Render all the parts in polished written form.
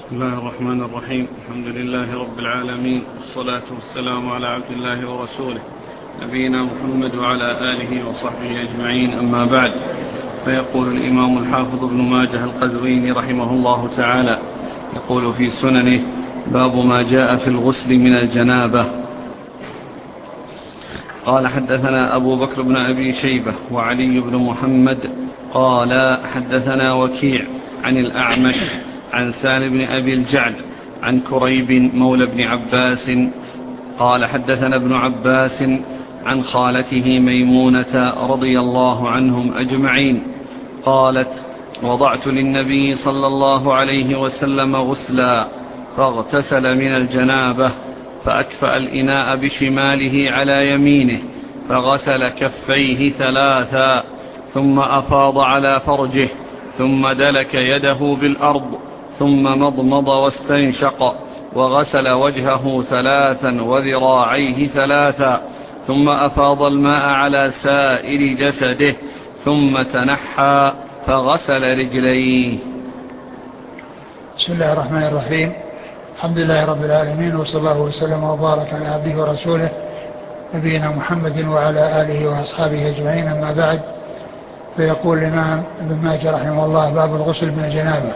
بسم الله الرحمن الرحيم. الحمد لله رب العالمين، والصلاة والسلام على عبد الله ورسوله نبينا محمد وعلى آله وصحبه أجمعين، أما بعد. فيقول الإمام الحافظ ابن ماجه القزويني رحمه الله تعالى، يقول في سننه: باب ما جاء في الغسل من الجنابة. قال: حدثنا أبو بكر بن أبي شيبة وعلي بن محمد قال: حدثنا وكيع عن الأعمش عن سالم بن أبي الجعد عن كريب مولى بن عباس قال: حدثنا ابن عباس عن خالته ميمونة رضي الله عنهم أجمعين قالت: وضعت للنبي صلى الله عليه وسلم غسلا فاغتسل من الجنابة، فأكفأ الإناء بشماله على يمينه، فغسل كفيه ثلاثا، ثم أفاض على فرجه، ثم دلك يده بالأرض، ثم مضمض واستنشق، وغسل وجهه ثلاثا وذراعيه ثلاثا، ثم أفاض الماء على سائر جسده، ثم تنحى فغسل رجليه. بسم الله الرحمن الرحيم. الحمد لله رب العالمين، وصلى الله وسلم وبارك على عبده ورسوله نبينا محمد وعلى آله وأصحابه أجمعين، أما بعد. فيقول الإمام ابن ماجه رحمه الله: باب الغسل من الجنابة.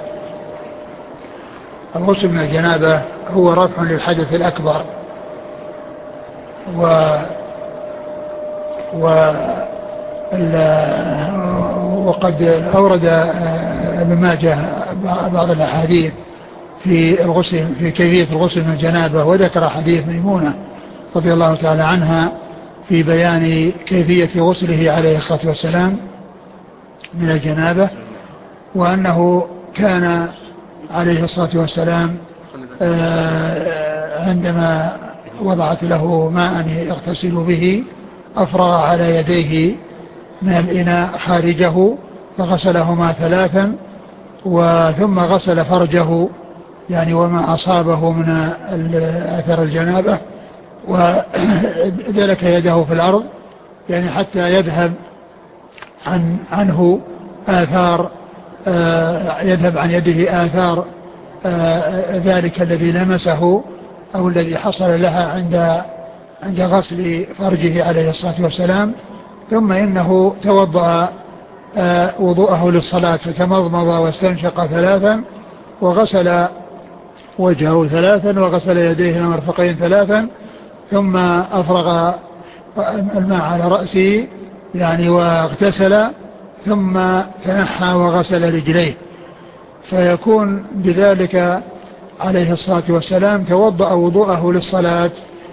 الغسل من الجنابة هو رفع للحدث الأكبر، وقد أورد ابن ماجه بعض الأحاديث في الغسل، في كيفية الغسل من الجنابة، وذكر حديث ميمونة رضي الله تعالى عنها في بيان كيفية غسله عليه الصلاة والسلام من الجنابة، وأنه كان عليه الصلاة والسلام عندما وضعت له ماء يغتسل به أفرغ على يديه من الإناء خارجه فغسلهما ثلاثا، ثم غسل فرجه يعني وما أصابه من أثر الجنابة، ودلك يده في الأرض يعني حتى يذهب عنه آثار، يذهب عن يده آثار ذلك الذي لمسه أو الذي حصل لها عند غسل فرجه عليه الصلاة والسلام. ثم إنه توضأ وضوءه للصلاة، فتمضمض واستنشق ثلاثا، وغسل وجهه ثلاثا، وغسل يديه المرفقين ثلاثا، ثم أفرغ الماء على رأسه يعني واغتسل، ثم تنحى وغسل رجليه، فيكون بذلك عليه الصلاة والسلام توضأ وضوءه للصلاة،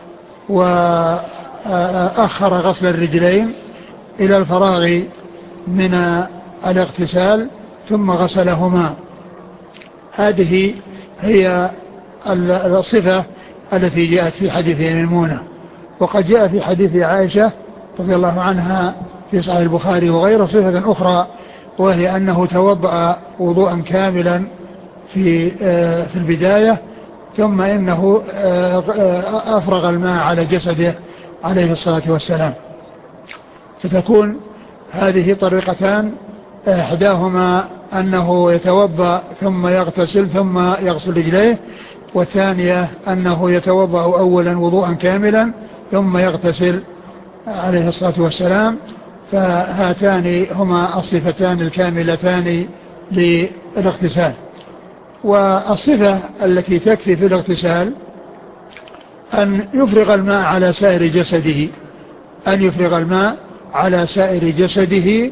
وأخر غسل الرجلين إلى الفراغ من الاغتسال ثم غسلهما. هذه هي الصفة التي جاءت في حديث ميمونة. وقد جاء في حديث عائشة رضي الله عنها في صحيح البخاري وغيره صفة أخرى، وهي أنه توضأ وضوءا كاملا في البداية، ثم إنه أفرغ الماء على جسده عليه الصلاة والسلام. فتكون هذه طريقتان: إحداهما أنه يتوضأ ثم يغتسل ثم يغسل رجليه، والثانية أنه يتوضأ أولا وضوءا كاملا ثم يغتسل عليه الصلاة والسلام. فهاتان هما الصفتان الكاملتان للاغتسال. والصفة التي تكفي في الاغتسال أن يفرغ الماء على سائر جسده، أن يفرغ الماء على سائر جسده،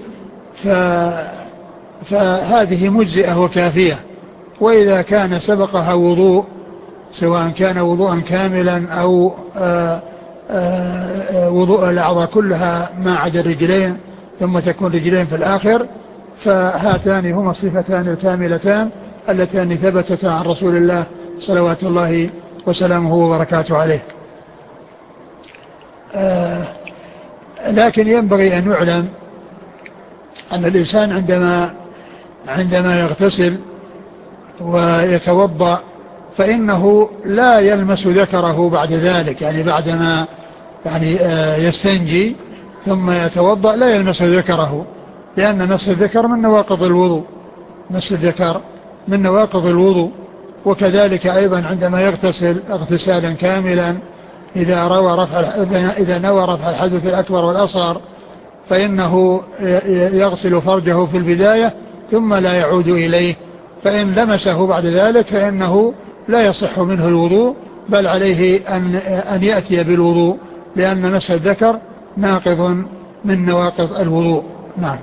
فهذه مجزئة وكافية. وإذا كان سبقها وضوء، سواء كان وضوءا كاملا أو وضوء الأعضاء كلها ما عدا الرجلين ثم تكون رجلين في الآخر، فهاتان هما الصفتان الكاملتان اللتان ثبتتا عن رسول الله صلوات الله وسلامه وبركاته عليه. لكن ينبغي أن يعلم أن الإنسان عندما يغتسل ويتوضأ فإنه لا يلمس ذكره بعد ذلك، يعني بعدما يستنجي ثم يتوضأ لا يلمس ذكره، لأن مس الذكر من نواقض الوضوء، مس الذكر من نواقض الوضوء، وكذلك أيضا عندما يغتسل اغتسالا كاملا إذا نوى رفع الحدث الأكبر والأصغر فإنه يغسل فرجه في البداية ثم لا يعود إليه، فإن لمسه بعد ذلك فإنه لا يصح منه الوضوء، بل عليه أن يأتي بالوضوء، لأن مس الذكر ناقض من نواقض الوضوء. نعم.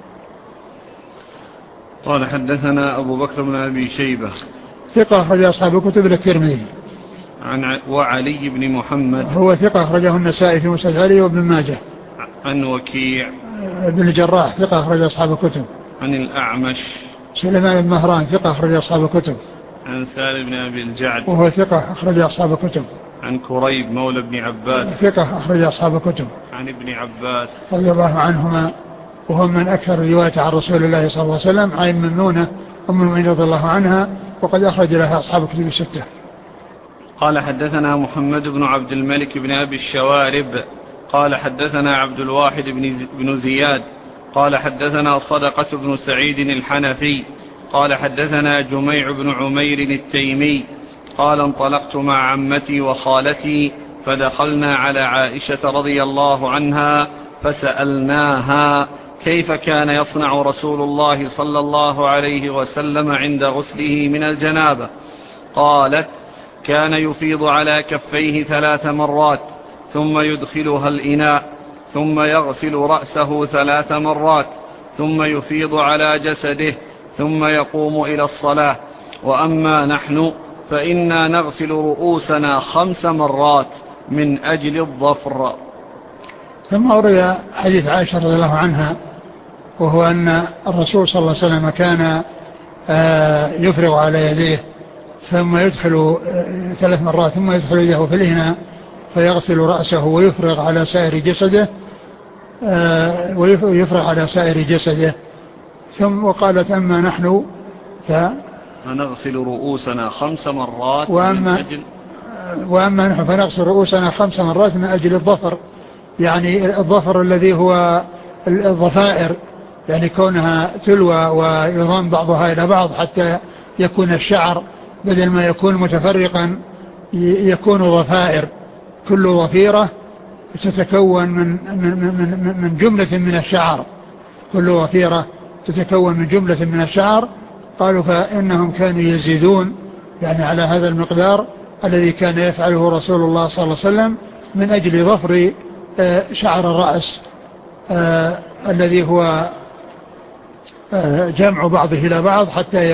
قال حدثنا أبو بكر بن أبي شيبة ثقة أخرج أصحاب كتب الترمذي. وعلي بن محمد هو ثقة أخرجه النسائي في مسند علي وابن ماجه. عن وكيع بن الجراح ثقة أخرج أصحاب كتب. عن الأعمش سليمان بن مهران ثقة أخرج أصحاب كتب. عن سالم بن أبي الجعد وهو ثقة أخرج أصحاب كتب. عن كريب مولى ابن عباس ثقة أخرج أصحاب كتب. عن ابن عباس رضي الله عنهما، وهم من أكثر الرواية عن رسول الله صلى الله عليه وسلم، عن ميمونة أم المؤمنين رضي الله عنها، وقد أخرج لها أصحاب كتب الستة. قال حدثنا محمد بن عبد الملك بن أبي الشوارب قال حدثنا عبد الواحد بن زياد قال حدثنا صدقة بن سعيد الحنفي قال حدثنا جميع بن عمير التيمي قال انطلقت مع عمتي وخالتي فدخلنا على عائشة رضي الله عنها فسألناها كيف كان يصنع رسول الله صلى الله عليه وسلم عند غسله من الجنابة. قالت كان يفيض على كفيه 3 مرات ثم يدخلها الإناء ثم يغسل رأسه 3 مرات ثم يفيض على جسده ثم يقوم إلى الصلاة. وأما نحن فإنا نغسل رؤوسنا 5 مرات من أجل الظفر. ثم أورد حديث عائشة رضي الله عنها، وهو أن الرسول صلى الله عليه وسلم كان يفرغ على يديه ثم يدخل 3 مرات ثم يدخل يده في الإناء فيغسل رأسه ويفرغ على سائر جسده ثم وقالت أما نحن فنغسل رؤوسنا 5 مرات وأما نحن فنغسل رؤوسنا 5 مرات من أجل الظفر، يعني الظفر الذي هو الضفائر، يعني كونها تلوى ويضم بعضها إلى بعض حتى يكون الشعر بدل ما يكون متفرقا يكون ضفائر، كل ضفيرة تتكون من جملة من الشعر، كل ضفيرة تتكون من جملة من الشعر. قالوا فإنهم كانوا يزيدون يعني على هذا المقدار الذي كان يفعله رسول الله صلى الله عليه وسلم من أجل ظفر شعر الرأس الذي هو جمع بعضه إلى بعض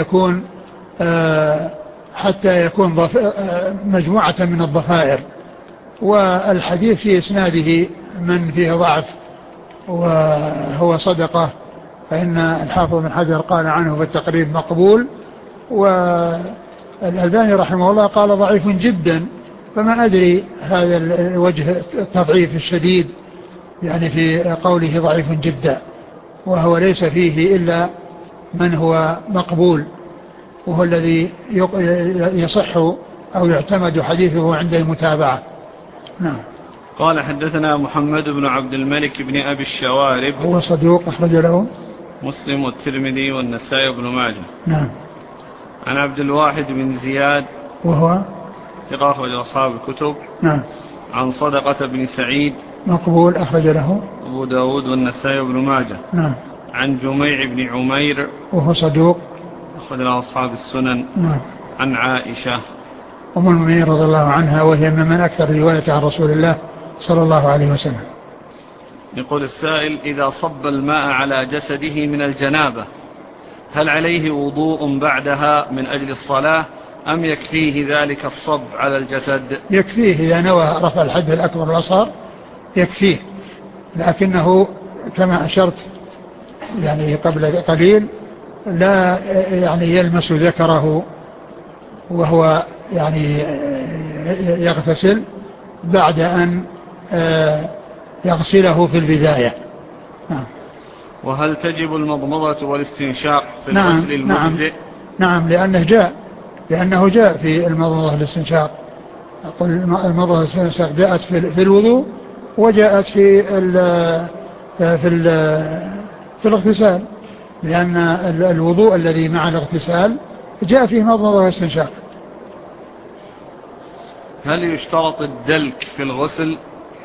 حتى يكون مجموعة من الضفائر. والحديث في إسناده من فيه ضعف وهو صدقة، فإن الحافظ بن حجر قال عنه في التقريب مقبول، والألباني رحمه الله قال ضعيف جدا، فما أدري هذا الوجه التضعيف الشديد يعني في قوله ضعيف جدا، وهو ليس فيه إلا من هو مقبول وهو الذي يصح أو يعتمد حديثه عند المتابعة. نعم. قال حدثنا محمد بن عبد الملك بن أبي الشوارب هو صدوق أخرج له مسلم والترمذي والنسائي بن ماجه. نعم. عن عبد الواحد بن زياد وهو ثقة أخرج أصحاب الكتب. نعم. عن صدقة بن سعيد مقبول أخرج له أبو داود والنسائي بن ماجه. نعم. عن جميع بن عمير وهو صدوق أخرج له أصحاب السنن. نعم. عن عائشة أم المؤمنين رضي الله عنها، وهي من أكثر رواية عن رسول الله صلى الله عليه وسلم. يقول السائل إذا صب الماء على جسده من الجنابة هل عليه وضوء بعدها من أجل الصلاة أم يكفيه ذلك الصب على الجسد؟ يكفيه إذا نوى رفع الحدث الأكبر والأصغر يكفيه، لكنه كما أشرت يعني قبل قليل لا يعني يلمس ذكره وهو يعني يغتسل بعد أن يغسله في البداية. نعم. وهل تجب المضمضة والاستنشاق في الغسل المجزئ؟ نعم لأنه جاء في المضمضة والاستنشاق. أقول المضمضة والاستنشاق جاءت في الوضوء وجاءت في الاغتسال، لأن الوضوء الذي مع الاغتسال جاء فيه مضمضة واستنشاق، هل يشترط الدلك في الغسل؟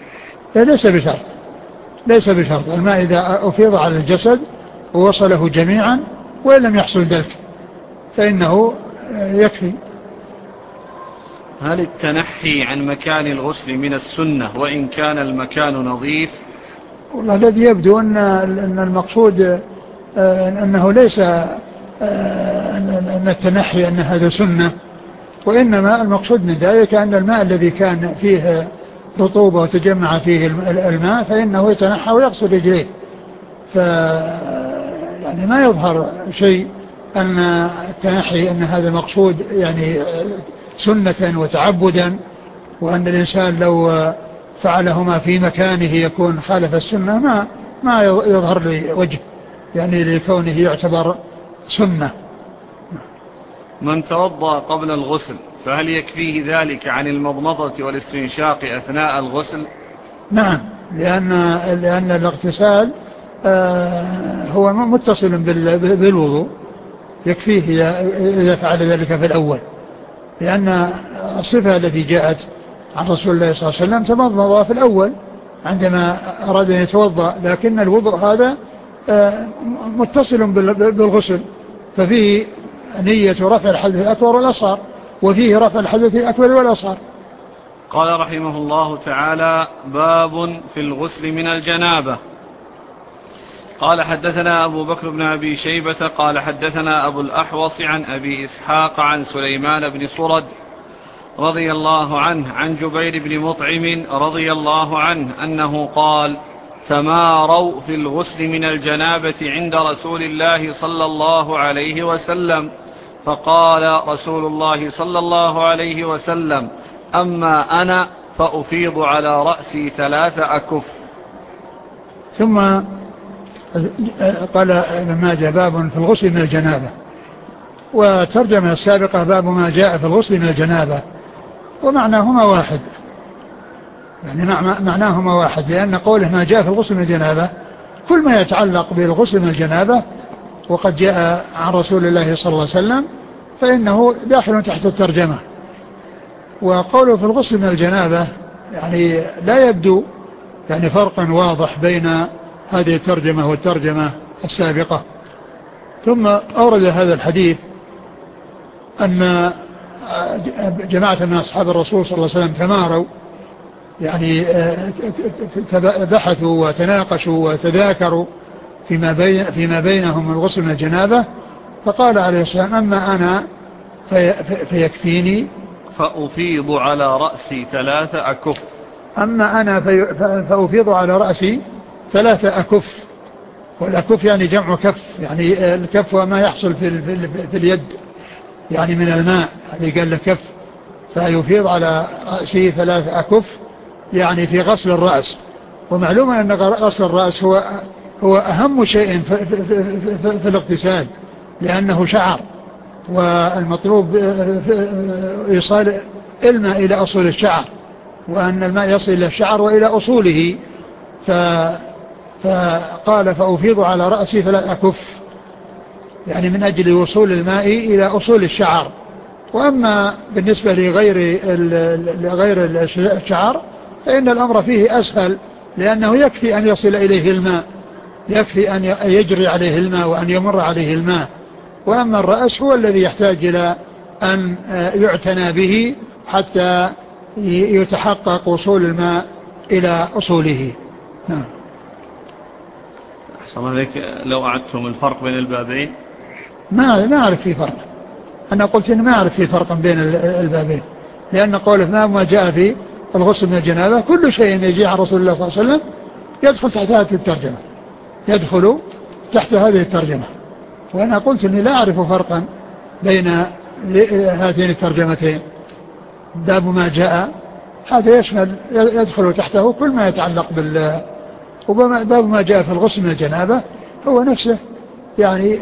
ليس بشرط. الماء إذا أفيض على الجسد ووصله جميعا وإن لم يحصل دلك فإنه يكفي. هل التنحي عن مكان الغسل من السنة وإن كان المكان نظيف؟ والله الذي يبدو أن المقصود أنه ليس أن التنحي أن هذا سنة، وإنما المقصود من ذلك أن الماء الذي كان فيه رطوبة وتجمع فيه الماء فإنه يتنحى ويغسل رجليه. يعني ما يظهر شيء أن التنحي أن هذا مقصود يعني سنة وتعبدا، وأن الإنسان لو فعلهما في مكانه يكون خالف السنة ما يظهر لي وجه يعني لكونه يعتبر سنة. من توضأ قبل الغسل فهل يكفيه ذلك عن المضمضة والاستنشاق أثناء الغسل؟ نعم، لأن الاغتسال هو متصل بالوضوء، يكفيه إذا فعل ذلك في الأول، لأن الصفة التي جاءت عن رسول الله صلى الله عليه وسلم تمضمض في الأول عندما أراد أن يتوضأ، لكن الوضوء هذا متصل بالغسل، ففيه نية رفع الحدث الأكبر والأصغر، وفيه رفع الحدث الأكبر والأصغر. قال رحمه الله تعالى: باب في الغسل من الجنابة. قال حدثنا أبو بكر بن أبي شيبة قال حدثنا أبو الأحوص عن أبي إسحاق عن سليمان بن صرد رضي الله عنه عن جبير بن مطعم رضي الله عنه أنه قال: تماروا في الغسل من الجنابة عند رسول الله صلى الله عليه وسلم، فقال رسول الله صلى الله عليه وسلم: أما أنا فأفيض على رأسي 3 أكف. ثم قال ابن ماجه: باب في الغسل من الجنابة، وترجمة السابقة باب ما جاء في الغسل من الجنابة، ومعناهما واحد، يعني معناهما واحد، لأن قوله ما جاء في الغسل من الجنابة كل ما يتعلق بالغسل من الجنابة وقد جاء عن رسول الله صلى الله عليه وسلم فإنه داخل تحت الترجمة. وقوله في الغسل من الجنابة يعني لا يبدو يعني فرقا واضح بين هذه الترجمة والترجمة السابقة. ثم أورد هذا الحديث أن جماعة من أصحاب الرسول صلى الله عليه وسلم تماروا، يعني بحثوا وتناقشوا وتذاكروا فيما بينهم الغسل من الجنابة، فقال عليه السلام: أما أنا فيكفيني فأفيض على رأسي 3 أكف. أما أنا فأفيض على رأسي 3 أكف، والأكف يعني جمع كف، يعني الكف وما يحصل في اليد يعني من الماء، هذه قال له كف، فيفيض على رأسي 3 أكف يعني في غسل الرأس. ومعلوم أن غسل الرأس هو أهم شيء في الاغتسال، لأنه شعر، والمطلوب إيصال الماء إلى أصول الشعر، وأن الماء يصل إلى الشعر وإلى أصوله، فقال: فأفيض على رأسي 3 أكف، يعني من أجل وصول الماء إلى أصول الشعر. وأما بالنسبة لغير الشعر فإن الأمر فيه أسهل، لأنه يكفي أن يصل إليه الماء، يكفي أن يجري عليه الماء وأن يمر عليه الماء. وأما الرأس هو الذي يحتاج إلى أن يعتنى به حتى يتحقق وصول الماء إلى أصوله. نعم. أحسن عليك. لو أعدتم الفرق بين البابين ما أعرف فيه فرق. أنا قلت إن ما أعرف فيه فرق بين البابين، لأن قوله ما جاء في الغسل من الجنابة كل شيء يجي عن رسول الله صلى الله عليه وسلم يدخل تحت هذه الترجمة، يدخل تحت هذه الترجمة. وأنا قلت إني لا أعرف فرقا بين هاتين الترجمتين. باب ما جاء هذا يدخل تحته كل ما يتعلق وباب ما جاء في الغسل من الجنابة هو نفسه، يعني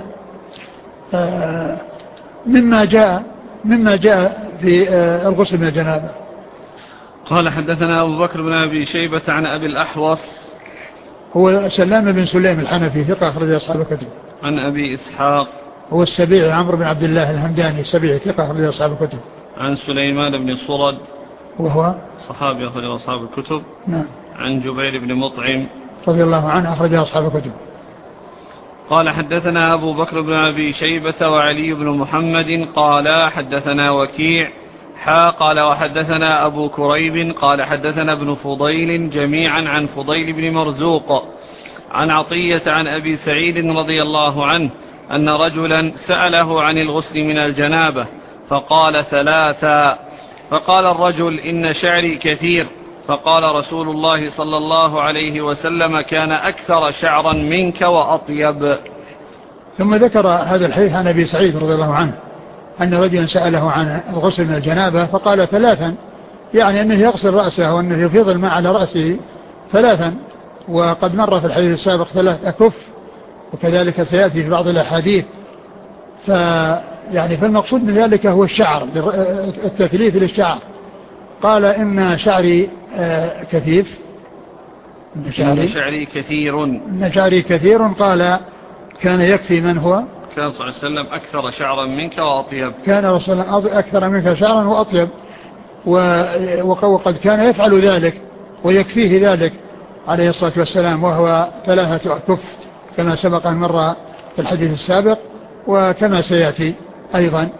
مما جاء في الغسل من الجنابة. قال حدثنا أبو بكر بن أبي شيبة عن أبي الأحوص، هو سلام بن سليم الحنفي ثقة أخرج أصحاب الكتب. عن أبي إسحاق، هو السبيعي عمرو بن عبد الله الهمداني السبيعي ثقة أخرج أصحاب الكتب. عن سليمان بن صرد، وهو صحابي أخرج أصحاب الكتب. نعم. عن جبير بن مطعم رضي الله عنه أخرج أصحاب الكتب. قال حدثنا أبو بكر بن أبي شيبة وعلي بن محمد قال حدثنا وكيع قال وحدثنا أبو كريب قال حدثنا ابن فضيل جميعا عن فضيل بن مرزوق عن عطية عن أبي سعيد رضي الله عنه أن رجلا سأله عن الغسل من الجنابة فقال 3. فقال الرجل إن شعري كثير. فقال رسول الله صلى الله عليه وسلم كان أكثر شعرا منك وأطيب. ثم ذكر هذا الحديث عن أبي سعيد رضي الله عنه أن رجلا سأله عن الغسل من الجنابة فقال 3، يعني أنه يغسل رأسه وأنه يفيض الماء على رأسه 3. وقد مر في الحديث السابق 3 أكف، وكذلك سيأتي في بعض الأحاديث. فالمقصود من ذلك هو الشعر، التثليث للشعر. قال إن شعري كثيف، إن شعري كثير. إن شعري كثير. قال كان يكفي من هو؟ كان صلى الله عليه وسلم أكثر شعرا منك وأطيب. كان رسول الله أكثر منك شعرا وأطيب، وقد كان يفعل ذلك ويكفيه ذلك عليه الصلاة والسلام، وهو 3 أكف كما سبق أن مر في الحديث السابق وكما سيأتي أيضا.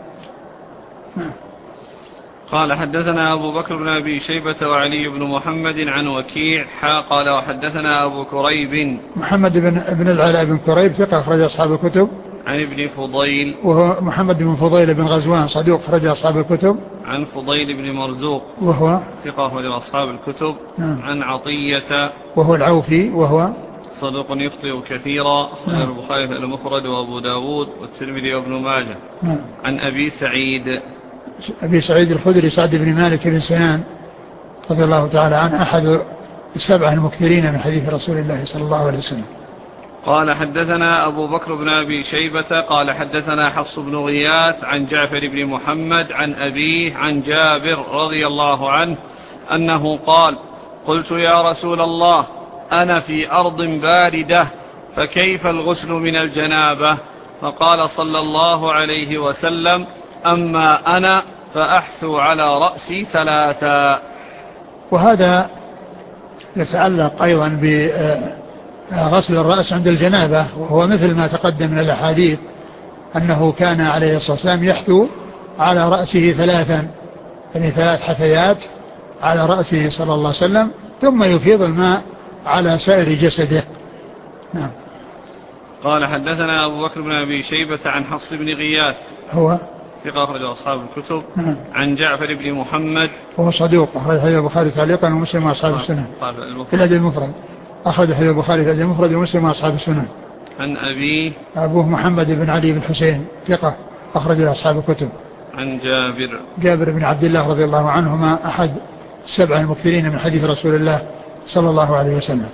قال حدثنا أبو بكر بن أبي شيبة وعلي بن محمد عن وكيع قال وحدثنا أبو كريب محمد بن العلاء بن كريب ثقة أخرج أصحاب الكتب. عن ابن فضيل وهو محمد بن فضيل بن غزوان صدوق أخرج أصحاب الكتب. عن فضيل بن مرزوق وهو ثقة أخرج أصحاب الكتب. عن عطية وهو العوفي وهو صدوق يخطئ كثيرا، البخاري المفرد وأبو داود والترمذي وابن ماجه. عن أبي سعيد الخدري سعد بن مالك بن سنان رضي الله تعالى عنه أحد 7 المكثرين من حديث رسول الله صلى الله عليه وسلم. قال حدثنا أبو بكر بن أبي شيبة قال حدثنا حفص بن غياث عن جعفر بن محمد عن أبيه عن جابر رضي الله عنه أنه قال قلت يا رسول الله أنا في أرض باردة فكيف الغسل من الجنابة؟ فقال صلى الله عليه وسلم أما أنا فأحثو على رأسي 3. وهذا يتعلق أيضا بغسل الرأس عند الجنابة، وهو مثل ما تقدم من الأحاديث أنه كان عليه الصلاة والسلام يحثو على رأسه 3، يعني 3 حثيات على رأسه صلى الله عليه وسلم، ثم يفيض الماء على سائر جسده. نعم. قال حدثنا أبو بكر بن أبي شيبة عن حفص بن غياث هو ثقة أخرج أصحاب الكتب. عن جعفر بن محمد وهو صدوق أخرج حديث البخاري تعليقا ومسلم وأصحاب السنن في الأدب المفرد. أخرج حديث البخاري في الأدب المفرد ومسلم وأصحاب السنن. عن أبوه محمد بن علي بن حسين ثقة أخرج أصحاب الكتب. عن جابر بن عبد الله رضي الله عنهما أحد 7 المكثرين من حديث رسول الله صلى الله عليه وسلم.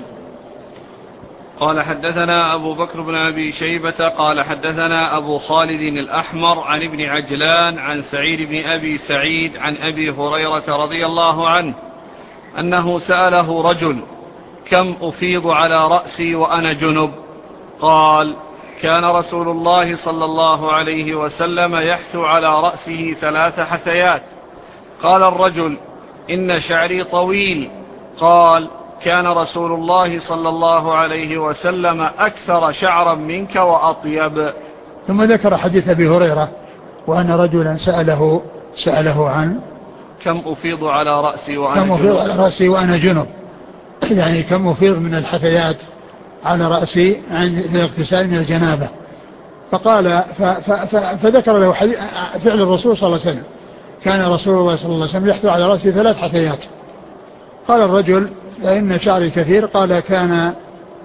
قال حدثنا أبو بكر بن أبي شيبة قال حدثنا أبو خالد الأحمر عن ابن عجلان عن سعيد بن أبي سعيد عن أبي هريرة رضي الله عنه أنه سأله رجل كم أفيض على رأسي وأنا جنب؟ قال كان رسول الله صلى الله عليه وسلم يحثو على رأسه 3 حثيات. قال الرجل إن شعري طويل. قال كان رسول الله صلى الله عليه وسلم أكثر شعرا منك وأطيب. ثم ذكر حديث أبي هريرة وأن رجلا سأله عن كم أفيض على رأسي وأنا جنب، يعني كم أفيض من الحثيات على رأسي عند الاغتسال من الجنابة. فقال فذكر له فعل الرسول صلى الله عليه وسلم، كان رسول الله صلى الله عليه وسلم يحثو على رأسه 3 حثيات. قال الرجل فإن شعري كثير. قال كان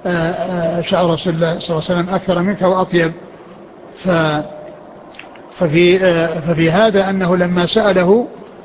شعر رسول الله صلى الله عليه وسلم أكثر منك وأطيب. ففي هذا أنه لما سأله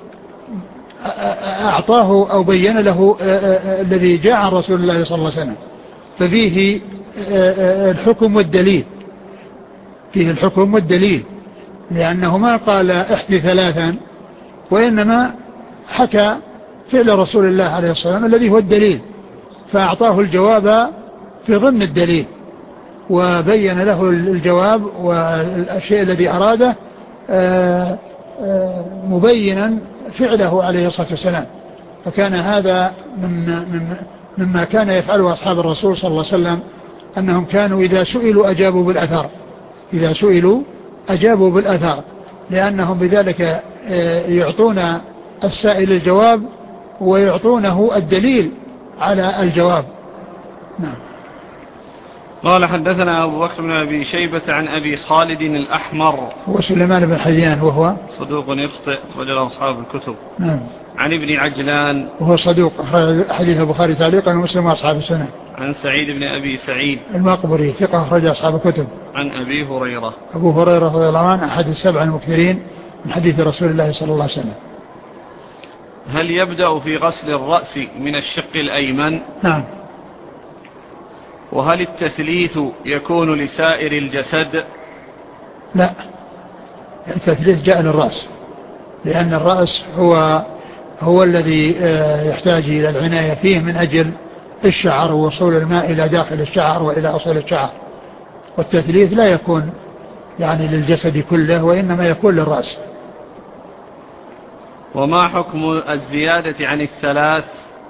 أعطاه أو بين له الذي جاء عن رسول الله صلى الله عليه وسلم، ففيه الحكم والدليل، فيه الحكم والدليل، لأنه ما قال احثي 3 وإنما حكى فعل رسول الله عليه الصلاة والسلام الذي هو الدليل، فأعطاه الجواب في ضمن الدليل وبين له الجواب والشيء الذي أراده مبينا فعله عليه الصلاة والسلام فكان هذا مما كان يفعله أصحاب الرسول صلى الله عليه وسلم، أنهم كانوا إذا سئلوا أجابوا بالأثر، لأنهم بذلك يعطون السائل الجواب ويعطونه الدليل على الجواب. نعم. قال حدثنا أبو بكر بن أبي شيبة عن أبي خالد الأحمر هو سليمان بن حيان وهو صدوق يخطئ رجل أصحاب الكتب. نعم. عن ابن عجلان وهو صدوق حديث البخاري تعليقا ومسلم وأصحاب السنة. عن سعيد بن أبي سعيد المقبري ثقة أخرج أصحاب الكتب. عن أبي هريرة أبو هريرة رضي الله عنه أحد السبع المكثرين من حديث رسول الله صلى الله عليه وسلم. هل يبدأ في غسل الرأس من الشق الأيمن؟ نعم. وهل التثليث يكون لسائر الجسد؟ لا، التثليث جاء للرأس، لأن الرأس هو الذي يحتاج إلى العناية فيه من أجل الشعر ووصول الماء إلى داخل الشعر وإلى أصل الشعر، والتثليث لا يكون يعني للجسد كله وإنما يكون للرأس. وما حكم الزيادة عن الثلاث؟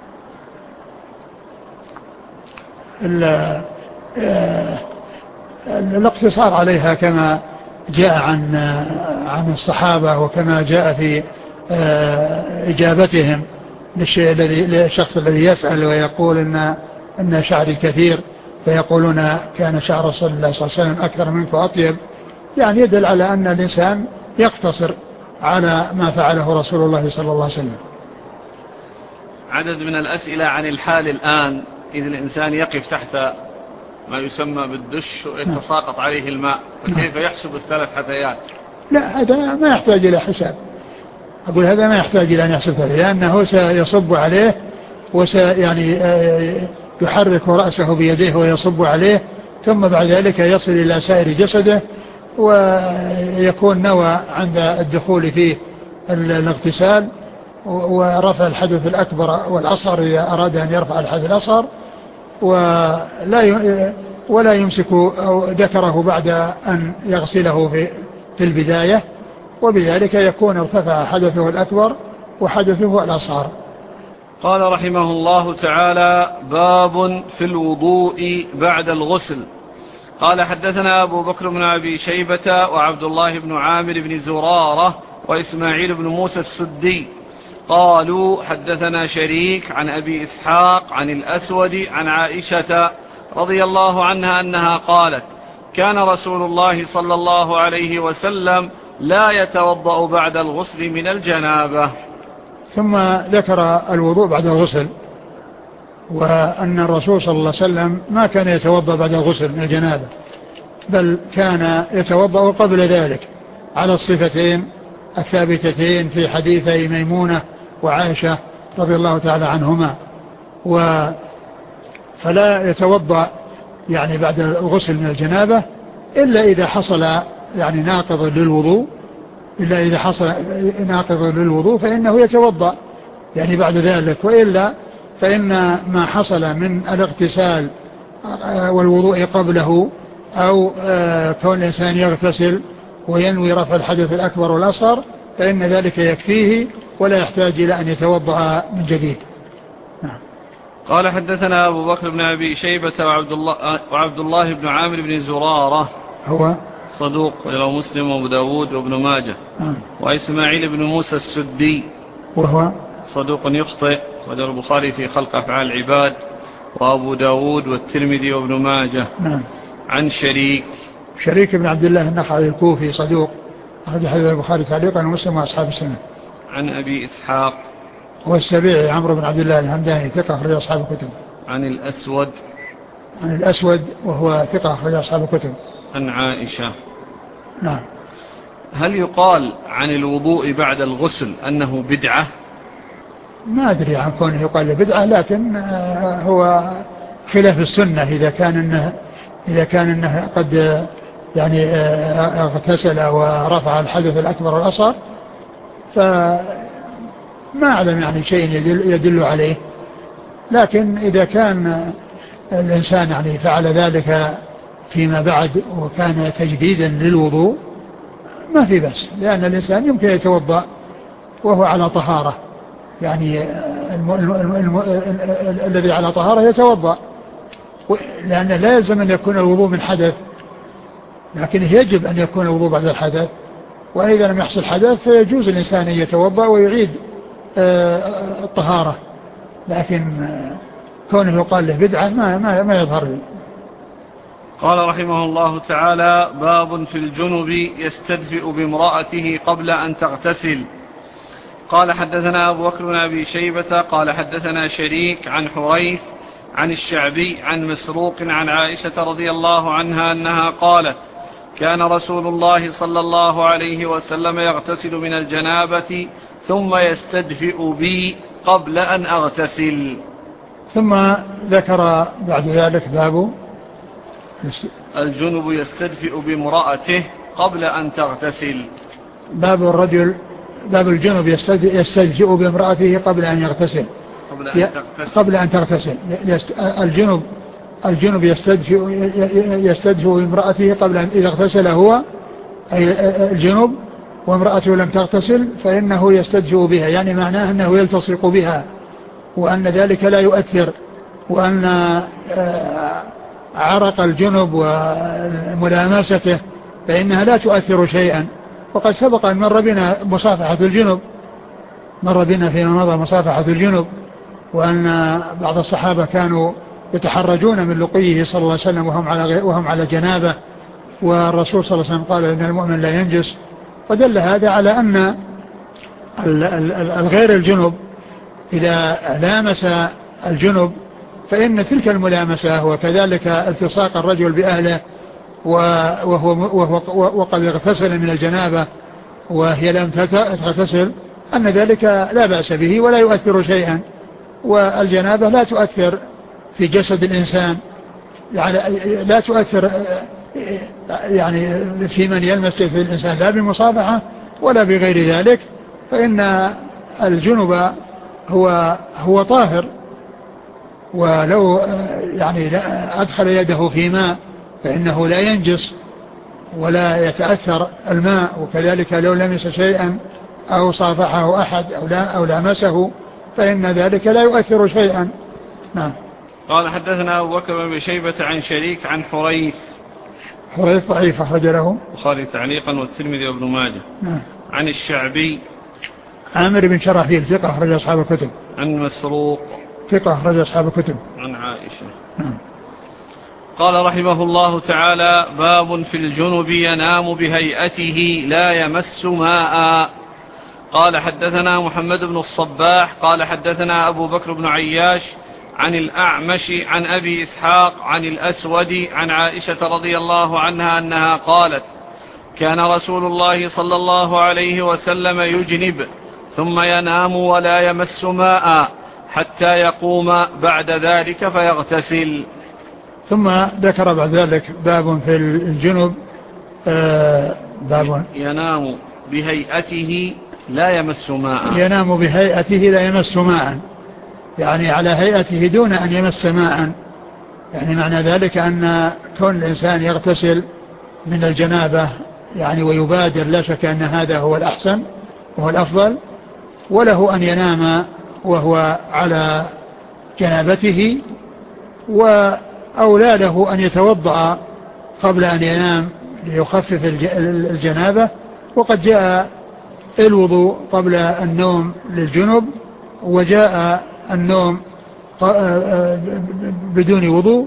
الاقتصار عليها كما جاء عن الصحابة وكما جاء في إجابتهم للشخص الذي يسأل ويقول إن شعري كثير، فيقولون كان شعر رسول الله صلى الله عليه وسلم أكثر منك وأطيب، يعني يدل على أن الإنسان يقتصر على ما فعله رسول الله صلى الله عليه وسلم. عدد من الأسئلة عن الحال الآن، إذا الإنسان يقف تحت ما يسمى بالدش ويتساقط عليه الماء، فكيف يحسب الثلاث حثيات؟ لا، هذا ما يحتاج إلى حساب. أقول هذا ما يحتاج إلى أن يحسب، لأنه سيصب عليه يعني يحرك رأسه بيديه ويصب عليه، ثم بعد ذلك يصل إلى سائر جسده ويكون نوى عند الدخول في الاغتسال ورفع الحدث الأكبر والأصغر إذا أراد أن يرفع الحدث الأصغر، ولا يمسك ذكره بعد أن يغسله في البداية، وبذلك يكون ارتفع حدثه الأكبر وحدثه الأصغر. قال رحمه الله تعالى: باب في الوضوء بعد الغسل. قال حدثنا أبو بكر بن أبي شيبة وعبد الله بن عامر بن زرارة وإسماعيل بن موسى السدي قالوا حدثنا شريك عن أبي إسحاق عن الأسود عن عائشة رضي الله عنها أنها قالت: كان رسول الله صلى الله عليه وسلم لا يتوضأ بعد الغسل من الجنابة. ثم ذكر الوضوء بعد الغسل، وأن الرسول صلى الله عليه وسلم ما كان يتوضأ بعد الغسل من الجنابة، بل كان يتوضأ قبل ذلك على الصفتين الثابتتين في حديثي ميمونة وعائشة رضي الله تعالى عنهما. فلا يتوضأ يعني بعد الغسل من الجنابة إلا إذا حصل يعني ناقض للوضوء فإنه يتوضأ يعني بعد ذلك، وإلا فإن ما حصل من الاغتسال والوضوء قبله أو كون الإنسان يغتسل وينوي رفع الحدث الأكبر والأصغر فإن ذلك يكفيه ولا يحتاج إلى أن يتوضأ من جديد. قال حدثنا أبو بكر بن أبي شيبة وعبد الله بن عامر بن زرارة هو صدوق له مسلم وابو داود وابن ماجه. وإسماعيل بن موسى السدي وهو صدوق يخطئ، وله البخاري في خلق أفعال العباد وأبو داود والترمذي وابن ماجه. عن شريك بن عبد الله النخعي الكوفي صدوق أخرج حديث البخاري تعليقا ومسلم وأصحاب السنة. عن أبي إسحاق والسبيعي عمرو بن عبد الله الهمداني ثقة أخرج أصحاب الكتب. عن الأسود وهو ثقة أخرج أصحاب الكتب. عن عائشة. نعم. هل يقال عن الوضوء بعد الغسل أنه بدعة؟ ما أدري عن كونه يقال بدعة، لكن هو خلاف السنة إذا كان إنه قد يعني اغتسل ورفع الحدث الأكبر والأصغر، فما أعلم يعني شيء يدل عليه. لكن إذا كان الإنسان يعني فعل ذلك فيما بعد وكان تجديدا للوضوء ما في بأس، لأن الإنسان يمكن يتوضأ وهو على طهارة يعني الذي على طهارة يتوضأ، لأن لا يلزم أن يكون الوضوء من حدث، لكن يجب أن يكون الوضوء بعد الحدث. وإذا لم يحصل حدث فيجوز الإنسان أن يتوضأ ويعيد الطهارة، لكن كونه يقال له بدعة ما يظهر لي. قال رحمه الله تعالى: باب في الجنب يستدفئ بامرأته قبل أن تغتسل. قال حدثنا أبو بكر بن أبي شيبة قال حدثنا شريك عن حريث عن الشعبي عن مسروق عن عائشة رضي الله عنها أنها قالت: كان رسول الله صلى الله عليه وسلم يغتسل من الجنابة ثم يستدفئ بي قبل أن أغتسل. ثم ذكر بعد ذلك باب الجنب يستدفئ بامرأته قبل أن تغتسل. باب الجنب يستدفئ بامرأته قبل أن يغتسل، قبل أن تغتسل. الجنب يستدفئ بامرأته قبل أن، إذا اغتسل هو أي الجنب وامرأته لم تغتسل فإنه يستدفئ بها، يعني معناه أنه يلتصق بها، وأن ذلك لا يؤثر، وأن عرق الجنب وملامسته فإنها لا تؤثر شيئا. وقد سبق أن مر بنا مصافحة الجنب، مر بنا فيما مضى مصافحة الجنب، وأن بعض الصحابة كانوا يتحرجون من لقيه صلى الله عليه وسلم وهم على جنابه، والرسول صلى الله عليه وسلم قال إن المؤمن لا ينجس. ودل هذا على أن الغير الجنب إذا لامس الجنب فإن تلك الملامسة وكذلك التصاق الرجل بأهله وقد اغتسل من الجنابة وهي لم تغتسل أن ذلك لا بأس به ولا يؤثر شيئا. والجنابة لا تؤثر في جسد الإنسان، يعني لا تؤثر يعني في من يلمس جسد الإنسان لا بمصافحة ولا بغير ذلك، فإن الجنب هو طاهر، ولو يعني أدخل يده في ماء فإنه لا ينجس ولا يتأثر الماء، وكذلك لو لمس شيئا أو صافحه أحد أو لامسه فإن ذلك لا يؤثر شيئا. نعم. قال حدثنا أبو بكر بن شيبة عن شريك عن حريث ضعيف أخرج له البخاري تعليقا والترمذي وابن ماجه. نعم. عن الشعبي عامر بن شراحيل ثقة أخرج أصحاب الكتب. عن مسروق ثقة أخرج أصحاب الكتب. عن عائشة. نعم. قال رحمه الله تعالى: باب في الجنب ينام بهيئته لا يمس ماء. قال حدثنا محمد بن الصباح قال حدثنا أبو بكر بن عياش عن الأعمش عن أبي إسحاق عن الأسود عن عائشة رضي الله عنها أنها قالت: كان رسول الله صلى الله عليه وسلم يجنب ثم ينام ولا يمس ماء حتى يقوم بعد ذلك فيغتسل. ثم ذكر بعد ذلك باب في الجنب باب ينام بهيئته لا يمس ماء. ينام بهيئته لا يمس ماء، يعني على هيئته دون أن يمس ماء، يعني معنى ذلك أن كون الإنسان يغتسل من الجنابة يعني ويبادر، لا شك أن هذا هو الأحسن وهو الأفضل، وله أن ينام وهو على جنابته، وأولى له أن يتوضأ قبل أن ينام ليخفف الجنابة. وقد جاء الوضوء قبل النوم للجنب، وجاء النوم بدون وضوء،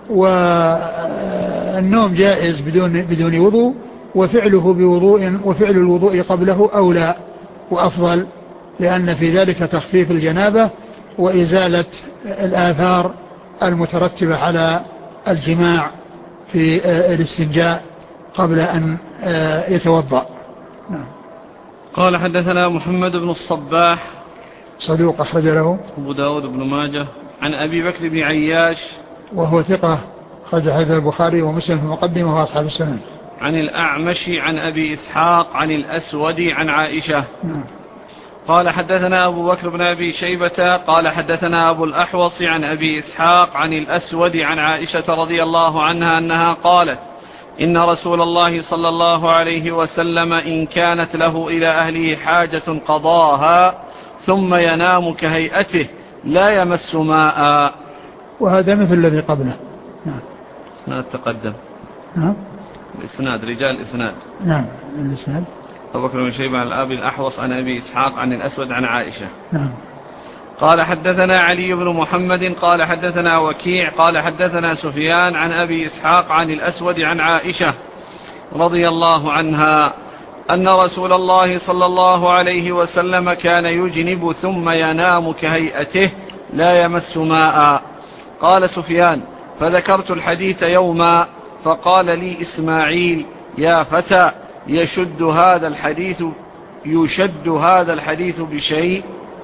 والنوم جائز بدون وضوء، وفعله بوضوء، وفعل الوضوء قبله أولى وأفضل، لأن في ذلك تخفيف الجنابة وإزالة الآثار المترتبة على الجماع في الاستنجاء قبل أن يتوضأ. نعم. قال حدثنا محمد بن الصباح صدوق أخرج له أبو داود بن ماجه عن أبي بكر بن عياش وهو ثقة أخرج حديث البخاري ومسلم في المقدمة وأصحاب السنن. عن الأعمش عن أبي إسحاق عن الأسود عن عائشة. قال حدثنا أبو بكر بن أبي شيبة قال حدثنا أبو الأحوص عن أبي إسحاق عن الأسود عن عائشة رضي الله عنها أنها قالت: إن رسول الله صلى الله عليه وسلم إن كانت له إلى أهله حاجة قضاها ثم ينام كهيئته لا يمس ماء. وهذا مثل الذي قبله. نعم. إسناد تقدم. نعم. الإسناد رجال الإسناد. نعم الإسناد. أبو بكر بن شيبة عن الأبي الأحوص عن أبي إسحاق عن الأسود عن عائشة. نعم. قال حدثنا علي بن محمد قال حدثنا وكيع قال حدثنا سفيان عن أبي إسحاق عن الأسود عن عائشة رضي الله عنها أن رسول الله صلى الله عليه وسلم كان يجنب ثم ينام كهيئته لا يمس ماء. قال سفيان فذكرت الحديث يوما فقال لي إسماعيل يا فتى يشد هذا الحديث بشيء.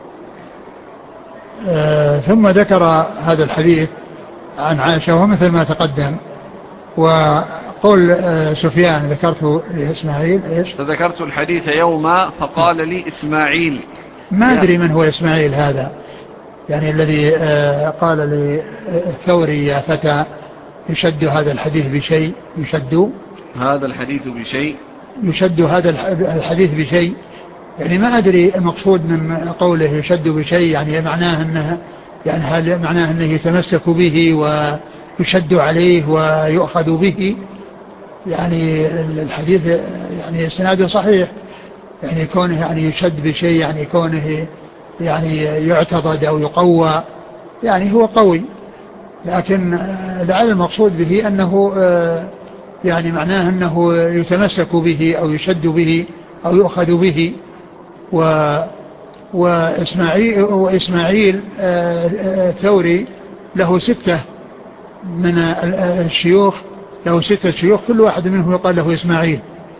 ثم ذكر هذا الحديث عن عائشة ومثل ما تقدم. وقول سفيان ذكرته لإسماعيل إيش؟ فذكرت الحديث يوما فقال لي إسماعيل. ما أدري من هو إسماعيل هذا، يعني الذي قال للثوري يا فتى يشد هذا الحديث بشيء. يشد هذا الحديث بشيء، يعني ما أدري المقصود من قوله يشد بشيء، يعني معناه أنه يتمسك به ويشد عليه ويؤخذ به. يعني الحديث يعني اسناده صحيح، يعني كونه يعني يشد بشيء يعني كونه يعني يعتضد أو يقوى، يعني هو قوي، لكن لعل المقصود به أنه يعني معناه أنه يتمسك به أو يشد به أو يؤخذ به. وإسماعيل الثوري له 6 من الشيوخ، له 6 شيوخ كل واحد منهم يقال له إسماعيل،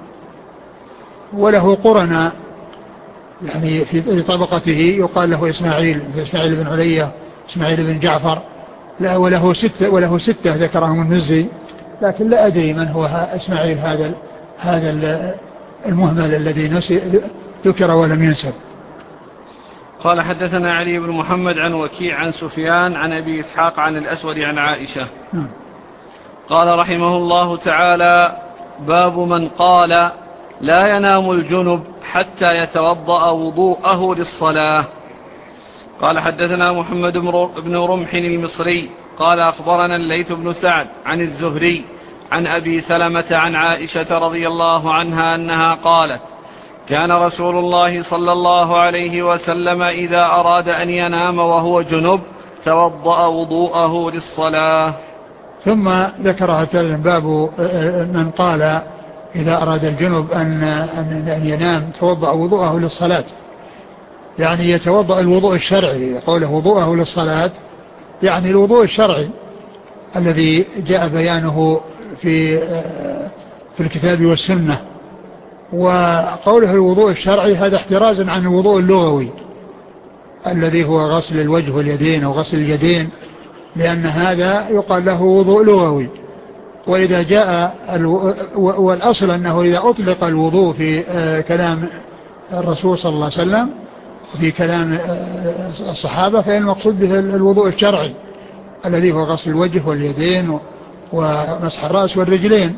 وله قرنا يعني في طبقته يقال له إسماعيل بن علية، إسماعيل بن جعفر، لا وله 6 ذكرهم المزي، لكن لا أدري من هو إسماعيل هذا المهمل الذي ذكر ولم ينسب. قال حدثنا علي بن محمد عن وكيع عن سفيان عن أبي إسحاق عن الأسود عن عائشة. قال رحمه الله تعالى باب من قال لا ينام الجنب حتى يتوضأ وضوءه للصلاة. قال حدثنا محمد بن رمح المصري قال أخبرنا الليث بن سعد عن الزهري عن أبي سلمة عن عائشة رضي الله عنها أنها قالت كان رسول الله صلى الله عليه وسلم إذا أراد أن ينام وهو جنب توضأ وضوءه للصلاة. ثم ذكر هذا باب من قال إذا أراد الجنب أن ينام توضأ وضوءه للصلاة، يعني يتوضأ الوضوء الشرعي، قوله وضوءه للصلاة يعني الوضوء الشرعي الذي جاء بيانه في الكتاب والسنة. وقوله الوضوء الشرعي هذا احترازا عن الوضوء اللغوي الذي هو غسل الوجه واليدين أو غسل اليدين، لأن هذا يقال له وضوء لغوي. وإذا جاء والأصل أنه إذا أطلق الوضوء في كلام الرسول صلى الله عليه وسلم في كلام الصحابة فإن المقصود به الوضوء الشرعي الذي هو غسل الوجه واليدين ومسح الرأس والرجلين.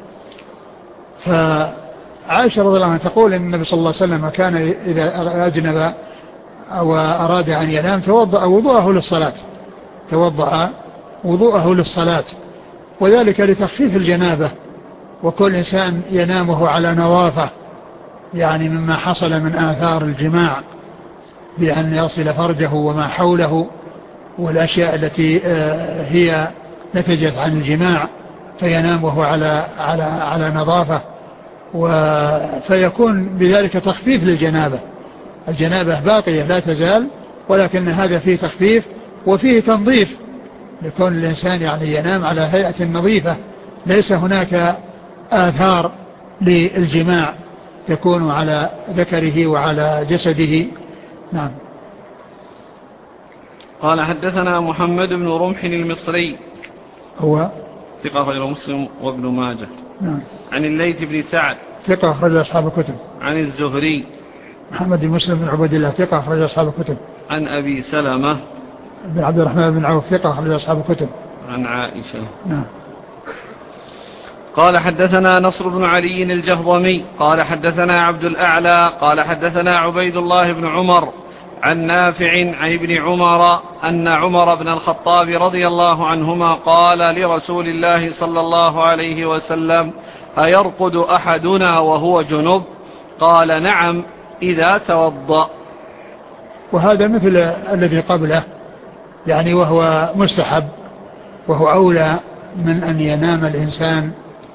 فعائشة رضي الله عنها تقول إن النبي صلى الله عليه وسلم كان إذا أجنب أو أراد أن ينام توضأ وضوءه للصلاة، وذلك لتخفيف الجنابة. وكل إنسان ينامه على نظافة، يعني مما حصل من آثار الجماع بأن يصل فرجه وما حوله والأشياء التي هي نتجت عن الجماع، فينام وهو على نظافة، فيكون بذلك تخفيف للجنابة. الجنابة باقية لا تزال، ولكن هذا فيه تخفيف وفيه تنظيف لكون الإنسان يعني ينام على هيئة نظيفة، ليس هناك آثار للجماع تكون على ذكره وعلى جسده. نعم. قال حدثنا محمد بن رمح المصري هو ثقة غير مسلم وابن ماجه. نعم. عن الليث بن سعد ثقة أخرج أصحاب الكتب. عن الزهري محمد بن مسلم بن عبد الله ثقة أخرج أصحاب الكتب. عن أبي سلمة بن عبد الرحمن بن عوف ثقة أخرج أصحاب الكتب. عن عائشة. نعم. قال حدثنا نصر بن علي الجهضمي قال حدثنا عبد الأعلى قال حدثنا عبيد الله بن عمر عن نافع عن ابن عمر أن عمر بن الخطاب رضي الله عنهما قال لرسول الله صلى الله عليه وسلم: أيرقد أحدنا وهو جنب؟ قال: نعم إذا توضأ. وهذا مثل الذي قبله، يعني وهو مستحب، وهو أولى من أن ينام الإنسان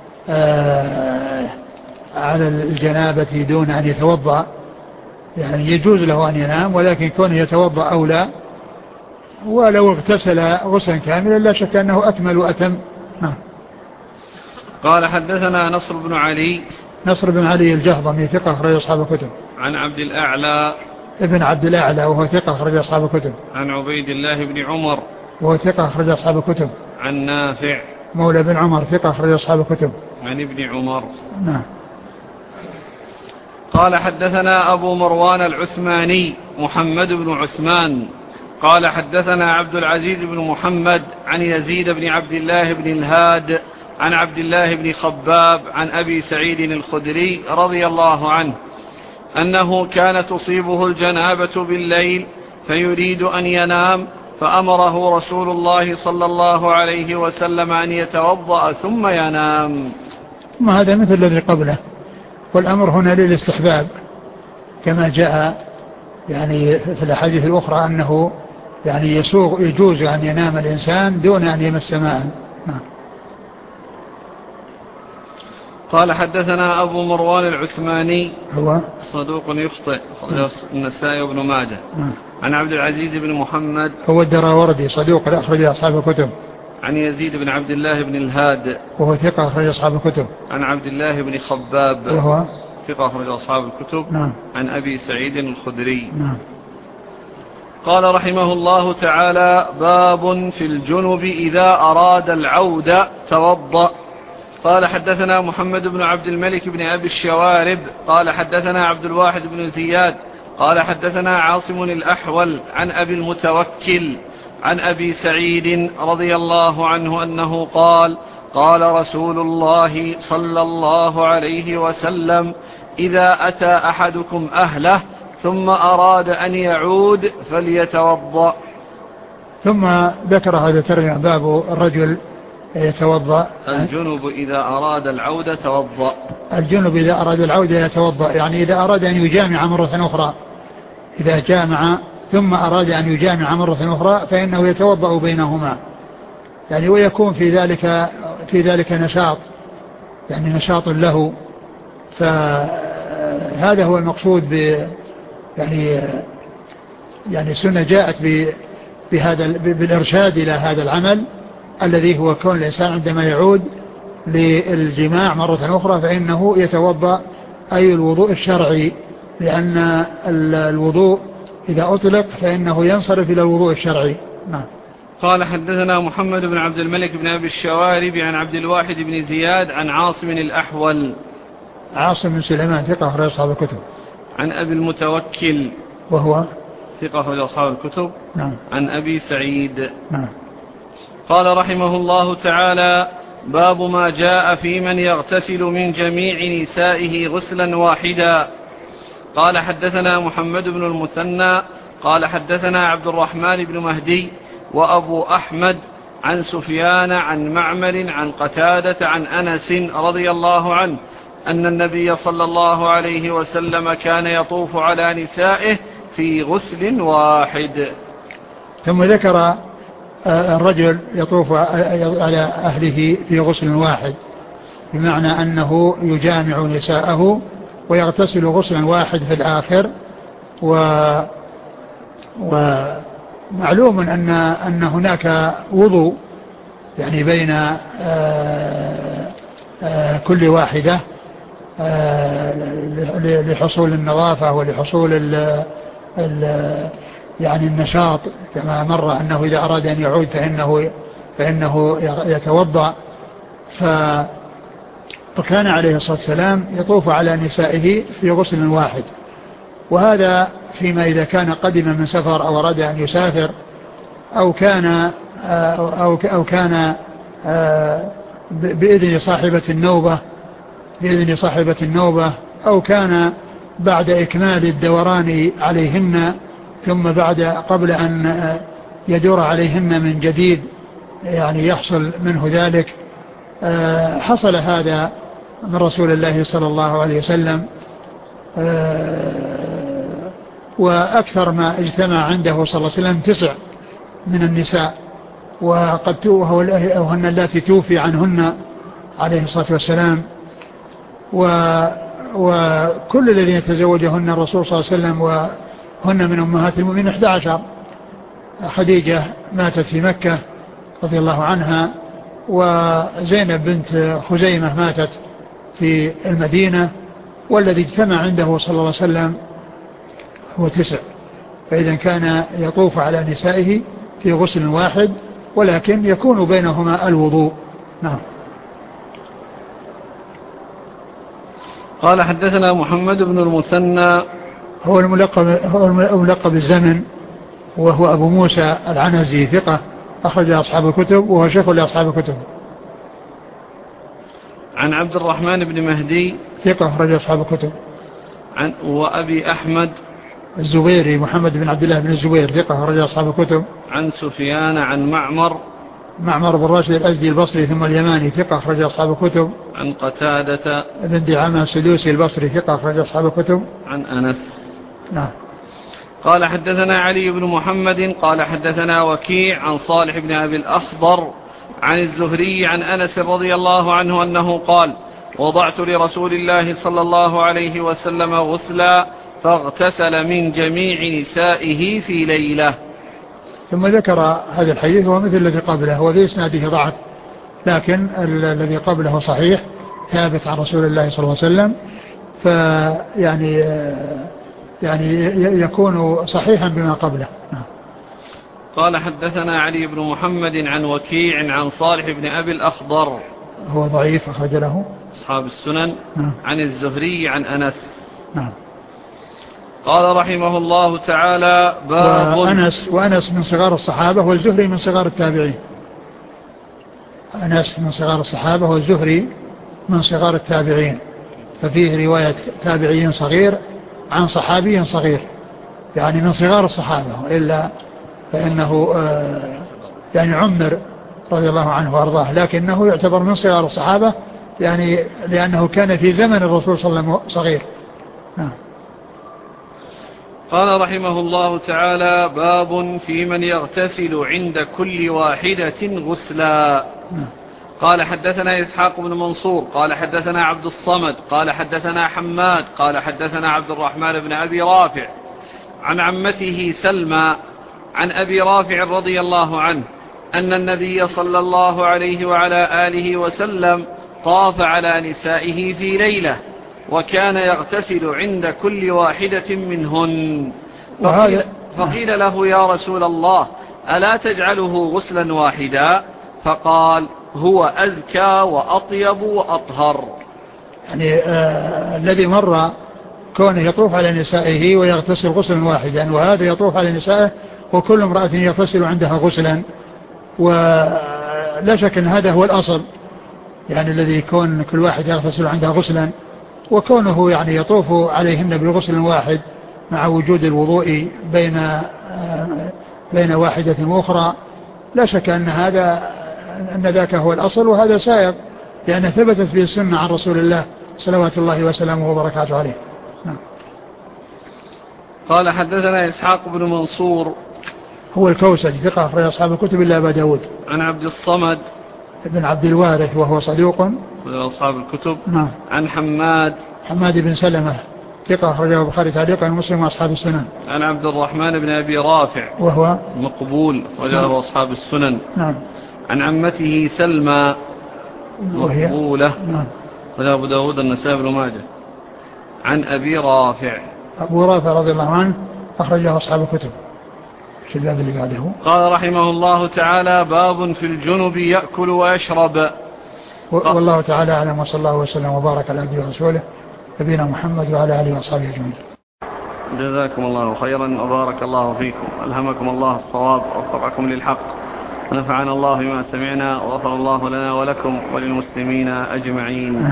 على الجنابة دون أن يتوضأ. يعني يجوز له أن ينام، ولكن كونه يتوضأ أولى، ولو اغتسل غسلا كاملا لا شك أنه أكمل وأتم. قال: حدثنا نصر بن علي. نصر بن علي الجهضمي ثقة أخرج أصحاب الكتب. عن عبد الأعلى ابن عبد الأعلى وهو ثقة أخرج أصحاب الكتب. عن عبيد الله بن عمر وهو ثقة أخرج أصحاب الكتب. عن نافع مولى بن عمر ثقة أخرج أصحاب الكتب. عن ابن عمر. نعم. قال: حدثنا أبو مروان العثماني محمد بن عثمان قال: حدثنا عبد العزيز بن محمد عن يزيد بن عبد الله بن الهاد عن عبد الله بن خباب عن أبي سعيد الخدري رضي الله عنه أنه كان تصيبه الجنابة بالليل فيريد أن ينام، فأمره رسول الله صلى الله عليه وسلم أن يتوضأ ثم ينام. ما هذا مثل الذي قبله، والأمر هنا للاستحباب كما جاء يعني في الأحاديث الأخرى أنه يعني يجوز أن ينام الإنسان دون أن يمس ماء. قال: حدثنا أبو مروان العثماني هو صدوق يخطئ النسائي وابن ماجه. عن عبد العزيز بن محمد هو الدراوردي صدوق أخرج أصحاب الكتب. عن يزيد بن عبد الله بن الهاد وهو ثقة أخرج أصحاب الكتب. عن عبد الله بن خباب وهو ثقة أخرج أصحاب الكتب. نعم. عن أبي سعيد الخدري. نعم. قال رحمه الله تعالى: باب في الجنب إذا أراد العودة توضأ. قال: حدثنا محمد بن عبد الملك بن أبي الشوارب قال: حدثنا عبد الواحد بن زياد قال: حدثنا عاصم الأحول عن أبي المتوكل عن أبي سعيد رضي الله عنه أنه قال: قال رسول الله صلى الله عليه وسلم: إذا أتى أحدكم أهله ثم أراد أن يعود فليتوضأ. ثم ذكر هذا الترجمة: باب الرجل يتوضأ. الجنب إذا أراد العودة توضأ. الجنب إذا أراد العودة يتوضأ، يعني إذا أراد أن يجامع مرة أخرى، إذا جامع ثم أراد أن يجامع مرة أخرى فإنه يتوضأ بينهما، يعني ويكون في ذلك نشاط، يعني نشاط له. فهذا هو المقصود يعني السنة جاءت بالإرشاد إلى هذا العمل الذي هو كون الإنسان عندما يعود للجماع مرة أخرى فإنه يتوضأ، أي الوضوء الشرعي، لأن الوضوء إذا أطلق فإنه ينصرف إلى الوضوء الشرعي. نعم. قال: حدثنا محمد بن عبد الملك بن أبي الشوارب عن عبد الواحد بن زياد عن عاصم الأحول. عاصم بن سليمان ثقة أخرج أصحاب الكتب. عن أبي المتوكل وهو ثقة أخرج أصحاب الكتب. نعم. عن أبي سعيد. نعم. قال رحمه الله تعالى: باب ما جاء في من يغتسل من جميع نسائه غسلا واحدا. قال: حدثنا محمد بن المثنى قال: حدثنا عبد الرحمن بن مهدي وأبو أحمد عن سفيان عن معمر عن قتادة عن أنس رضي الله عنه أن النبي صلى الله عليه وسلم كان يطوف على نسائه في غسل واحد. ثم ذكر الرجل يطوف على أهله في غسل واحد، بمعنى أنه يجامع نساءه ويغتسل غسلا واحد في الآخر. ومعلوم أن هناك وضوء يعني بين كل واحدة لحصول النظافة ولحصول يعني النشاط، كما مر أنه إذا أراد أن يعود فإنه يتوضأ. فكان عليه الصلاة والسلام يطوف على نسائه في غسل واحد، وهذا فيما إذا كان قدم من سفر أو أراد أن يسافر أو كان بإذن صاحبة النوبة أو كان بعد إكمال الدوران عليهن ثم قبل أن يدور عليهن من جديد يعني يحصل منه ذلك، حصل هذا من رسول الله صلى الله عليه وسلم. وأكثر ما اجتمع عنده صلى الله عليه وسلم 9 من النساء، وهن التي توفي عنهن عليه الصلاة والسلام. وكل الذين تزوجهن الرسول صلى الله عليه وسلم وهن من أمهات المؤمنين 11. خديجة ماتت في مكة رضي الله عنها، وزينب بنت خزيمة ماتت في المدينة، والذي اجتمع عنده صلى الله عليه وسلم هو 9. فإذا كان يطوف على نسائه في غسل واحد، ولكن يكون بينهما الوضوء. نعم. قال حدثنا محمد بن المثنى هو الملقب بالزمن، وهو أبو موسى العنزي ثقة أخرج أصحاب الكتب، وهو شيخ لأصحاب الكتب. عن عبد الرحمن بن مهدي ثقة أخرج أصحاب الكتب. وأبي أحمد الزبيري محمد بن عبد الله بن الزبير ثقة أخرج أصحاب الكتب. عن سفيان عن معمر بن راشد الأزدي البصري ثم اليماني ثقة أخرج أصحاب الكتب. عن قتادة بن دعامة السدوسي البصري ثقة أخرج أصحاب الكتب. عن أنس. نعم. قال حدثنا علي بن محمد قال حدثنا وكيع عن صالح بن أبي الأخضر عن الزهري عن أنس رضي الله عنه أنه قال: وضعت لرسول الله صلى الله عليه وسلم غسلا فاغتسل من جميع نسائه في ليلة. ثم ذكر هذا الحديث هو مثل الذي قبله، هو بإسناده ضعف، لكن الذي قبله صحيح ثابت عن رسول الله صلى الله عليه وسلم، يعني يكون صحيحا بما قبله. قال حدثنا علي بن محمد عن وكيع عن صالح بن أبي الأخضر هو ضعيف أخرج له أصحاب السنن. عن الزهري عن أنس. نعم. قال رحمه الله تعالى: باب وأنس من صغار الصحابة والزهري من صغار التابعين. أنس من صغار الصحابة والزهري من صغار التابعين، ففيه رواية تابعي صغير عن صحابي صغير، يعني من صغار الصحابة، وإلا فإنه يعني عمر رضي الله عنه وارضاه، لكنه يعتبر من صغار الصحابة يعني لأنه كان في زمن الرسول صلى الله عليه وسلم صغير. نعم. قال رحمه الله تعالى: باب في من يغتسل عند كل واحدة غسلا. قال حدثنا إسحاق بن منصور قال حدثنا عبد الصمد قال حدثنا حماد قال حدثنا عبد الرحمن بن أبي رافع عن عمته سلمى عن أبي رافع رضي الله عنه أن النبي صلى الله عليه وعلى آله وسلم طاف على نسائه في ليلة، وكان يغتسل عند كل واحدة منهن. فقيل له: يا رسول الله، ألا تجعله غسلا واحدا؟ فقال: هو أزكى وأطيب وأطهر. يعني الذي مر كونه يطوف على نسائه ويغتسل غسلا واحدا، وهذا يطوف على نسائه وكل امرأة يغتسل عندها غسلا، ولا شك أن هذا هو الأصل، يعني الذي يكون كل واحد يغتسل عندها غسلا، وكونه يعني يطوف عليهن بالغسل الواحد مع وجود الوضوء بين واحدة وأخرى، لا شك أن ذاك هو الأصل، وهذا سائغ لأن ثبتت به السنة عن رسول الله صلوات الله وسلامه وبركاته عليه. قال حدثنا إسحاق بن منصور هو الكوسجي ثقة أخرج أصحاب الكتب إلا أبا داود. عن عبد الصمد بن عبد الوارث وهو صدوق أصحاب الكتب. نعم. عن حماد بن سلمة ثقة أخرجه البخاري تعليقا ومسلم وأصحاب السنن. عن عبد الرحمن بن أبي رافع وهو مقبول وله أصحاب السنن. نعم. عن عمته سلمى مقبولة. نعم. وله أبو داود النسائي بن ماجه. عن أبي رافع رضي الله عنه أخرجه أصحاب الكتب. في الباب اللي بعده. قال رحمه الله تعالى: باب في الجنب يأكل ويشرب. والله تعالى أعلم، وصلى الله وسلم وبارك على عبده ورسوله نبينا محمد وعلى آله وصحبه أجمعين. جزاكم الله خيرا وبارك الله فيكم، ألهمكم الله الصواب ووفقكم للحق، ونفعنا الله بما سمعنا، وغفر الله لنا ولكم وللمسلمين أجمعين.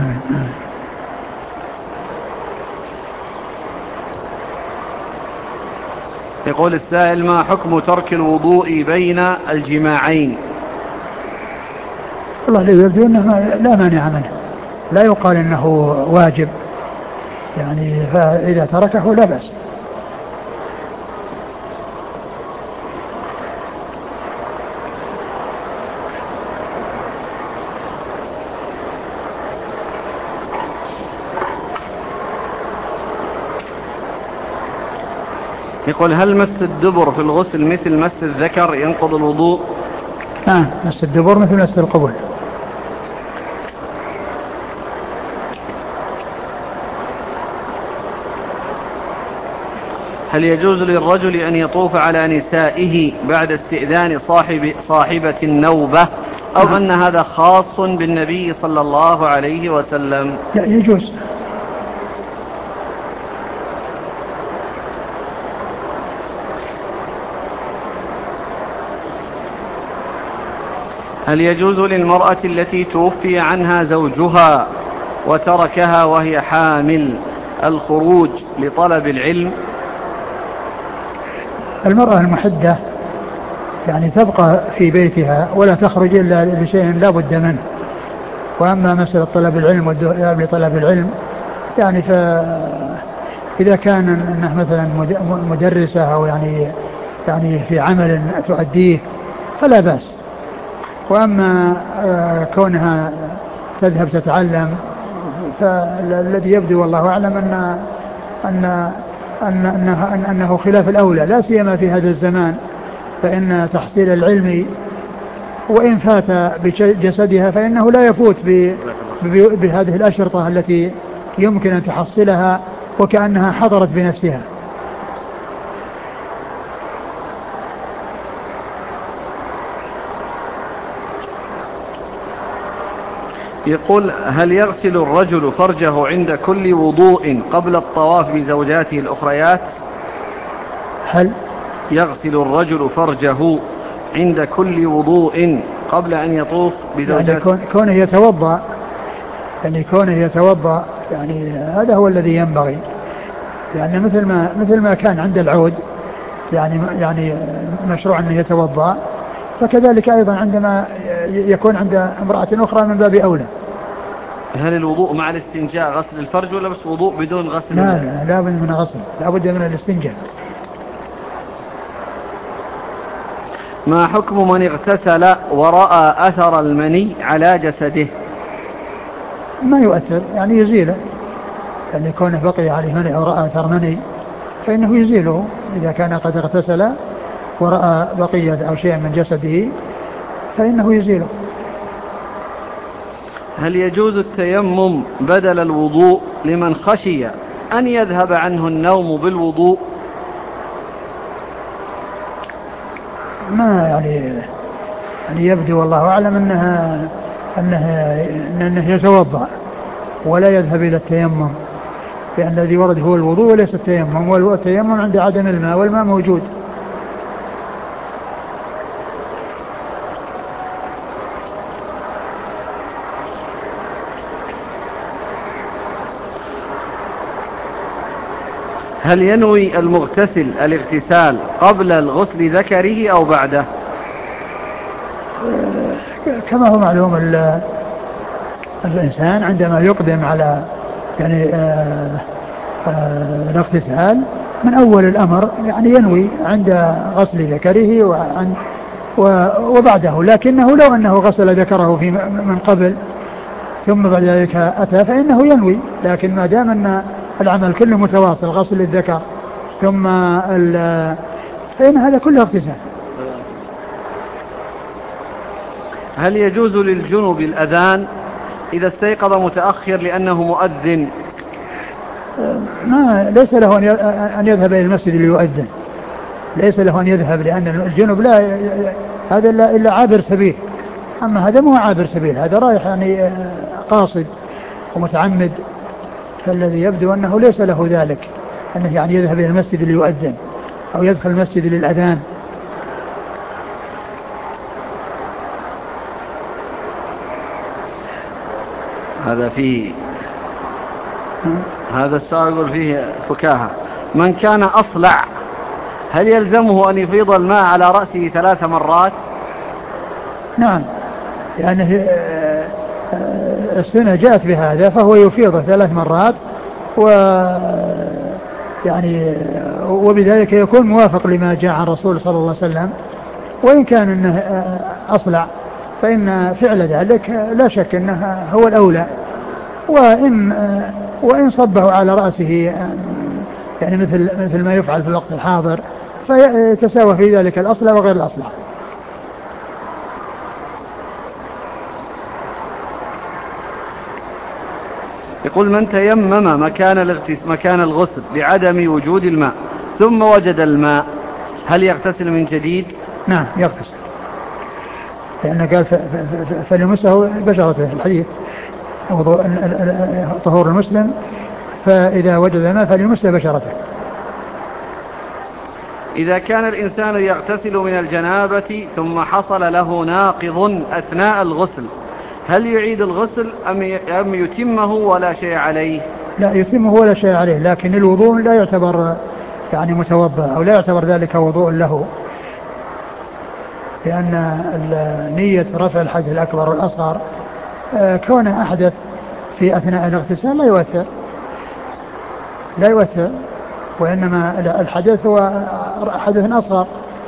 يقول السائل: ما حكم ترك الوضوء بين الجماعين؟ والله الذي يبدو أنه لا مانع منه، لا يقال أنه واجب يعني، فإذا تركه لا بأس. يقول: هل مس الدبر في الغسل مثل مس الذكر ينقض الوضوء؟ مس الدبر مثل مس القبل. هل يجوز للرجل أن يطوف على نسائه بعد استئذان صاحبة النوبة، أو أن هذا خاص بالنبي صلى الله عليه وسلم؟ لا، يجوز. هل يجوز للمرأة التي توفي عنها زوجها وتركها وهي حامل الخروج لطلب العلم؟ المرأة المحدة يعني تبقى في بيتها ولا تخرج إلا لشيء لا بد منه. وأما مسألة طلب العلم والذهاب لطلب العلم يعني فإذا كان أنه مثلا مدرسة أو يعني في عمل تؤديه فلا بأس. وأما كونها تذهب تتعلم فالذي يبدو والله أعلم أنه خلاف الأولى، لا سيما في هذا الزمان، فإن تحصيل العلم وإن فات بجسدها فإنه لا يفوت بهذه الأشرطة التي يمكن أن تحصلها وكأنها حضرت بنفسها. يقول: هل يغسل الرجل فرجه عند كل وضوء قبل الطواف بزوجاته الأخريات؟ هل يغسل الرجل فرجه عند كل وضوء قبل أن يطوف بزوجاته؟ يعني كونه يتوضأ يعني هذا هو الذي ينبغي، يعني مثل ما كان عند العود يعني مشروع أنه يتوضأ، فكذلك أيضا عندما يكون عند امرأة أخرى من باب أولى. هل الوضوء مع الاستنجاء غسل الفرج ولا بس وضوء بدون غسل؟ لا بد من غسل، لا بد من الاستنجاء. ما حكم من اغتسل ورأى أثر المني على جسده؟ ما يؤثر، يعني يزيله، يعني كونه بقي عليه مني أو رأى أثر مني فإنه يزيله إذا كان قد اغتسل ورأى بقية أو شيء من جسده فإنه يزيله. هل يجوز التيمم بدل الوضوء لمن خشي أن يذهب عنه النوم بالوضوء؟ ما يعني يبدو والله أعلم أنه يتوضأ ولا يذهب إلى التيمم، لأن الذي ورد هو الوضوء وليس التيمم، والتيمم عند عدم الماء والماء موجود. هل ينوي المغتسل الاغتسال قبل الغسل ذكره أو بعده؟ كما هو معلوم الإنسان عندما يقدم على يعني الاغتسال من أول الأمر يعني ينوي عند غسل ذكره وبعده، لكنه لو أنه غسل ذكره من قبل ثم بعد ذلك أتى فإنه ينوي، لكن ما دام أن العمل كله متواصل غسل الذكر ثم فإن هذا كله اغتسال. هل يجوز للجنب الأذان إذا استيقظ متأخر لأنه مؤذن؟ ليس له أن يذهب إلى المسجد ليؤذن، ليس له أن يذهب، لأن الجنب لا هذا إلا عابر سبيل، أما هذا مو عابر سبيل، هذا رايح يعني قاصد ومتعمد، فالذي يبدو أنه ليس له ذلك أنه يعني يذهب إلى المسجد ليؤذن أو يدخل المسجد للأذان. هذا السؤال يقول فيه فكاهة. من كان أصلع هل يلزمه أن يفيض الماء على رأسه 3 مرات؟ نعم، يعني السنة جاءت بهذا، فهو يفيض 3 مرات يعني وبذلك يكون موافق لما جاء عن الرسول صلى الله عليه وسلم. وإن كان انه أصلع فإن فعل ذلك لا شك انه هو الأولى. وإن صبه على رأسه يعني مثل ما يفعل في الوقت الحاضر فيتساوى في ذلك الأصلع وغير الأصلع. يقول: من تيمم مكان الغسل لعدم وجود الماء ثم وجد الماء هل يغتسل من جديد؟ نعم يغتسل، لأنه قال فليمسه بشرته في الحديث طهور المسلم، فإذا وجد الماء فليمسه بشرته. إذا كان الإنسان يغتسل من الجنابة ثم حصل له ناقض أثناء الغسل هل يعيد الغسل أم يتمه ولا شيء عليه؟ لا يتمه ولا شيء عليه، لكن الوضوء لا يعتبر يعني متوضأ أو لا يعتبر ذلك وضوء له، لأن نية رفع الحدث الأكبر والأصغر كونه أحدث في أثناء الاغتسال لا يؤثر، وإنما الحدث هو حدث أصغر.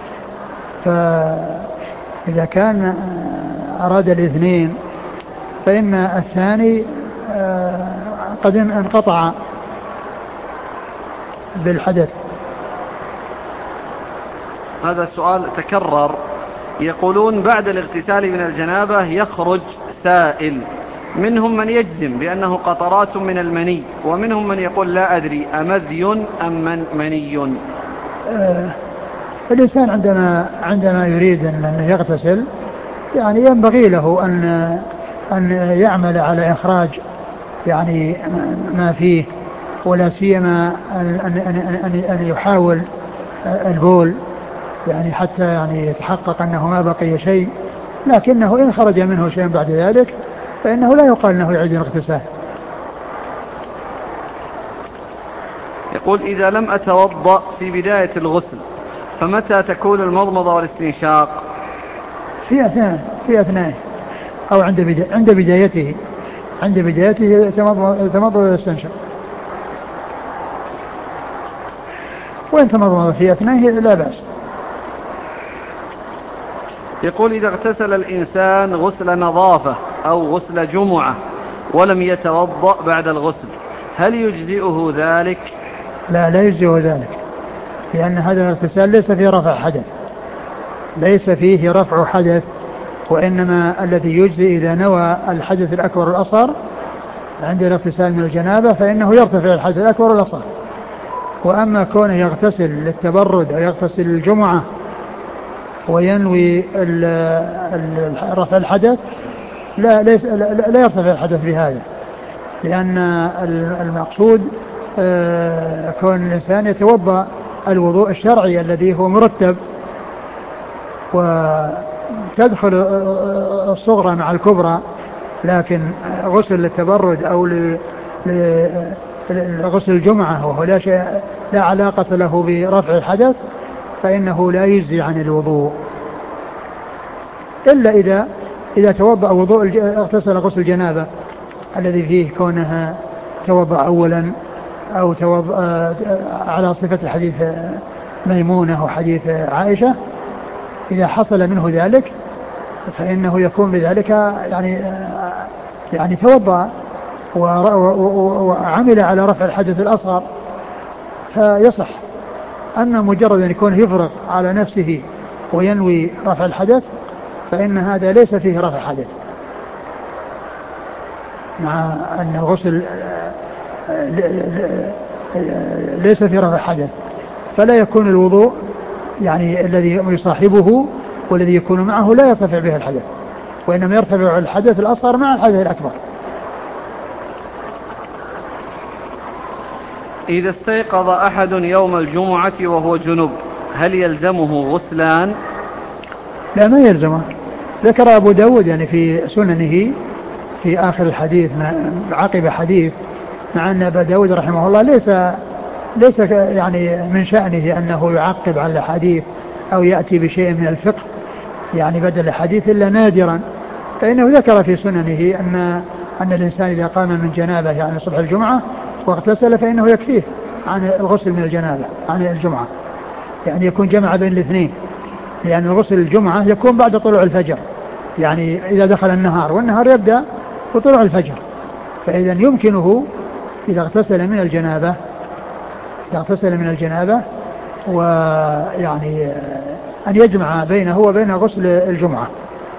فإذا كان أراد الاثنين فإن الثاني قد انقطع بالحدث. هذا السؤال تكرر. يقولون بعد الاغتسال من الجنابة يخرج سائل، منهم من يجزم بأنه قطرات من المني، ومنهم من يقول لا أدري أمذي أم مني. الإنسان عندما يريد أن يغتسل يعني ينبغي له أن يعمل على إخراج يعني ما فيه، ولا سيما أن يحاول البول يعني حتى يعني يتحقق أنه ما بقي شيء، لكنه إن خرج منه شيء بعد ذلك فإنه لا يقال أنه يعيد الاغتسال. يقول: إذا لم أتوضأ في بداية الغسل فمتى تكون المضمضة والاستنشاق؟ في أثناء أو عند بدايته تمضمض والاستنشاق، وإن تمضمض في أثنائه لا بأس. يقول: إذا اغتسل الإنسان غسل نظافة أو غسل جمعة ولم يتوضأ بعد الغسل هل يجزئه ذلك؟ لا يجزئه ذلك، لأن هذا الاغتسال ليس فيه رفع حدث، وإنما الذي يجزي إذا نوى الحدث الأكبر والأصغر عند الاغتسال من الجنابة فإنه يرتفع الحدث الأكبر والأصغر. وأما كونه يغتسل للتبرد أو يغتسل للجمعة وينوي رفع الحدث لا يرتفع الحدث بهذا، لأن المقصود كون الإنسان يتوضأ الوضوء الشرعي الذي هو مرتب، وتدخل الصغرى مع الكبرى، لكن غسل للتبرد أو غسل الجمعة وهو لا علاقة له برفع الحدث فإنه لا يجزي عن الوضوء، إلا إذا توضأ اغتسل غسل الجنابة الذي فيه كونها توضأ أولا أو توضأ على صفة حديث ميمونة وحديث عائشة. إذا حصل منه ذلك فإنه يكون بذلك يعني توضأ وعمل على رفع الحدث الأصغر فيصح. أما مجرد أن يكون يفرغ على نفسه وينوي رفع الحدث فإن هذا ليس فيه رفع حدث، مع أن الغسل ليس فيه رفع حدث، فلا يكون الوضوء يعني الذي يصاحبه والذي يكون معه لا يرتفع به الحدث، وإنما يرتفع الحدث الأصغر مع الحدث الأكبر. إذا استيقظ أحد يوم الجمعة وهو جنب هل يلزمه غسلان؟ لا ما يلزمه. ذكر أبو داود يعني في سننه في آخر الحديث عقب حديث، مع أن أبا داود رحمه الله ليس ليس يعني من شأنه أنه يعقب على الحديث أو يأتي بشيء من الفقه يعني بدل الحديث إلا نادرا، فإنه ذكر في سننه أن الإنسان إذا قام من جنابه يعني صبح الجمعة واغتسل فإنه يكفيه عن الغسل من الجنابة عن الجمعة، يعني يكون جمع بين الاثنين، يعني الغسل الجمعة يكون بعد طلوع الفجر، يعني إذا دخل النهار، والنهار يبدأ بطلوع الفجر، فإذا يمكنه إذا اغتسل من الجنابة ويعني أن يجمع بينه وبين غسل الجمعة.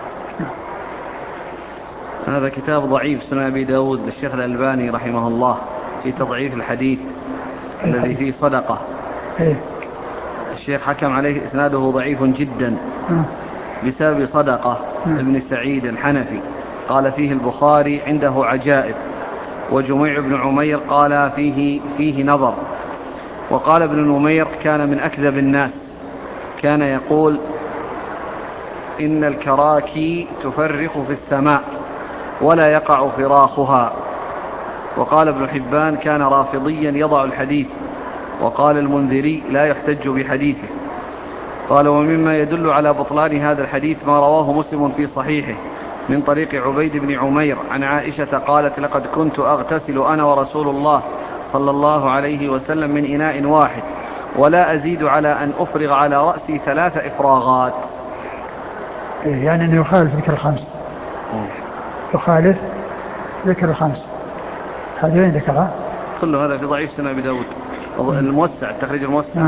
هذا كتاب ضعيف سنن أبي داود للشيخ الألباني رحمه الله في تضعيف الحديث الذي فيه صدقة. الشيخ حكم عليه إسناده ضعيف جدا بسبب صدقة ابن سعيد الحنفي، قال فيه البخاري عنده عجائب، وجميع بن عمير قال فيه نظر، وقال ابن نمير كان من أكذب الناس، كان يقول إن الكراكي تفرخ في السماء ولا يقع فراخها، وقال ابن حبان كان رافضيا يضع الحديث، وقال المنذري لا يحتج بحديثه. قال ومما يدل على بطلان هذا الحديث ما رواه مسلم في صحيحه من طريق عبيد بن عمير عن عائشة قالت لقد كنت أغتسل أنا ورسول الله صلى الله عليه وسلم من إناء واحد ولا أزيد على أن أفرغ على رأسي 3 إفراغات. يعني أنه يخالف ذكر الخمس، يخالف ذكر الخمس، هذا وين ذكرها؟ كله هذا في ضعيف سنن أبي داود الموسع، التخريج الموسع.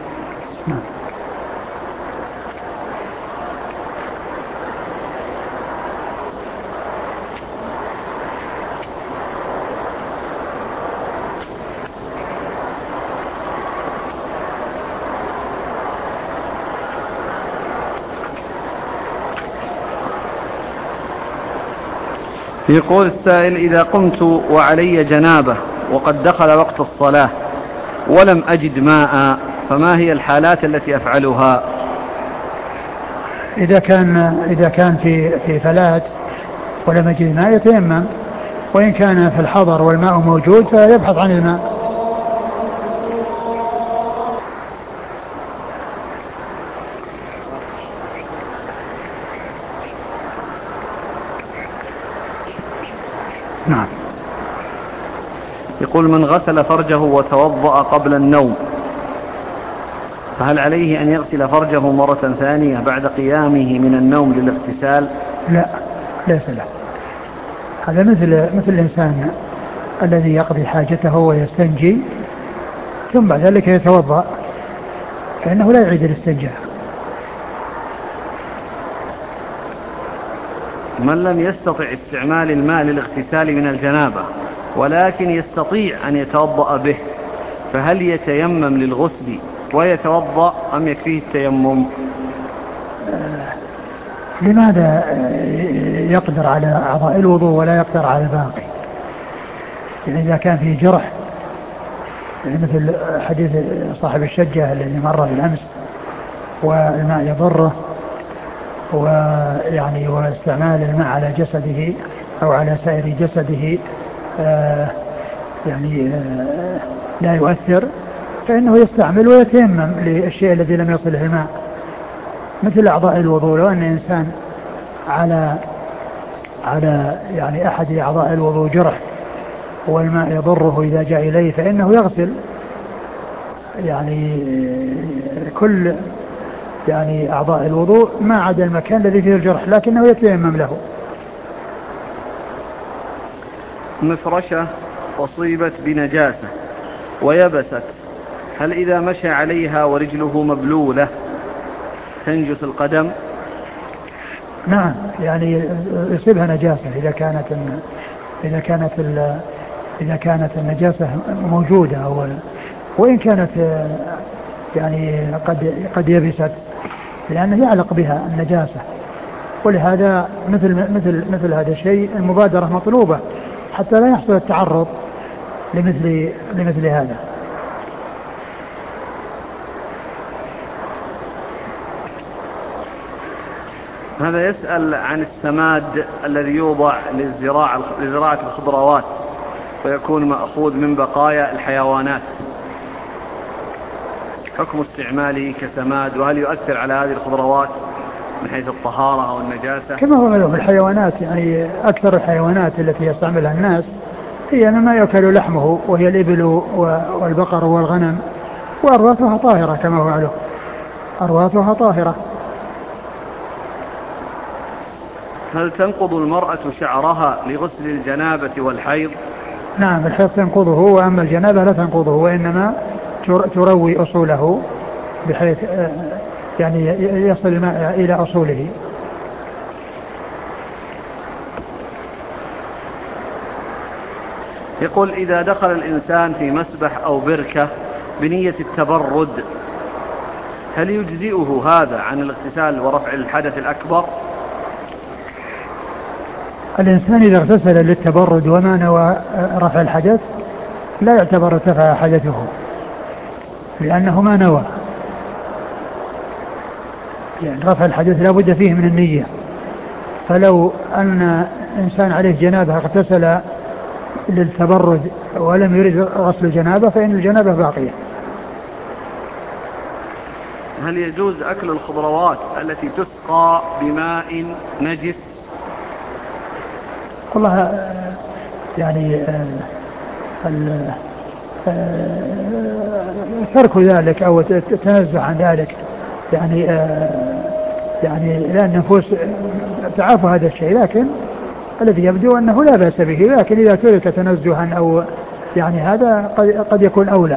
يقول السائل إذا قمت وعلي جنابة وقد دخل وقت الصلاة ولم أجد ماء فما هي الحالات التي أفعلها؟ إذا كان في فلات ولم أجد ماء يتيمم، وإن كان في الحضر والماء موجود فيبحث عن الماء. نعم. يقول من غسل فرجه وتوضأ قبل النوم فهل عليه أن يغسل فرجه مرة ثانية بعد قيامه من النوم للاغتسال؟ لا، ليس له. هذا مثل الإنسان الذي يقضي حاجته ويستنجي ثم بعد ذلك يتوضأ، فإنه لا يعيد الاستنجاء. من لم يستطع استعمال الماء للاغتسال من الجنابة ولكن يستطيع أن يتوضأ به فهل يتيمم للغسل ويتوضأ أم يكفيه التيمم؟ لماذا يقدر على أعضاء الوضوء ولا يقدر على الباقي؟ يعني إذا كان فيه جرح، يعني مثل حديث صاحب الشجة الذي مر بالأمس والماء يضره، ويعني واستعمال الماء على جسده أو على سائر جسده لا يؤثر، فإنه يستعمل ويتيمم للشيء الذي لم يصله الماء، مثل أعضاء الوضوء. لو أن إنسان على يعني أحد أعضاء الوضوء جرح والماء يضره إذا جاء إليه فإنه يغسل يعني كل يعني أعضاء الوضوء ما عدا المكان الذي فيه الجرح، لكنه يتيمم له. مفرشة أصيبت بنجاسة ويبست، هل إذا مشى عليها ورجله مبلولة تنجس القدم؟ نعم، يعني يصيبها نجاسة إذا كانت النجاسة موجودة، وإن كانت يعني قد يبست، لأنه يعلق بها النجاسة. ولهذا مثل هذا الشيء المبادرة مطلوبة حتى لا يحصل التعرض لمثل هذا. هذا يسأل عن السماد الذي يوضع لزراعة الخضروات ويكون مأخوذ من بقايا الحيوانات، حكم استعماله كسماد، وهل يؤثر على هذه الخضروات من حيث الطهارة أو النجاسة؟ كما هو معلوم الحيوانات، يعني أكثر الحيوانات التي يستعملها الناس هي ما يأكل لحمه، وهي الإبل والبقر والغنم، وأرواثها طاهرة كما هو معلوم، أرواثها طاهرة. هل تنقض المرأة شعرها لغسل الجنابة والحيض؟ نعم، الحيض تنقضه، وأما الجنابة لا تنقضه، وإنما تروي أصوله بحيث يعني يصل الماء إلى أصوله. يقول إذا دخل الإنسان في مسبح أو بركة بنية التبرد هل يجزئه هذا عن الاغتسال ورفع الحدث الأكبر؟ الإنسان إذا اغتسل للتبرد وما نوى رفع الحدث لا يعتبر ارتفع حدثه، لأنه ما نوى، يعني رفع الحدث لا بد فيه من النية. فلو أن إنسان عليه جنابه اغتسل للتبرد ولم يرد غسل الجنابه فإن الجنابه باقية. هل يجوز أكل الخضروات التي تسقى بماء نجس؟ والله يعني ترك ذلك أو التنزه عن ذلك يعني لأن النفوس تعافى هذا الشيء، لكن الذي يبدو أنه لا بأس به، لكن إذا ترك تنزها أو يعني هذا قد يكون أولى.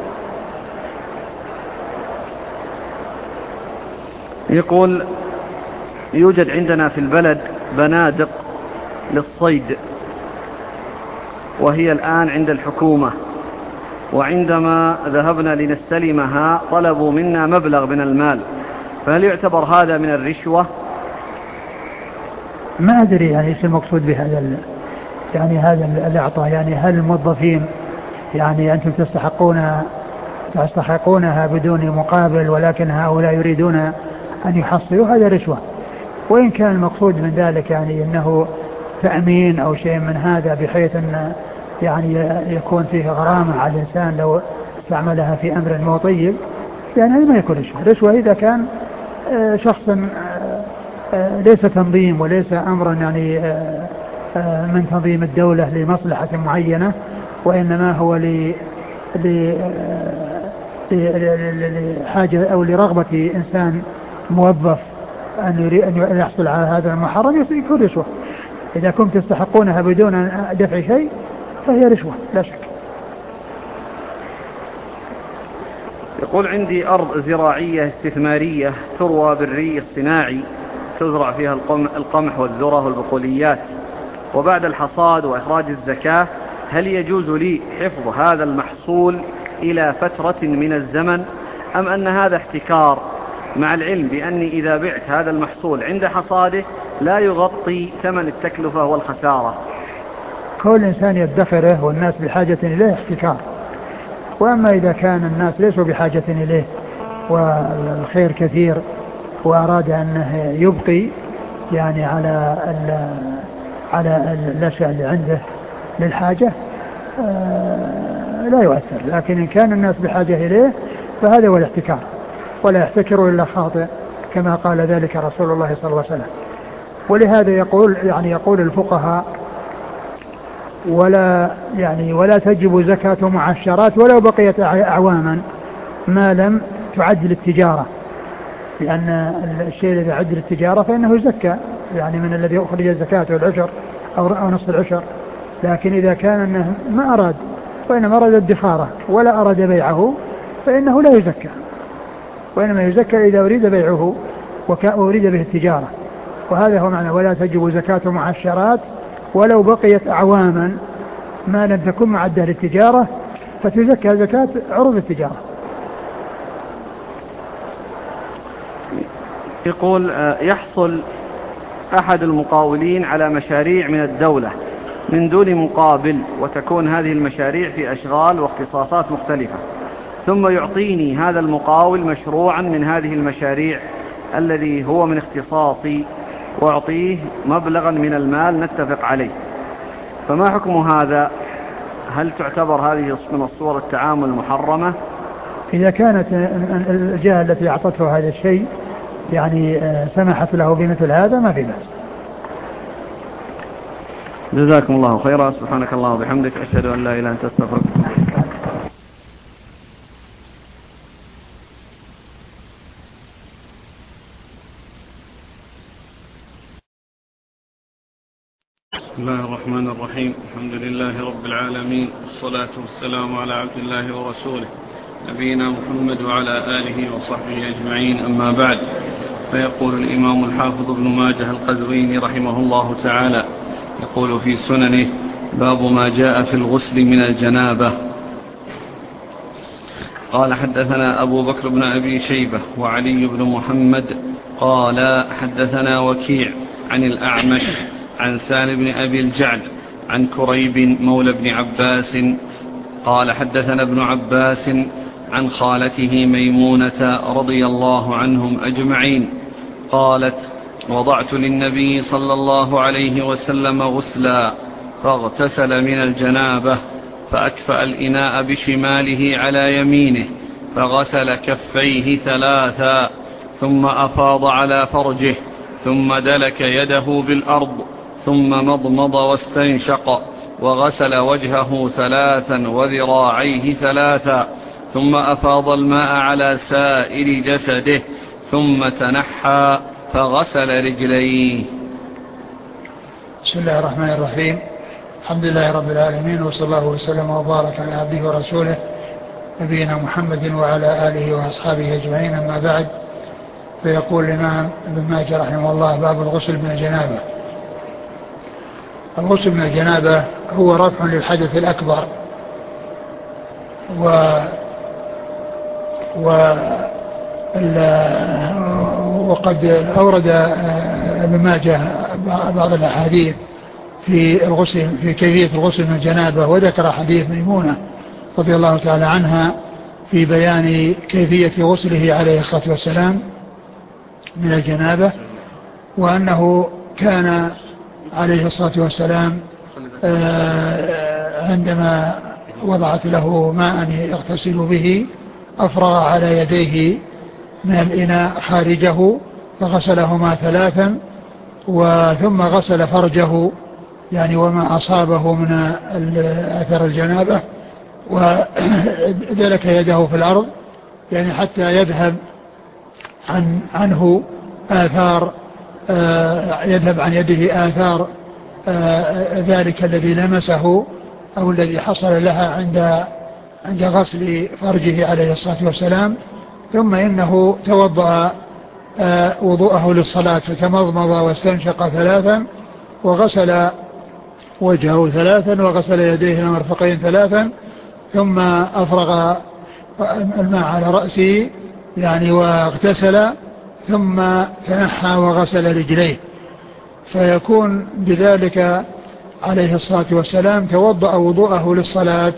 يقول يوجد عندنا في البلد بنادق للصيد، وهي الآن عند الحكومة، وعندما ذهبنا لنستلمها طلبوا منا مبلغ من المال، فهل يعتبر هذا من الرشوة؟ ما أدري يعني ايش المقصود بهذا يعني هذا الإعطاء، يعني هل الموظفين يعني أنتم تستحقونها بدون مقابل ولكن هؤلاء يريدون أن يحصلوا، هذا رشوة. وإن كان المقصود من ذلك يعني أنه تأمين أو شيء من هذا بحيث أن يعني يكون فيه غرامة على الإنسان لو استعملها في أمر مو طيب، يعني هذا ما يكون رشوة. رشوة إذا كان شخص ليس تنظيم وليس أمرا يعني من تنظيم الدولة لمصلحة معينة، وإنما هو لحاجة أو لرغبة إنسان موظف أن يحصل على هذا المحرم، يكون رشوة. إذا كنتم تستحقونها بدون دفع شيء فهي رشوة لا شك. يقول عندي أرض زراعية استثمارية تروى بالري الصناعي، تزرع فيها القمح والذرة والبقوليات، وبعد الحصاد وإخراج الزكاة هل يجوز لي حفظ هذا المحصول إلى فترة من الزمن، أم أن هذا احتكار، مع العلم بأني إذا بعت هذا المحصول عند حصاده لا يغطي ثمن التكلفة والخسارة؟ كل إنسان يدخره والناس بحاجة إليه احتكار، وأما إذا كان الناس ليسوا بحاجة إليه والخير كثير وأراد أنه يبقي يعني على الأشياء اللي عنده للحاجة لا يؤثر. لكن إن كان الناس بحاجة إليه فهذا هو الاحتكار، ولا يحتكر إلا خاطئ كما قال ذلك رسول الله صلى الله عليه وسلم. ولهذا يقول الفقهاء ولا تجب زكاة معشرات ولو بقيت أعواما ما لم تعد للتجارة، لأن الشيء الذي يعد للتجارة فإنه يزكى، يعني من الذي أخرج الزكاة والعشر أو نصف العشر. لكن إذا كان أنه ما أراد وإنما أراد الدخارة ولا أراد بيعه فإنه لا يزكى، وإنما يزكى إذا أريد بيعه وأريد به التجارة. وهذا هو معنى ولا تجب زكاة معشرات ولو بقيت أعواما ما لم تكن معدة للتجارة، فتزكى زكاة عروض التجارة. يقول يحصل أحد المقاولين على مشاريع من الدولة من دون مقابل، وتكون هذه المشاريع في أشغال واختصاصات مختلفة، ثم يعطيني هذا المقاول مشروعا من هذه المشاريع الذي هو من اختصاصي، وأعطيه مبلغا من المال نتفق عليه، فما حكم هذا؟ هل تعتبر هذه من الصور التعامل المحرمة؟ إذا كانت الجهة التي أعطته هذا الشيء يعني سمحت له بمثل هذا ما في بأس. جزاكم الله خيرا. سبحانك الله وبحمدك، أشهد أن لا إله إلا أنت، أستغفرك. بسم الله الرحمن الرحيم. الحمد لله رب العالمين، والصلاة والسلام على عبد الله ورسوله نبينا محمد وعلى آله وصحبه أجمعين، أما بعد. فيقول الإمام الحافظ ابن ماجه القزويني رحمه الله تعالى، يقول في سننه: باب ما جاء في الغسل من الجنابة. قال: حدثنا أبو بكر بن أبي شيبة وعلي بن محمد قال: حدثنا وكيع عن الأعمش عن سالم بن أبي الجعد عن كريب مولى بن عباس قال: حدثنا ابن عباس عن خالته ميمونة رضي الله عنهم أجمعين قالت: وضعت للنبي صلى الله عليه وسلم غسلا فاغتسل من الجنابة، فأكفأ الإناء بشماله على يمينه، فغسل كفيه 3 ثم أفاض على فرجه، ثم دلك يده بالأرض، ثم مضمض واستنشق، وغسل وجهه 3 وذراعيه 3، ثم أفاض الماء على سائر جسده، ثم تنحى فغسل رجليه. بسم الله الرحمن الرحيم. الحمد لله رب العالمين، وصلى الله وسلم وبارك على عبده ورسوله نبينا محمد وعلى آله وأصحابه أجمعين، أما بعد. فيقول الإمام ابن ماجه رحمه الله: باب الغسل من الجنابة. الغسل من الجنابة هو رفع للحدث الأكبر، وقد أورد ابن ماجه بعض الأحاديث في الغسل، في كيفية الغسل من الجنابة، وذكر حديث ميمونة رضي الله تعالى عنها في بيان كيفية غسله عليه الصلاة والسلام من الجنابة، وأنه كان عليه الصلاة والسلام عندما وضعت له ماء يغتسل به أفرغ على يديه من الإناء خارجه فغسلهما 3، ثم غسل فرجه يعني وما أصابه من أثر الجنابة، ودلك يده في الأرض يعني حتى يذهب عنه آثار، يذهب عن يده آثار ذلك الذي لمسه أو الذي حصل لها عند غسل فرجه عليه الصلاة والسلام. ثم إنه توضأ وضوءه للصلاة، فتمضمض واستنشق 3، وغسل وجهه 3، وغسل يديه المرفقين 3، ثم أفرغ الماء على رأسه يعني واغتسل، ثم تنحى وغسل رجليه، فيكون بذلك عليه الصلاة والسلام توضأ وضوءه للصلاة،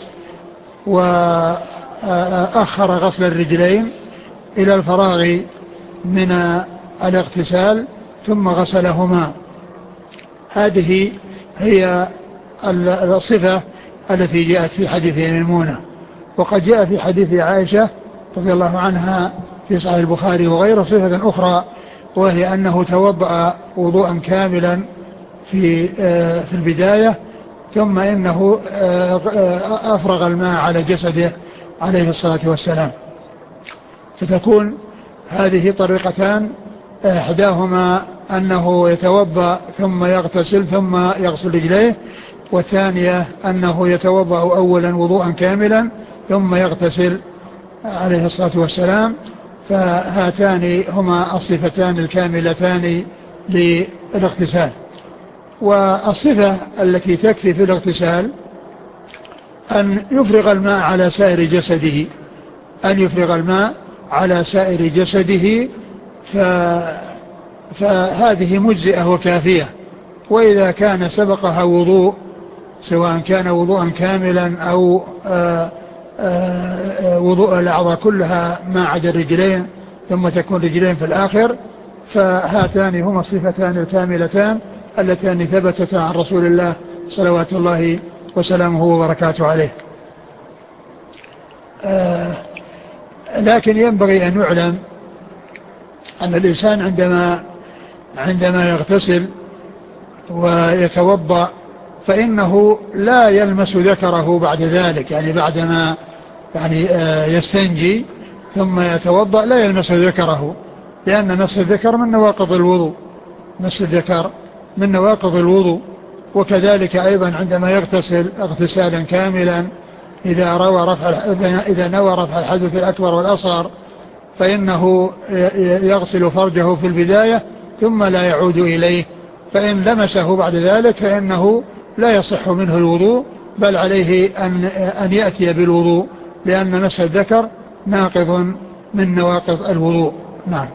وأخر غسل الرجلين إلى الفراغ من الاغتسال ثم غسلهما. هذه هي الصفة التي جاءت في حديث ميمونة. وقد جاء في حديث عائشة رضي الله عنها في صحيح البخاري وغيره صفة أخرى، وهي أنه توضأ وضوءا كاملا في البداية، ثم إنه أفرغ الماء على جسده عليه الصلاة والسلام. فتكون هذه طريقتان: إحداهما أنه يتوضأ ثم يغتسل ثم يغسل رجليه، والثانية أنه يتوضأ أولا وضوءا كاملا ثم يغتسل عليه الصلاة والسلام. فهاتان هما الصفتان الكاملتان للاغتسال. والصفة التي تكفي في الاغتسال أن يفرغ الماء على سائر جسده، أن يفرغ الماء على سائر جسده، فهذه مجزئة وكافية. وإذا كان سبقها وضوء، سواء كان وضوءا كاملا أو وضوء الأعضاء كلها ما عدا الرجلين ثم تكون رجلين في الآخر، فهاتان هما الصفتان الكاملتان اللتان ثبتتا عن رسول الله صلوات الله وسلامه وبركاته عليه. لكن ينبغي أن يعلم أن الإنسان عندما يغتسل ويتوضأ فإنه لا يلمس ذكره بعد ذلك، يعني بعدما يستنجي ثم يتوضأ لا يلمس ذكره، لأن مس الذكر من نواقض الوضوء، مس الذكر من نواقض الوضوء. وكذلك أيضا عندما يغتسل اغتسالا كاملا إذا نوى رفع الحدث الأكبر والأصغر فإنه يغسل فرجه في البداية ثم لا يعود إليه، فإن لمسه بعد ذلك فإنه لا يصح منه الوضوء، بل عليه أن يأتي بالوضوء، لأن مس الذكر ناقض من نواقض الوضوء. نعم.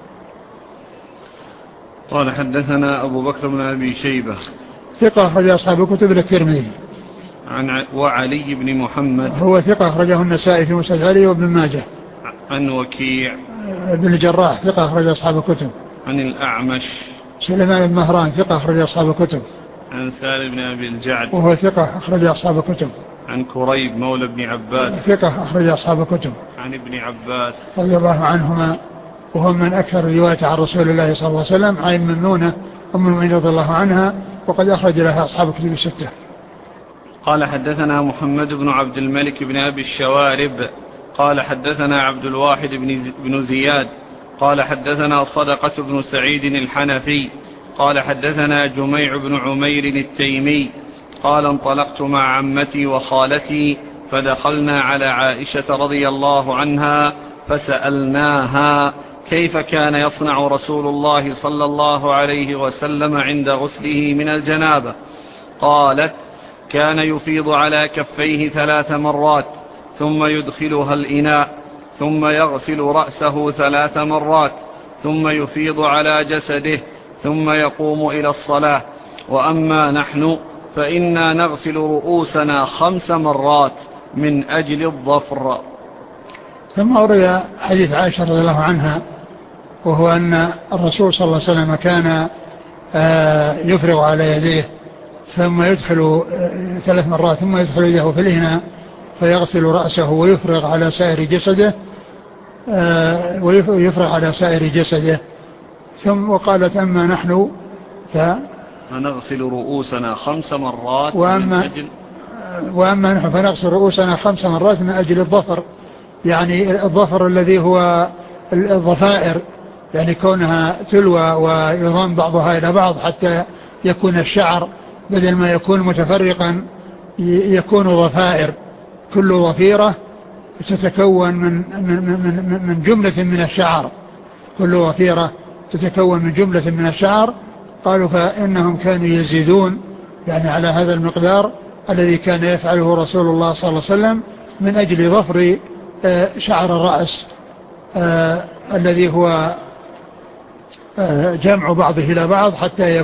قال حدثنا أبو بكر بن أبي شيبة ثقة أخرج أصحاب الكتب إلا الترمذي. وعلي بن محمد هو ثقة أخرجه النسائي في مسند علي وابن ماجه. عن وكيع بن الجراح ثقة أخرج أصحاب الكتب. عن الأعمش سليمان بن مهران ثقة أخرج أصحاب الكتب. عن سالم بن أبي الجعد وهو ثقة أخرج أصحاب الكتب. عن كريب مولى بن عباس ثقة أخرج أصحاب الكتب. عن ابن عباس رضي الله عنهما، وهم من أكثر الرواية عن رسول الله صلى الله عليه وسلم، عن ميمونة أم المؤمنين رضي الله عنها، وقد أخرج لها أصحاب الكتب الستة. قال حدثنا محمد بن عبد الملك بن أبي الشوارب قال حدثنا عبد الواحد بن زياد قال حدثنا صدقة بن سعيد الحنفي قال حدثنا جميع بن عمير التيمي قال انطلقت مع عمتي وخالتي فدخلنا على عائشة رضي الله عنها فسألناها كيف كان يصنع رسول الله صلى الله عليه وسلم عند غسله من الجنابة. قالت كان يفيض على كفيه 3 مرات ثم يدخلها الإناء ثم يغسل رأسه 3 مرات ثم يفيض على جسده ثم يقوم إلى الصلاة. وأما نحن فإنا نغسل رؤوسنا 5 مرات من أجل الظفر. ثم أورد حديث عائشة رضي الله عنها، وهو أن الرسول صلى الله عليه وسلم كان يفرغ على يديه ثم يدخل 3 مرات ثم يدخل يده في الإناء فيغسل رأسه ويفرغ على سائر جسده ثم وقالت أما نحن فنغسل رؤوسنا 5 مرات وأما نحن فنغسل رؤوسنا 5 مرات من أجل الظفر، يعني الظفر الذي هو الضفائر، يعني كونها تلوى ويضم بعضها إلى بعض حتى يكون الشعر بدل ما يكون متفرقا يكون ضفائر، كل ضفيرة تتكون من جملة من الشعر، كل ضفيرة تتكون من جملة من الشعر. قالوا فإنهم كانوا يزيدون يعني على هذا المقدار الذي كان يفعله رسول الله صلى الله عليه وسلم من أجل ظفر شعر الرأس الذي هو جمع بعضه إلى بعض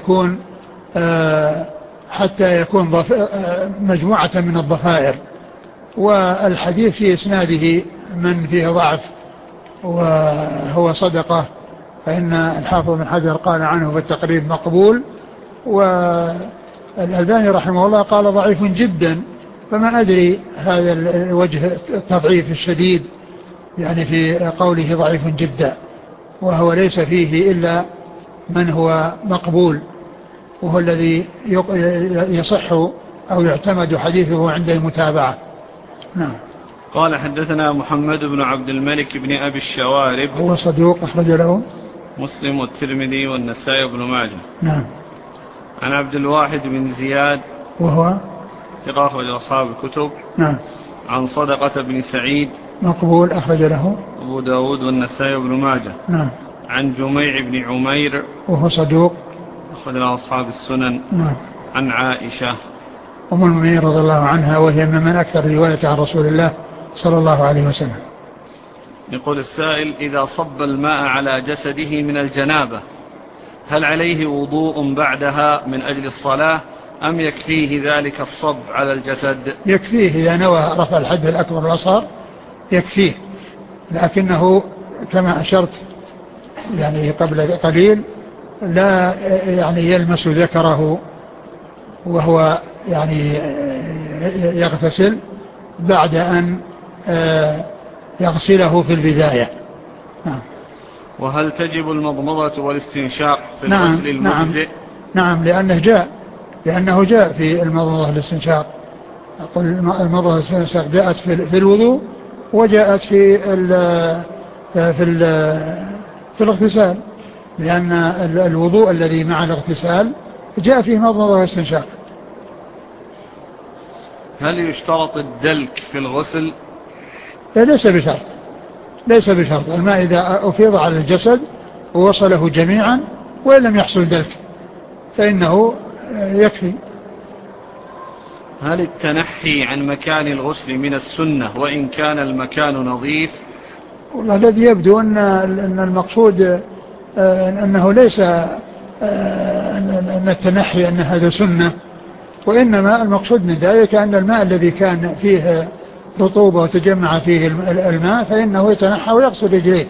حتى يكون مجموعة من الضفائر. والحديث في إسناده من فيه ضعف وهو صدقة، فإن الحافظ بن حجر قال عنه في التقريب مقبول، والألباني رحمه الله قال ضعيف جدا، فما أدري هذا الوجه التضعيف الشديد يعني في قوله ضعيف جدا، وهو ليس فيه إلا من هو مقبول، وهو الذي يصح أو يعتمد حديثه عند المتابعة. نعم. قال حدثنا محمد بن عبد الملك بن أبي الشوارب، هو صدوق أخرج له مسلم والترمذي والنسائي بن ماجه. نعم. عن عبد الواحد بن زياد وهو ثقة أخرج أصحاب الكتب. نعم. عن صدقة بن سعيد مقبول أخرج له أبو داود والنسائي بن ماجه. نعم. عن جميع بن عمير وهو صدوق أخرج له أصحاب السنن. نعم. عن عائشة أم المؤمنين رضي الله عنها، وهي من أكثر رواية عن رسول الله صلى الله عليه وسلم. يقول السائل: إذا صب الماء على جسده من الجنابة هل عليه وضوء بعدها من أجل الصلاة أم يكفيه ذلك الصب على الجسد؟ يكفيه إذا نوى رفع الحد الأكبر والأصغر يكفيه، لكنه كما أشرت يعني قبل قليل لا يعني يلمس ذكره وهو يعني يغتسل بعد أن يغسله في البداية. وهل تجب المضمضة والاستنشاق في الغسل المجزئ؟ نعم لأنه جاء في المضمضة والاستنشاق. أقول المضمضة والاستنشاق جاءت في الوضوء وجاءت في الاغتسال، لأن الوضوء الذي مع الاغتسال جاء فيه مضمضة واستنشاق. هل يشترط الدلك في الغسل؟ ليس بشرط. الماء إذا أفيض على الجسد ووصله جميعا وإن لم يحصل دلك فإنه يكفي. هل التنحي عن مكان الغسل من السنة وإن كان المكان نظيف؟ والله الذي يبدو أن المقصود أنه ليس أن التنحي أن هذا سنة، وإنما المقصود من ذلك أن الماء الذي كان فيه رطوبة وتجمع فيه الماء فإنه يتنحى ويغسل رجليه.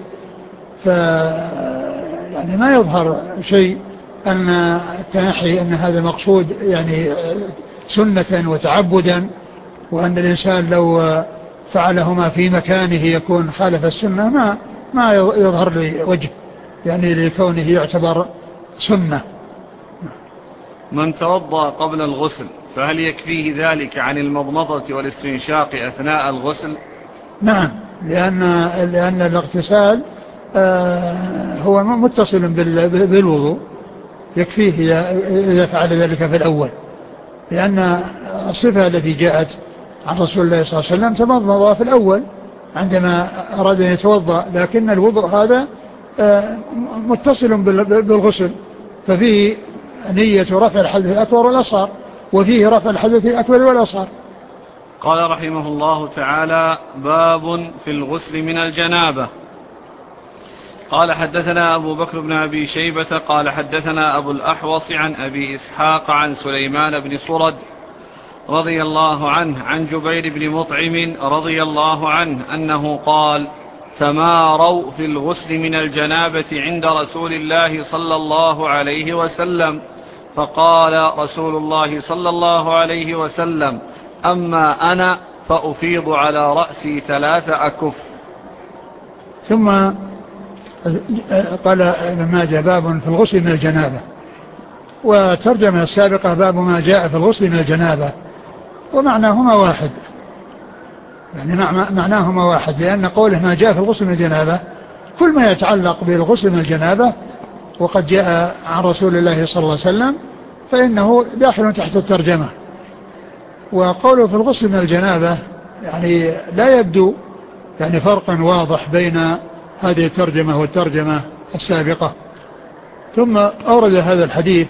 يعني ما يظهر شيء أن التنحي أن هذا مقصود يعني سنة وتعبدا، وأن الإنسان لو فعلهما في مكانه يكون خالف السنة ما يظهر لي وجه يعني لكونه يعتبر سنة. من توضأ قبل الغسل فهل يكفيه ذلك عن المضمضة والاستنشاق أثناء الغسل؟ نعم، لأن الاغتسال هو متصل بالوضوء، يكفيه إذا فعل ذلك في الأول، لأن الصفة التي جاءت عن رسول الله صلى الله عليه وسلم تمضمض في الأول عندما أراد أن يتوضأ، لكن الوضوء هذا متصل بالغسل، ففيه نية رفع الحدث الأكبر والأصغر، وفيه رفع الحدث الأكبر والأصغر. قال رحمه الله تعالى: باب في الغسل من الجنابة. قال: حدثنا أبو بكر بن أبي شيبة قال حدثنا أبو الأحوص عن أبي إسحاق عن سليمان بن صرد رضي الله عنه عن جبير بن مطعم رضي الله عنه أنه قال: تماروا في الغسل من الجنابة عند رسول الله صلى الله عليه وسلم، فقال رسول الله صلى الله عليه وسلم: أما أنا فأفيض على رأسي 3 أكف. ثم قال ابن ماجه: باب في الغسل من الجنابة، وترجمة السابقة باب ما جاء في الغسل من الجنابة، ومعناهما واحد، يعني معناهما واحد، لأن قوله ما جاء في الغسل من الجنابة كل ما يتعلق بالغسل من الجنابة وقد جاء عن رسول الله صلى الله عليه وسلم فإنه داخل تحت الترجمة. وقوله في الغسل من الجنابة يعني لا يبدو يعني فرقا واضح بين هذه الترجمة والترجمة السابقة. ثم أورد هذا الحديث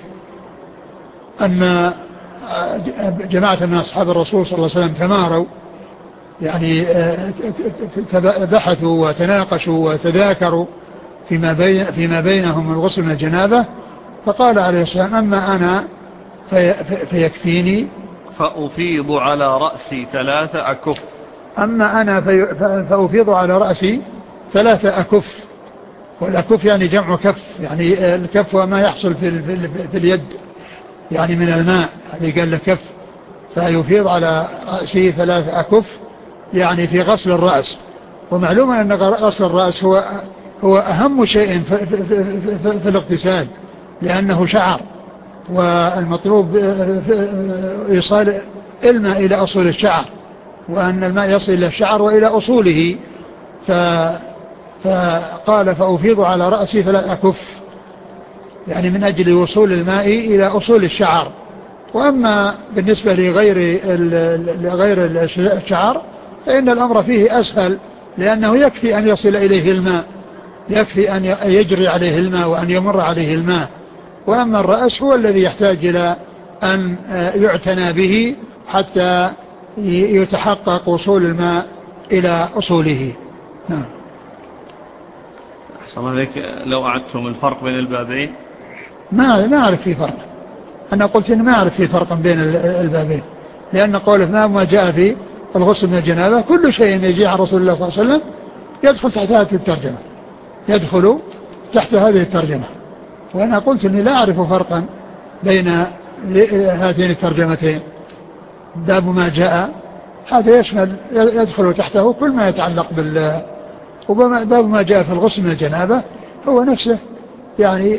أن جماعة من أصحاب الرسول صلى الله عليه وسلم تماروا، يعني بحثوا وتناقشوا وتذاكروا فيما بينهم الغسل من الجنابة، فقال عليه السلام: أما أنا فيكفيني فأفيض على رأسي 3 أكف. أما أنا فأفيض على رأسي 3 أكف، والأكف يعني جمع كف، يعني الكف وما يحصل في اليد يعني من الماء، هذه قال له كف، فيفيض على رأسي 3 أكف يعني في غسل الرأس. ومعلوم أن غسل الرأس هو أهم شيء في الاغتسال، لأنه شعر، والمطلوب إيصال الماء إلى أصول الشعر، وأن الماء يصل إلى الشعر وإلى أصوله، فقال: فأفيض على رأسي 3 أكف، يعني من أجل وصول الماء إلى أصول الشعر. وأما بالنسبة لغير الشعر فإن الأمر فيه أسهل، لأنه يكفي أن يصل إليه الماء، يكفي أن يجري عليه الماء وأن يمر عليه الماء. وأما الرأس هو الذي يحتاج إلى أن يعتنى به حتى يتحقق وصول الماء إلى أصوله. نعم. أحسن عليك. لو أعدتم الفرق بين البابين ما أعرف فيه فرق. أنا قلت إن ما أعرف فيه فرق بين البابين، لأن قوله ما جاء في الغسل من الجنابة كل شيء يجي عن رسول الله صلى الله عليه وسلم يدخل تحت هذه الترجمة، يدخل تحت هذه الترجمة. وأنا قلت إني لا أعرف فرقا بين هاتين الترجمتين، باب ما جاء هذا يشمل يدخل تحته كل ما يتعلق وباب ما جاء في الغسل من الجنابة هو نفسه يعني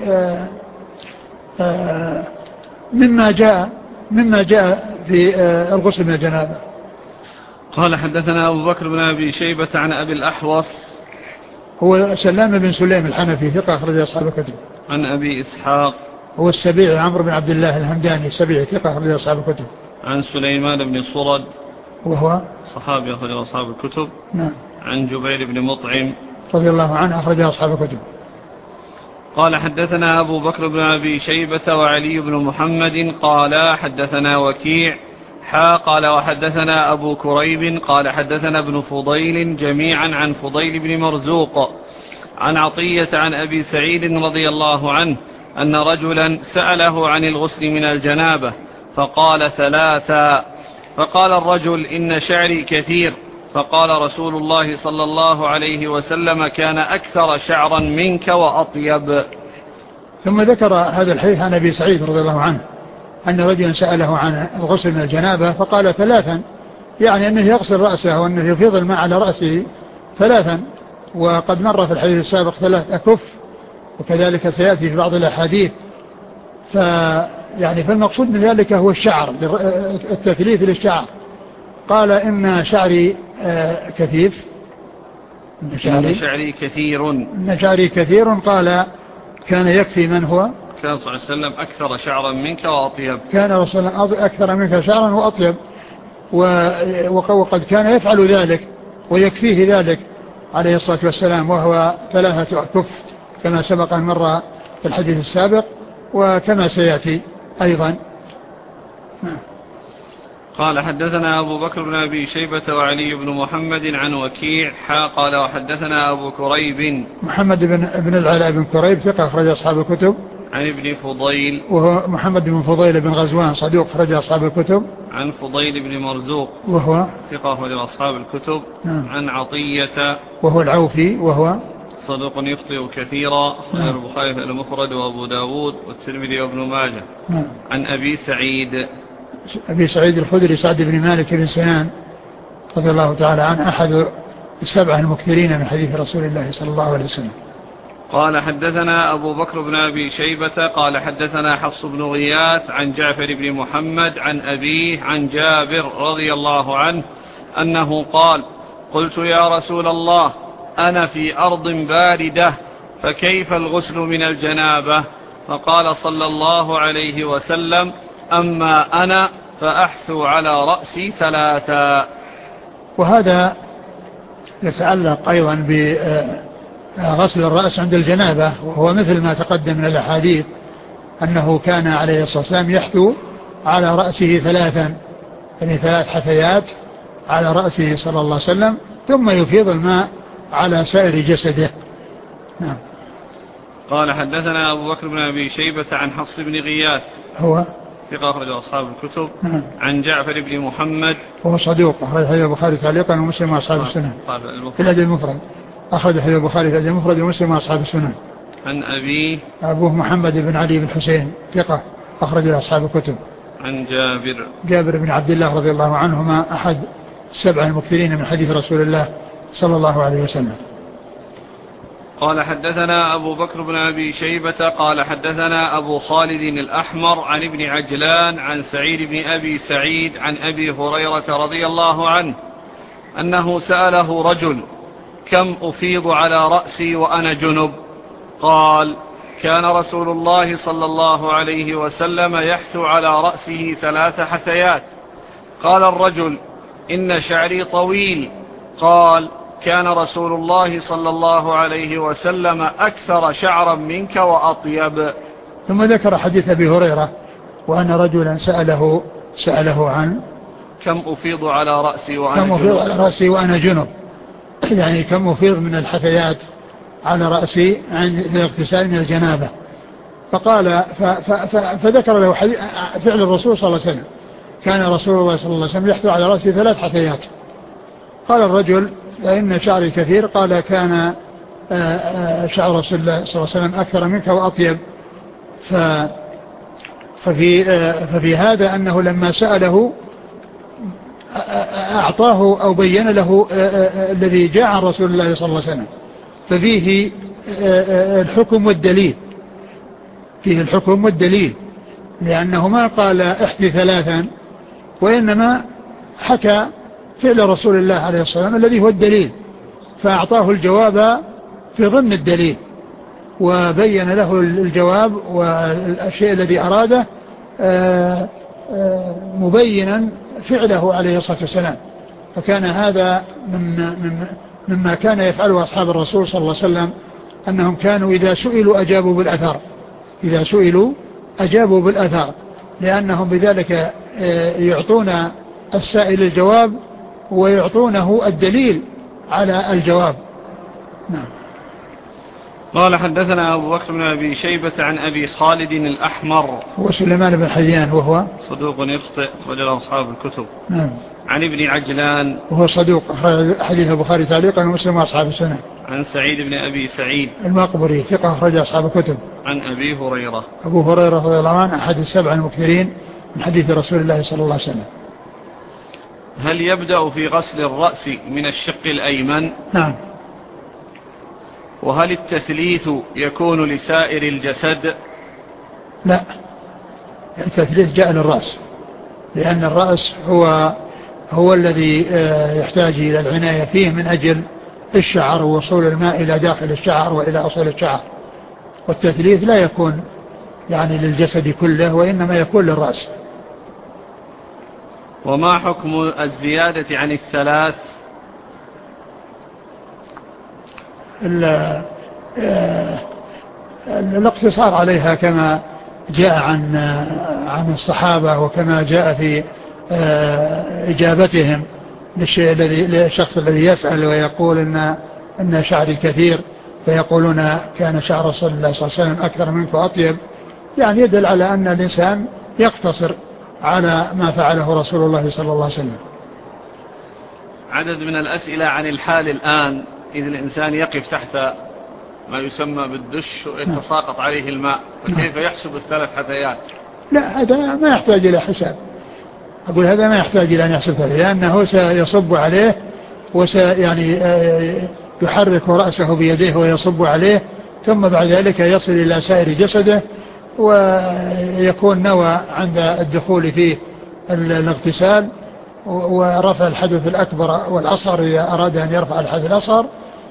مما جاء في الغسل من الجنابة. قال حدثنا أبو بكر بن أبي شيبة عن أبي الأحوص هو سلام بن سليم الحنفي ثقة أخرج أصحاب الكتب. عن أبي إسحاق هو السبيعي عمرو بن عبد الله الهمداني السبيعي ثقة أخرج أصحاب الكتب. عن سليمان بن صرد وهو صحابي أخرج أصحاب الكتب. نعم. عن جبير بن مطعم رضي الله عنه أخرج أصحاب الكتب. قال حدثنا أبو بكر بن أبي شيبة وعلي بن محمد قال حدثنا وكيع قال وحدثنا أبو كريب قال حدثنا ابن فضيل جميعا عن فضيل بن مرزوق عن عطية عن أبي سعيد رضي الله عنه أن رجلا سأله عن الغسل من الجنابة فقال 3. فقال الرجل إن شعري كثير. فقال رسول الله صلى الله عليه وسلم كان أكثر شعرا منك وأطيب. ثم ذكر هذا الحديث عن أبي سعيد رضي الله عنه أن رجلا سأله عن الغسل من الجنابة فقال 3 يعني أنه يغسل رأسه وأنه يفيض الماء على رأسه 3 وقد مر في الحديث السابق 3 أكف وكذلك سيأتي في بعض الأحاديث يعني فالمقصود من ذلك هو الشعر التثليث للشعر. قال إن شعري كثيف إن شعري كثير قال كان يكفي من هو كان صلى الله عليه وسلم أكثر شعرا منك وأطيب. كان رسول الله أكثر منك شعرا وأطيب وقد كان يفعل ذلك ويكفيه ذلك عليه الصلاة والسلام وهو 3 أكف كما سبق أن مر في الحديث السابق وكما سيأتي أيضا. قال حدثنا أبو بكر بن أبي شيبة وعلي بن محمد عن وكيع قال وحدثنا أبو كريب محمد بن العلاء بن كريب ثقة أخرج أصحاب الكتب. عن ابن فضيل وهو محمد بن فضيل بن غزوان صدوق أخرج أصحاب الكتب. عن فضيل بن مرزوق وهو ثقة أخرج أصحاب الكتب. عن عطية وهو العوفي وهو صدوق يخطئ كثيرا أخرج البخاري المفرد وأبو داود والترمذي وابن ماجه. عن أبي سعيد الخدري سعد بن مالك بن سنان رضي الله تعالى عنه أحد 7 المكثرين من حديث رسول الله صلى الله عليه وسلم. قال حدثنا أبو بكر بن أبي شيبة قال حدثنا حفص بن غياث عن جعفر بن محمد عن أبيه عن جابر رضي الله عنه أنه قال قلت يا رسول الله أنا في أرض باردة فكيف الغسل من الجنابة؟ فقال صلى الله عليه وسلم أما أنا فأحثو على رأسي 3. وهذا يتعلق أيضا بغسل الرأس عند الجنابة وهو مثل ما تقدم من الأحاديث أنه كان عليه الصلاة والسلام يحثو على رأسه 3 يعني 3 حثيات على رأسه صلى الله عليه وسلم ثم يفيض الماء على سائر جسده. نعم. قال حدثنا أبو بكر بن أبي شيبة عن حفص بن غياث هو ثقة أخرج أصحاب الكتب. عن جعفر بن محمد وهو صدوق أخرج حديث البخاري تعليقا ومسلم وأصحاب السنن في الأدب المفرد أخرج حديث البخاري في الأدب المفرد ومسلم وأصحاب السنن. عن أبوه محمد بن علي بن حسين ثقة أخرج أصحاب الكتب. عن جابر بن عبد الله رضي الله عنهما أحد 7 المكثرين من حديث رسول الله صلى الله عليه وسلم. قال حدثنا أبو بكر بن أبي شيبة قال حدثنا أبو خالد الأحمر عن ابن عجلان عن سعيد بن أبي سعيد عن أبي هريرة رضي الله عنه أنه سأله رجل كم أفيض على رأسي وأنا جنب؟ قال كان رسول الله صلى الله عليه وسلم يحثو على رأسه 3 حثيات. قال الرجل إن شعري طويل. قال كان رسول الله صلى الله عليه وسلم أكثر شعرا منك وأطيب. ثم ذكر حديث أبي هريرة وأن رجلا سأله عن كم أفيض على رأسي وأنا جنب يعني كم أفيض من الحثيات على رأسي عند الاغتسال من الجنابة. فقال فذكر له فعل الرسول صلى الله عليه وسلم كان رسول الله صلى الله عليه وسلم يحثو على رأسه 3 حثيات. قال الرجل فإن شعري كثير. قال كان شعر رسول الله صلى الله عليه وسلم أكثر منك وأطيب. ففي هذا أنه لما سأله أعطاه أو بين له الذي جاء عن رسول الله صلى الله عليه وسلم، ففيه الحكم والدليل، فيه الحكم والدليل، لأنه ما قال احث ثلاثا، وإنما حكى فعل رسول الله عليه الصلاة والسلام الذي هو الدليل، فأعطاه الجواب في ضمن الدليل، وبين له الجواب والشيء الذي أراده مبينا فعله عليه الصلاة والسلام. فكان هذا مما كان يفعله أصحاب الرسول صلى الله عليه وسلم، أنهم كانوا إذا سئلوا أجابوا بالأثر، إذا سئلوا أجابوا بالأثر، لأنهم بذلك يعطون السائل الجواب ويعطونه الدليل على الجواب. نعم. قال حدثنا أبو بكر بن أبي شيبة عن أبي خالد الأحمر هو سليمان بن حيان وهو صدوق يخطئ وله أصحاب الكتب. نعم. عن ابن عجلان وهو صدوق حديث البخاري تعليقا ومسلم وأصحاب السنة. عن سعيد بن أبي سعيد المقبري ثقة أخرج أصحاب الكتب. عن أبي هريرة أبو هريرة رضي الله عنه أحد السبع المكثرين من حديث رسول الله صلى الله عليه وسلم. هل يبدأ في غسل الرأس من الشق الأيمن؟ نعم. وهل التثليث يكون لسائر الجسد؟ لا، التثليث جاء للرأس، لأن الرأس هو الذي يحتاج إلى العناية فيه من أجل الشعر ووصول الماء إلى داخل الشعر وإلى أصل الشعر، والتثليث لا يكون يعني للجسد كله، وإنما يكون للرأس. وما حكم الزيادة عن الثلاث؟ الاقتصار عليها كما جاء عن الصحابة، وكما جاء في إجابتهم للشخص الذي يسأل ويقول إن شعري كثير، فيقولون كان شعر رسول الله صلى الله عليه وسلم أكثر منك وأطيب، يعني يدل على أن الإنسان يقتصر على ما فعله رسول الله صلى الله عليه وسلم. عدد من الأسئلة عن الحال الآن، إذا الإنسان يقف تحت ما يسمى بالدش ويتساقط عليه الماء، فكيف يحسب الثلاث حثيات؟ لا، هذا ما يحتاج إلى حساب، أقول هذا ما يحتاج إلى أن يحسب ثلاث، لأنه سيصب عليه يعني يحرك رأسه بيديه ويصب عليه، ثم بعد ذلك يصل إلى سائر جسده، ويكون نوى عند الدخول في الاغتسال ورفع الحدث الأكبر والأصغر إذا أراد أن يرفع الحدث الأصغر،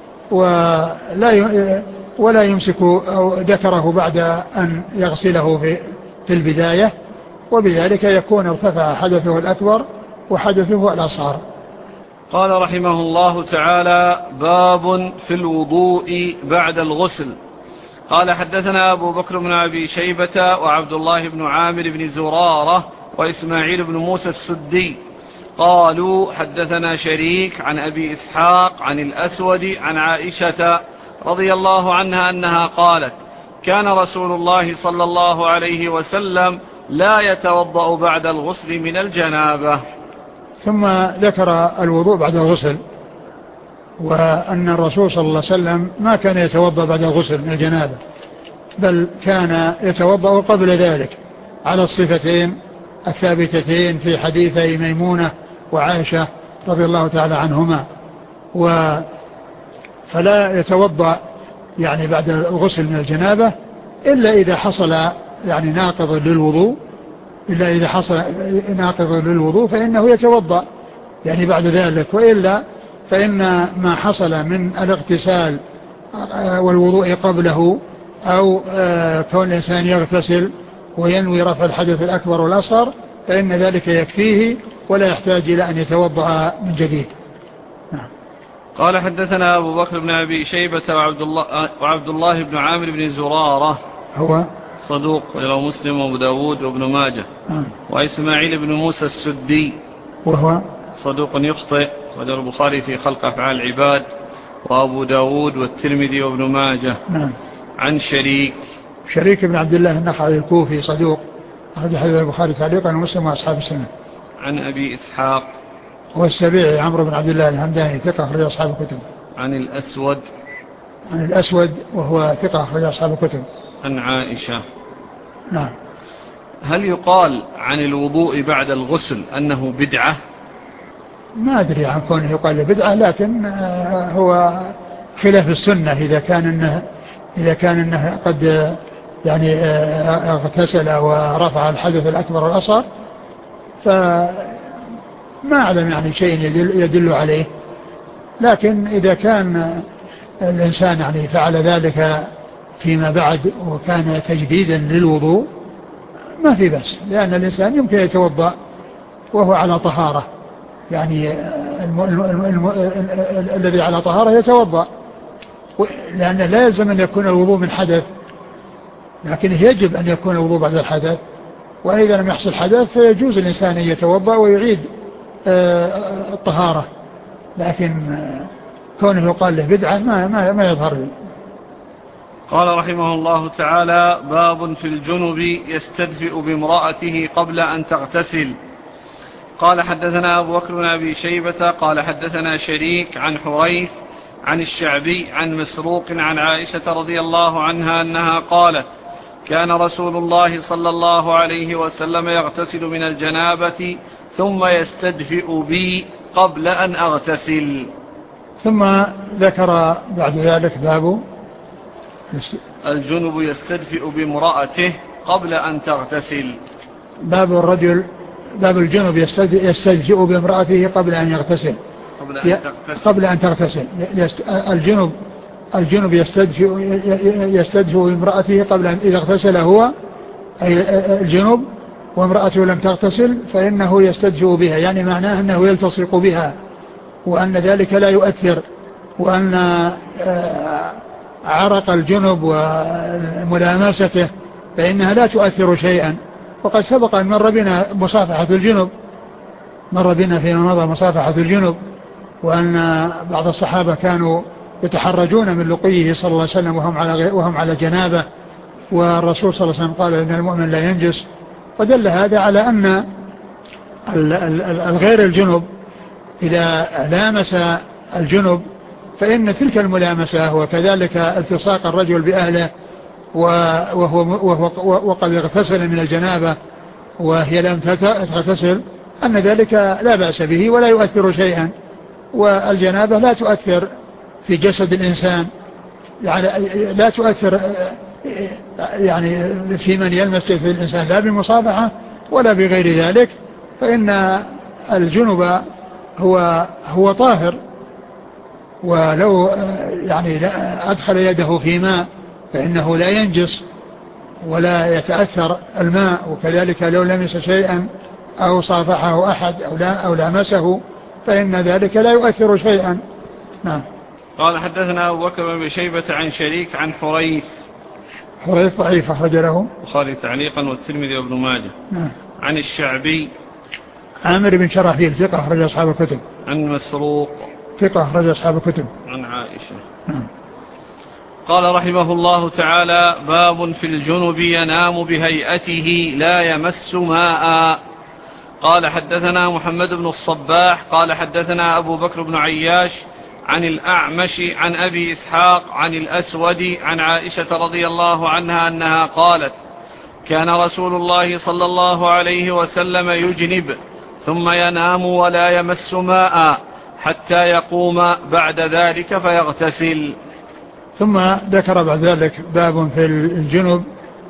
ولا يمسك ذكره بعد أن يغسله في البداية، وبذلك يكون ارتفع حدثه الأكبر وحدثه الأصغر. قال رحمه الله تعالى: باب في الوضوء بعد الغسل. قال حدثنا أبو بكر بن أبي شيبة وعبد الله بن عامر بن زرارة وإسماعيل بن موسى السدي قالوا حدثنا شريك عن أبي إسحاق عن الأسود عن عائشة رضي الله عنها أنها قالت: كان رسول الله صلى الله عليه وسلم لا يتوضأ بعد الغسل من الجنابة. ثم ذكر الوضوء بعد الغسل، وأن الرسول صلى الله عليه وسلم ما كان يتوضأ بعد الغسل من الجنابة، بل كان يتوضأ قبل ذلك على الصفتين الثابتتين في حديثي ميمونة وعائشة رضي الله تعالى عنهما. فلا يتوضأ يعني بعد الغسل من الجنابة إلا إذا حصل يعني ناقض للوضوء، إلا إذا حصل ناقض للوضوء فإنه يتوضأ يعني بعد ذلك، وإلا فإن ما حصل من الاغتسال والوضوء قبله، أو كون الإنسان يغتسل وينوي رفع الحدث الأكبر والأصغر، فإن ذلك يكفيه ولا يحتاج إلى أن يتوضأ من جديد. قال حدثنا أبو بكر بن أبي شيبة وعبد الله بن عامر بن زرارة هو صدوق رواه مسلم وابو داود وابن ماجه. وإسماعيل بن موسى السدي وهو صدوق يخطئ، وله البخاري في خلق أفعال العباد وأبو داود والترمذي وابن ماجه. عن شريك بن عبد الله النخعي الكوفي صدوق أخرج حديث البخاري تعليقا ومسلم وأصحاب السنة. عن أبي إسحاق والسبيعي عمرو بن عبد الله الهمداني ثقة أخرج أصحاب الكتب. عن الأسود وهو ثقة أخرج أصحاب الكتب. عن عائشة. نعم. هل يقال عن الوضوء بعد الغسل أنه بدعة؟ ما أدري عن كونه يقال له بدعة، لكن هو خلاف السنة إذا كان إنه قد يعني اغتسل ورفع الحدث الأكبر والأصغر، فما أعلم يعني شيء يدل عليه. لكن إذا كان الإنسان يعني فعل ذلك فيما بعد وكان تجديدا للوضوء ما في بأس، لأن الإنسان يمكن يتوضأ وهو على طهارة، يعني الذي على طهارة يتوضأ، لأن لا يلزم أن يكون الوضوء من حدث، لكن يجب أن يكون الوضوء بعد الحدث. وإذا لم يحصل حدث فيجوز الإنسان أن يتوضأ ويعيد الطهارة، لكن كونه يقال له بدعة ما يظهر لي. قال رحمه الله تعالى: باب في الجنب يستدفئ بامرأته قبل أن تغتسل. قال حدثنا أبو بكر بن أبي شيبة قال حدثنا شريك عن حريث عن الشعبي عن مسروق عن عائشة رضي الله عنها أنها قالت: كان رسول الله صلى الله عليه وسلم يغتسل من الجنابة ثم يستدفئ بي قبل أن أغتسل. ثم ذكر بعد ذلك باب الجنب يستدفئ بامرأته قبل أن تغتسل. باب الجنب يستدفئ بامرأته قبل أن يغتسل، قبل أن تغتسل. الجنب يستدفئ بامرأته قبل أن إذا اغتسل هو أي الجنب وامرأته لم تغتسل فإنه يستدفئ بها، يعني معناه أنه يلتصق بها، وأن ذلك لا يؤثر، وأن عرق الجنب وملامسته فإنها لا تؤثر شيئا. وقد سبق أن مر بنا مصافحة الجنب، مر بنا فيما مضى مصافحة الجنب، وأن بعض الصحابة كانوا يتحرجون من لقيه صلى الله عليه وسلم وهم على جنابه، والرسول صلى الله عليه وسلم قال إن المؤمن لا ينجس. ودل هذا على أن الغير الجنب إذا لامس الجنب فإن تلك الملامسة وكذلك التصاق الرجل بأهله وقد اغتسل من الجنابة وهي لم تغتسل أن ذلك لا بأس به ولا يؤثر شيئا. والجنابة لا تؤثر في جسد الإنسان، يعني لا تؤثر يعني في من يلمس جسد الإنسان لا بمصافحة ولا بغير ذلك، فإن الجنب هو طاهر، ولو يعني أدخل يده في ماء فإنه لا ينجس ولا يتأثر الماء، وكذلك لو لمس شيئا أو صافحه أحد أو لامسه فإن ذلك لا يؤثر شيئا. نعم. قال حدثنا أبو بكر بن شيبة عن شريك عن حريث ضعيف أخرج له البخاري تعليقا والترمذي وابن ماجه. نعم. عن الشعبي عامر بن شراحيل ثقة أخرج أصحاب الكتب. عن مسروق ثقة أخرج أصحاب الكتب. عن عائشة. نعم. قال رحمه الله تعالى: باب في الجنب ينام بهيئته لا يمس ماء. قال حدثنا محمد بن الصباح قال حدثنا أبو بكر بن عياش عن الأعمش عن أبي إسحاق عن الأسود عن عائشة رضي الله عنها أنها قالت: كان رسول الله صلى الله عليه وسلم يجنب ثم ينام ولا يمس ماء حتى يقوم بعد ذلك فيغتسل. ثم ذكر بعد ذلك باب في الجنب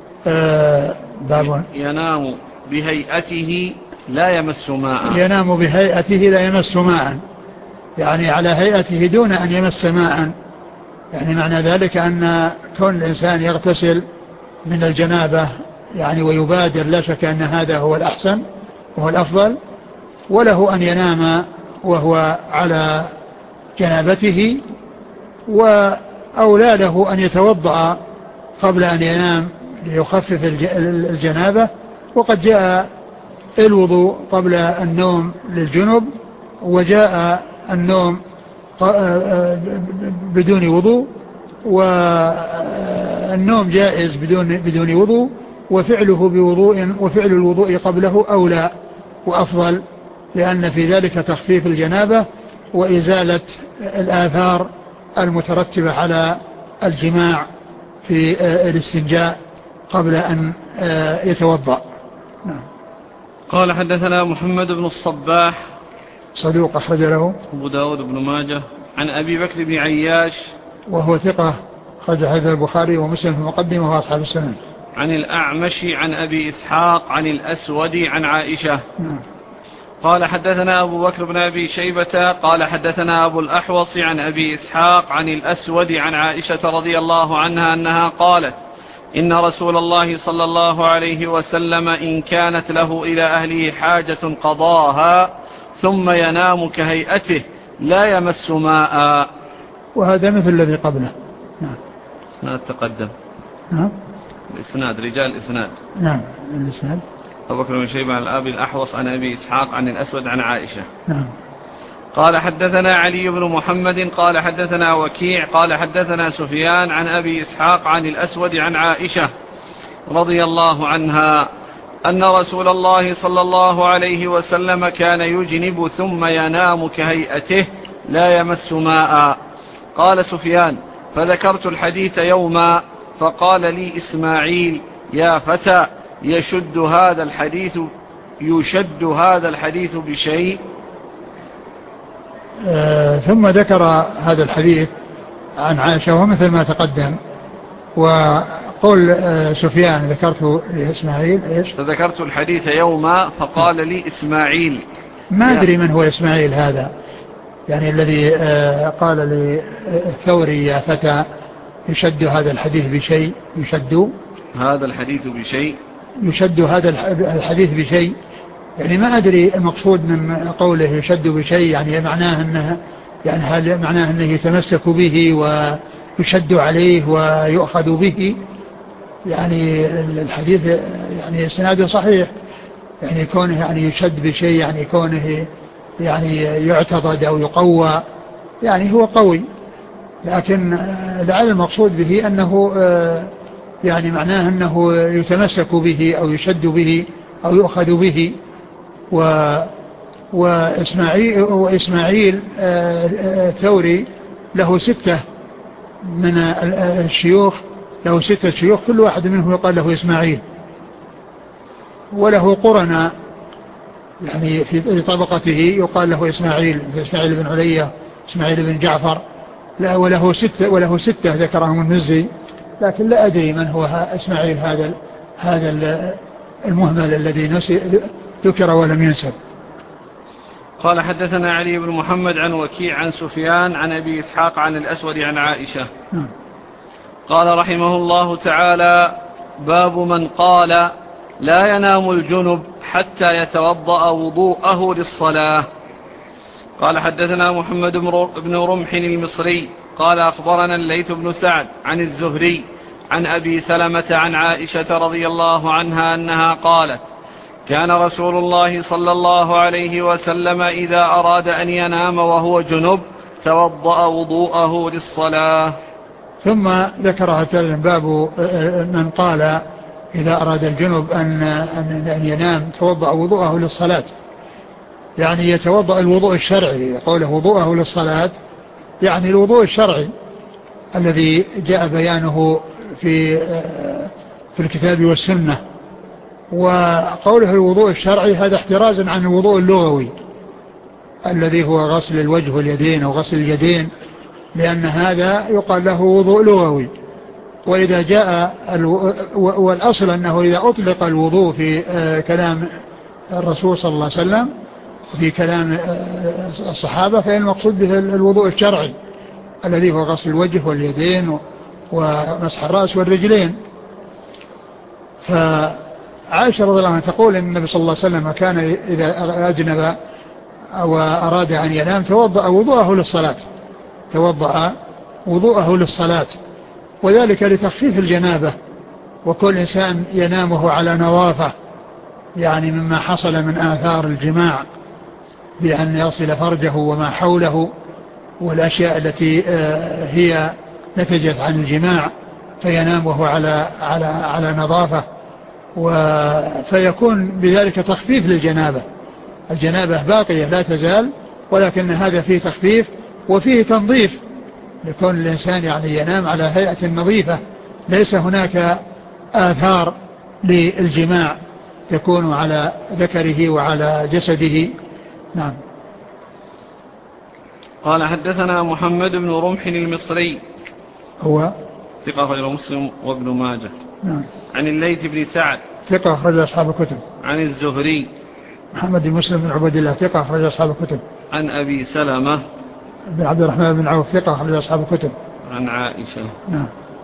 باب ينام بهيئته لا يمس ماء. ينام بهيئته لا يمس ماء، يعني على هيئته دون أن يمس ماء، يعني معنى ذلك أن كون الإنسان يغتسل من الجنابة يعني ويبادر، لا شك أن هذا هو الأحسن وهو الأفضل، وله أن ينام وهو على جنابته، وأولى له أن يتوضأ قبل أن ينام ليخفف الجنابة. وقد جاء الوضوء قبل النوم للجنب، وجاء النوم بدون وضوء، والنوم جائز بدون وضوء، وفعله بوضوء، وفعل الوضوء قبله أولى وأفضل، لأن في ذلك تخفيف الجنابة وإزالة الآثار المترتبة على الجماع في الاستنجاء قبل أن يتوضأ. نعم. قال حدثنا محمد بن الصباح صدوق أخرج له أبو داود بن ماجه. عن أبي بكر بن عياش وهو ثقة أخرج هذا البخاري ومسلم في المقدمة وأصحاب السنن. عن الأعمش عن أبي إسحاق عن الأسود عن عائشة. قال حدثنا أبو بكر بن أبي شيبة قال حدثنا أبو الأحوص عن أبي إسحاق عن الأسود عن عائشة رضي الله عنها أنها قالت إن رسول الله صلى الله عليه وسلم إن كانت له إلى أهله حاجة قضاها ثم ينام كهيئته لا يمس ماء. وهذا مثل الذي قبله. نعم. إسناد تقدم. نعم. الإسناد رجال إسناد. نعم الإسناد. أبو بكر بن شيبة عن أبي الأحوص عن أبي إسحاق عن الأسود عن عائشة. نعم. قال حدثنا علي بن محمد قال حدثنا وكيع قال حدثنا سفيان عن أبي إسحاق عن الأسود عن عائشة رضي الله عنها أن رسول الله صلى الله عليه وسلم كان يجنب ثم ينام كهيئته لا يمس ماء. قال سفيان فذكرت الحديث يوما فقال لي إسماعيل يا فتى يشد هذا الحديث بشيء. ثم ذكر هذا الحديث عن عائشة ومثل ما تقدم. وقول سفيان ذكرته لإسماعيل إيش؟ فذكرت الحديث يوما فقال لي إسماعيل. ما أدري من هو إسماعيل هذا يعني الذي قال للثوري يا فتى يشد هذا الحديث بشيء. يشد هذا الحديث بشيء يعني ما أدري المقصود من قوله يشد بشيء يعني معناه أنه يعني هل معناه أنه يتمسك به ويشد عليه ويؤخذ به يعني الحديث يعني سناده صحيح يعني كونه يعني يشد بشيء يعني كونه يعني يعتضد أو يقوى يعني هو قوي لكن لعل المقصود به أنه يعني معناه أنه يتمسك به أو يشد به أو يؤخذ به. وإسماعيل الثوري له 6 من الشيوخ له 6 شيوخ كل واحد منهم يقال له إسماعيل وله قرنا يعني في طبقته يقال له إسماعيل بن علية إسماعيل بن جعفر لا وله 6 ذكرهم المزي لكن لا أدري من هو إسماعيل هذا المهمل الذي ذكر ولم ينسب. قال حدثنا علي بن محمد عن وكيع عن سفيان عن أبي إسحاق عن الأسود عن عائشة. قال رحمه الله تعالى باب من قال لا ينام الجنب حتى يتوضأ وضوءه للصلاة. قال حدثنا محمد بن رمح المصري قال أخبرنا الليث بن سعد عن الزهري عن أبي سلمة عن عائشة رضي الله عنها أنها قالت كان رسول الله صلى الله عليه وسلم إذا أراد أن ينام وهو جنب توضأ وضوءه للصلاة. ثم ذكر هذا باب من قال إذا أراد الجنب أن ينام توضأ وضوءه للصلاة يعني يتوضأ الوضوء الشرعي قوله وضوءه للصلاة يعني الوضوء الشرعي الذي جاء بيانه في الكتاب والسنة. وقوله الوضوء الشرعي هذا احترازا عن الوضوء اللغوي الذي هو غسل الوجه واليدين أو غسل اليدين لأن هذا يقال له وضوء لغوي. وإذا جاء والأصل أنه إذا أطلق الوضوء في كلام الرسول صلى الله عليه وسلم في كلام الصحابة فإن المقصود به الوضوء الشرعي الذي هو غسل الوجه واليدين ومسح الرأس والرجلين. فعائشة رضي الله عنها تقول إن النبي صلى الله عليه وسلم كان إذا أجنب أو أراد أن ينام توضأ وضوءه للصلاة وذلك لتخفيف الجنابة. وكل إنسان ينام وهو على نظافة يعني مما حصل من آثار الجماع بأن يصل فرجه وما حوله والأشياء التي هي نتجت عن الجماع فينام وهو على نظافة فيكون بذلك تخفيف للجنابة. الجنابة باقية لا تزال ولكن هذا فيه تخفيف وفيه تنظيف لكون الإنسان يعني ينام على هيئة نظيفة ليس هناك آثار للجماع تكون على ذكره وعلى جسده. نعم. قال حدثنا محمد بن رمح المصري هو ثقة أخرجه مسلم وابن ماجه. نعم. عن الليث بن سعد ثقة أخرج أصحاب الكتب. عن الزهري محمد بن مسلم بن عبد الله ثقة أخرج أصحاب الكتب. عن أبي سلمة بن عبد الرحمن بن عوف ثقة أخرج أصحاب الكتب. عن عائشة. نعم.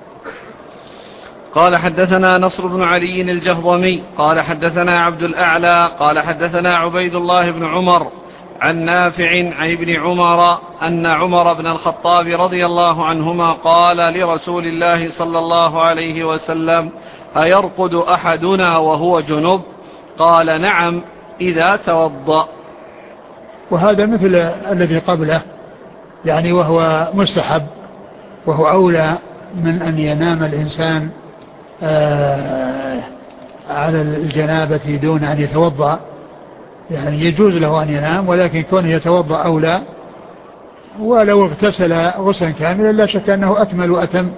قال حدثنا نصر بن علي الجهضمي قال حدثنا عبد الأعلى قال حدثنا عبيد الله بن عمر عن نافع عن ابن عمر أن عمر بن الخطاب رضي الله عنهما قال لرسول الله صلى الله عليه وسلم: أيرقد أحدنا وهو جنب؟ قال: نعم إذا توضأ. وهذا مثل الذي قبله يعني، وهو مستحب، وهو أولى من أن ينام الإنسان على الجنابة دون أن يتوضأ، يعني يجوز له أن ينام، ولكن كونه يتوضأ أولى، ولو اغتسل غسلا كاملا لا شك أنه أكمل وأتم.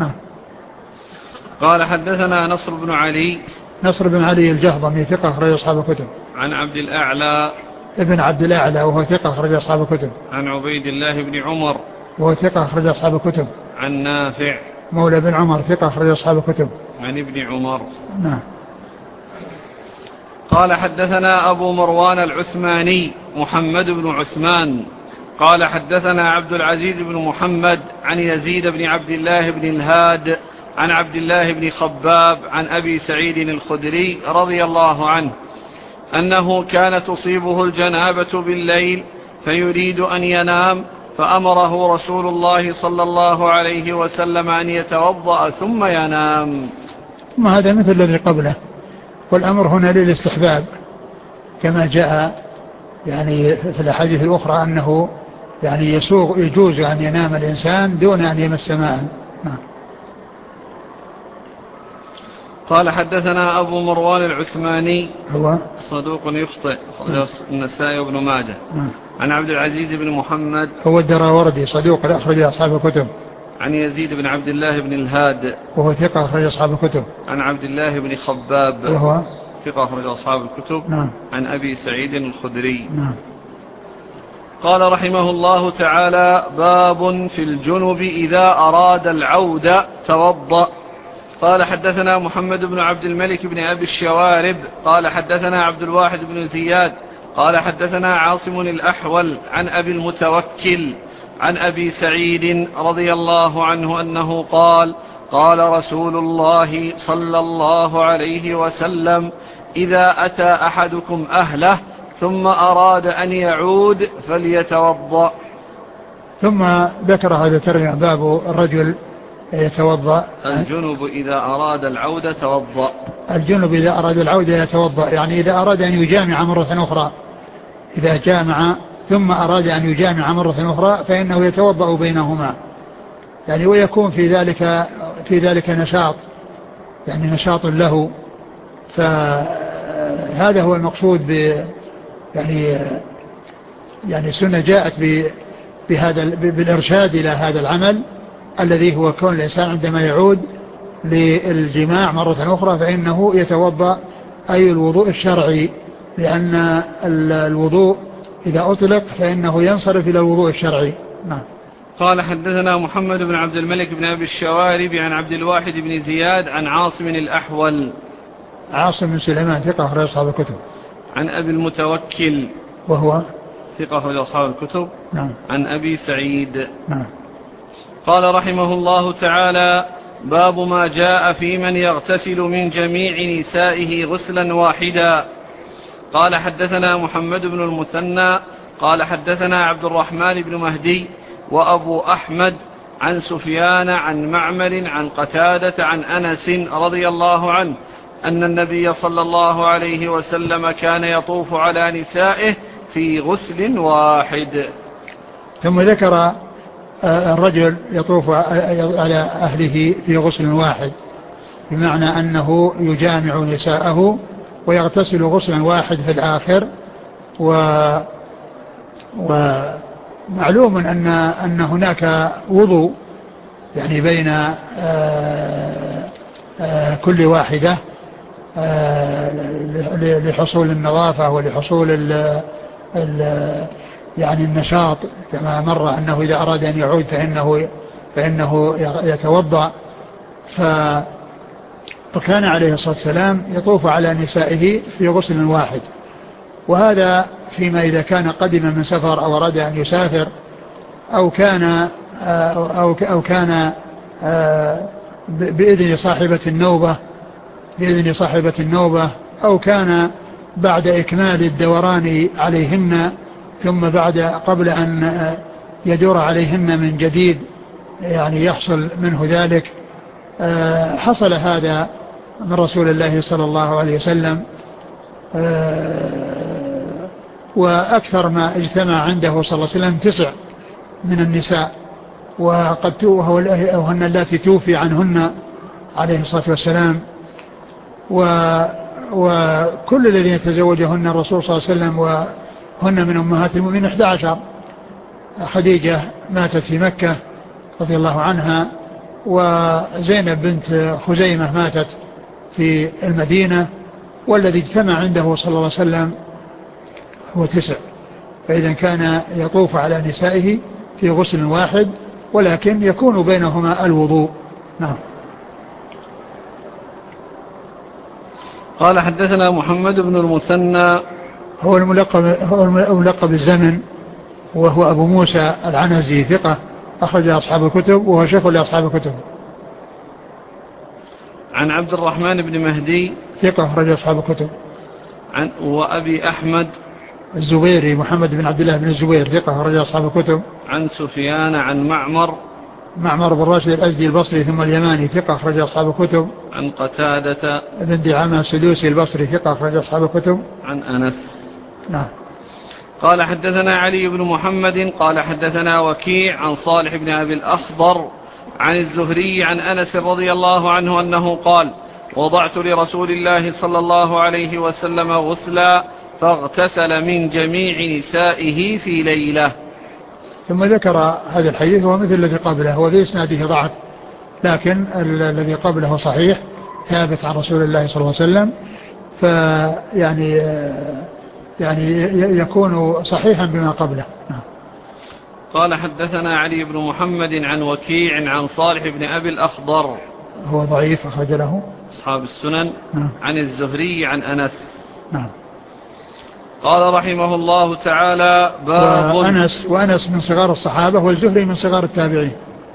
قال حدثنا نصر بن علي. نصر بن علي الجهضمي ثقة أخرج أصحاب الكتب. عن عبد الأعلى ابن عبد الأعلى وهو ثقة أخرج أصحاب الكتب. عن عبيد الله بن عمر وهو ثقة أخرج أصحاب الكتب. عن نافع مولى بن عمر ثقة أخرج أصحاب الكتب. عن ابن عمر. نعم. قال حدثنا أبو مروان العثماني محمد بن عثمان قال حدثنا عبد العزيز بن محمد عن يزيد بن عبد الله بن الهاد عن عبد الله بن خباب عن أبي سعيد الخدري رضي الله عنه أنه كان تصيبه الجنابة بالليل فيريد أن ينام، فأمره رسول الله صلى الله عليه وسلم أن يتوضأ ثم ينام. ما هذا مثل الذي قبله، والأمر هنا للاستحباب كما جاء يعني في الأحاديث الأخرى أنه يعني يجوز أن ينام الإنسان دون أن يمس ماء. قال حدثنا أبو مروان العثماني هو صدوق يخطئ النسائي وابن ماجه. عن عبد العزيز بن محمد هو الدراوردي صدوق أخرج أصحاب الكتب. عن يزيد بن عبد الله بن الهاد وهو ثقة أخرج أصحاب الكتب. عن عبد الله بن خباب وهو ثقة أخرج أصحاب الكتب. نعم. عن أبي سعيد الخدري. نعم. قال رحمه الله تعالى: باب في الجنب إذا أراد العودة توضأ. قال حدثنا محمد بن عبد الملك بن أبي الشوارب قال حدثنا عبد الواحد بن زياد قال حدثنا عاصم الأحول عن أبي المتوكل عن أبي سعيد رضي الله عنه أنه قال: قال رسول الله صلى الله عليه وسلم: إذا أتى أحدكم أهله ثم أراد أن يعود فليتوضأ. ثم ذكر هذا الترجمة باب الرجل يتوضأ. الجنب إذا أراد العودة توضأ. الجنب إذا أراد العودة يتوضأ، يعني إذا أراد أن يجامع مرة أخرى، إذا جامع ثم أراد أن يجامع مرة أخرى فإنه يتوضأ بينهما، يعني ويكون في ذلك نشاط، يعني نشاط له. فهذا هو المقصود يعني السنة جاءت بالإرشاد إلى هذا العمل الذي هو كون الإنسان عندما يعود للجماع مرة أخرى فإنه يتوضأ، أي الوضوء الشرعي، لأن الوضوء إذا أطلق فإنه ينصرف إلى الوضوء الشرعي. نعم. قال حدثنا محمد بن عبد الملك بن أبي الشوارب عن عبد الواحد بن زياد عن عاصم الأحول. عاصم بن سليمان ثقة أخرج أصحاب الكتب. عن أبي المتوكل وهو ثقة أخرج أصحاب الكتب. نعم. عن أبي سعيد. نعم. قال رحمه الله تعالى: باب ما جاء في من يغتسل من جميع نسائه غسلا واحدا. قال حدثنا محمد بن المثنى قال حدثنا عبد الرحمن بن مهدي وأبو أحمد عن سفيان عن معمر عن قتادة عن أنس رضي الله عنه أن النبي صلى الله عليه وسلم كان يطوف على نسائه في غسل واحد. ثم ذكر الرجل يطوف على أهله في غسل واحد، بمعنى أنه يجامع نساءه ويغتسل غسلا واحد في الآخر. ومعلوم أن هناك وضوء يعني بين كل واحدة لحصول النظافة ولحصول يعني النشاط كما مر أنه إذا أراد أن يعود فإنه يتوضأ. فكان عليه الصلاة والسلام يطوف على نسائه في غسل واحد، وهذا فيما إذا كان قدم من سفر أو أراد أن يسافر أو كان بإذن صاحبة النوبة أو كان بعد إكمال الدوران عليهن ثم قبل أن يدور عليهن من جديد يعني يحصل منه ذلك. حصل هذا من رسول الله صلى الله عليه وسلم، وأكثر ما اجتمع عنده صلى الله عليه وسلم 9 من النساء، وهن التي توفي عنهن عليه الصلاة والسلام، وكل الذين تزوجهن الرسول صلى الله عليه وسلم وهن من أمهات المؤمنين 11. خديجة ماتت في مكة رضي الله عنها، وزينب بنت خزيمة ماتت في المدينة، والذي اجتمع عنده صلى الله عليه وسلم هو 9. فإذا كان يطوف على نسائه في غسل واحد، ولكن يكون بينهما الوضوء. نعم. قال حدثنا محمد بن المثنى هو الملقب الزمن، وهو أبو موسى العنزي ثقة أخرج أصحاب الكتب، وهو شيخ لأصحاب الكتب. عن عبد الرحمن بن مهدي ثقة أخرج أصحاب الكتب. وأبي أحمد الزبيري محمد بن عبد الله بن الزبير ثقة أخرج أصحاب الكتب. عن سفيان عن معمر بن راشد الأزدي البصري ثم اليماني ثقة أخرج أصحاب الكتب. عن قتادة بن دعامة السدوسي البصري ثقة أخرج أصحاب الكتب. عن أنس. نعم. قال حدثنا علي بن محمد قال حدثنا وكيع عن صالح بن أبي الأخضر عن الزهري عن أنس رضي الله عنه أنه قال: وضعت لرسول الله صلى الله عليه وسلم غسلا فاغتسل من جميع نسائه في ليلة. ثم ذكر هذا الحديث ومثل الذي قبله، وفي إسناده ضعف، لكن الذي قبله صحيح ثابت عن رسول الله صلى الله عليه وسلم، يعني يكون صحيحا بما قبله. قال حدثنا علي بن محمد عن وكيع عن صالح بن أبي الأخضر هو ضعيف أخرج له أصحاب السنن. عن الزهري عن أنس. نعم. قال رحمه الله تعالى: باب وأنس من صغار الصحابة والزهري من صغار التابعين.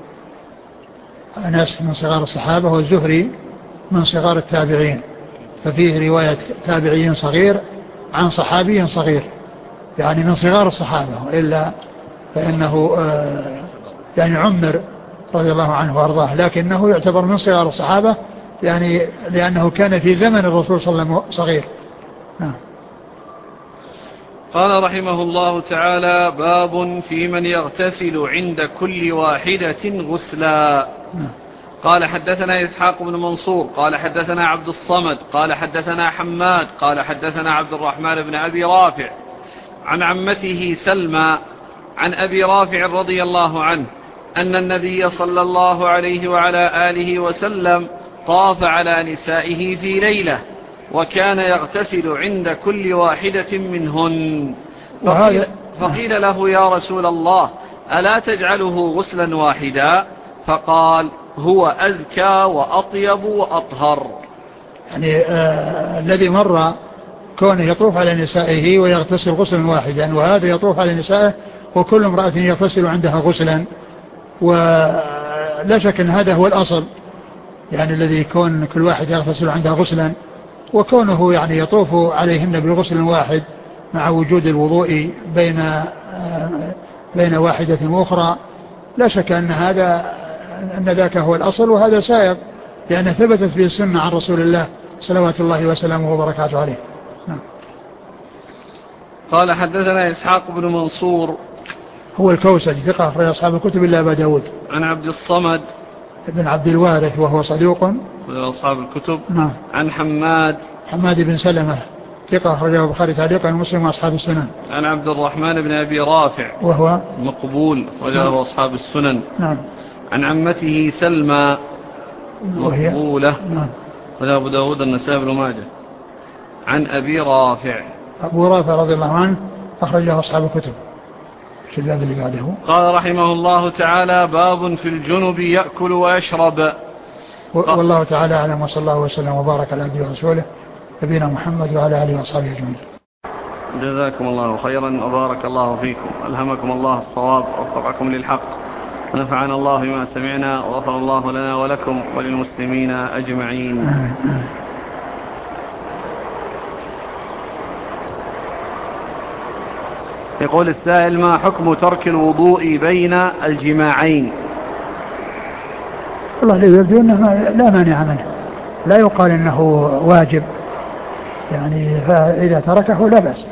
أنس من صغار الصحابة والزهري من صغار التابعين، ففيه رواية تابعي صغير عن صحابي صغير، يعني من صغار الصحابة، وإلا فإنه يعني عمر رضي الله عنه وأرضاه، لكنه يعتبر من صغار الصحابة يعني لأنه كان في زمن الرسول صلى الله عليه وسلم صغير. نعم. قال رحمه الله تعالى: باب في من يغتسل عند كل واحدة غسلا. قال حدثنا إسحاق بن منصور قال حدثنا عبد الصمد قال حدثنا حماد قال حدثنا عبد الرحمن بن أبي رافع عن عمته سلمى عن أبي رافع رضي الله عنه أن النبي صلى الله عليه وعلى آله وسلم طاف على نسائه في ليلة، وكان يغتسل عند كل واحدة منهن. فقيل له: يا رسول الله، ألا تجعله غسلا واحدا؟ فقال: هو أزكى وأطيب وأطهر. يعني الذي مر كونه يطوف على نسائه ويغتسل غسلا واحدا، وهذا يطوف على نسائه وكل امرأة يغتسل عندها غسلا، ولا شك أن هذا هو الأصل، يعني الذي يكون كل واحد يغتسل عندها غسلا، وكونه يعني يطوف عليهن بالغسل الواحد مع وجود الوضوء بين واحدة وأخرى، لا شك أن ذاك هو الأصل، وهذا سائق لأنه ثبتت به السنة عن رسول الله صلوات الله وسلامه وبركاته عليه. نعم. قال حدثنا إسحاق بن منصور هو الكوسجي ثقة أخرج أصحاب الكتب إلا أبا داود. عن عبد الصمد بن عبد الوارث وهو صدوق أصحاب الكتب. نعم. عن حماد بن سلمة ثقة أخرجه البخاري تعليقا ومسلم وأصحاب السنن. عن عبد الرحمن بن أبي رافع وهو مقبول وله أصحاب السنن. نعم. عن عمته سلمى مقبولة. نعم. وله أبو داود النسائي بن ماجه. عن أبي رافع رضي الله عنه أخرجه أصحاب الكتب. في الباب اللي بعده. قال رحمه الله تعالى: باب في الجنب يأكل ويشرب. والله تعالى أعلم، وصلى الله وسلم وبارك على عبده ورسوله نبينا محمد وعلى آله وصحبه أجمعين. جزاكم الله خيرا وبارك الله فيكم، ألهمكم الله الصواب ووفقكم للحق، ونفعنا الله بما سمعنا، وغفر الله لنا ولكم وللمسلمين أجمعين. يقول السائل: ما حكم ترك الوضوء بين الجماعين؟ والله لي يبدو أنه لا مانع منه، لا يقال أنه واجب يعني، فإذا تركه لا بأس.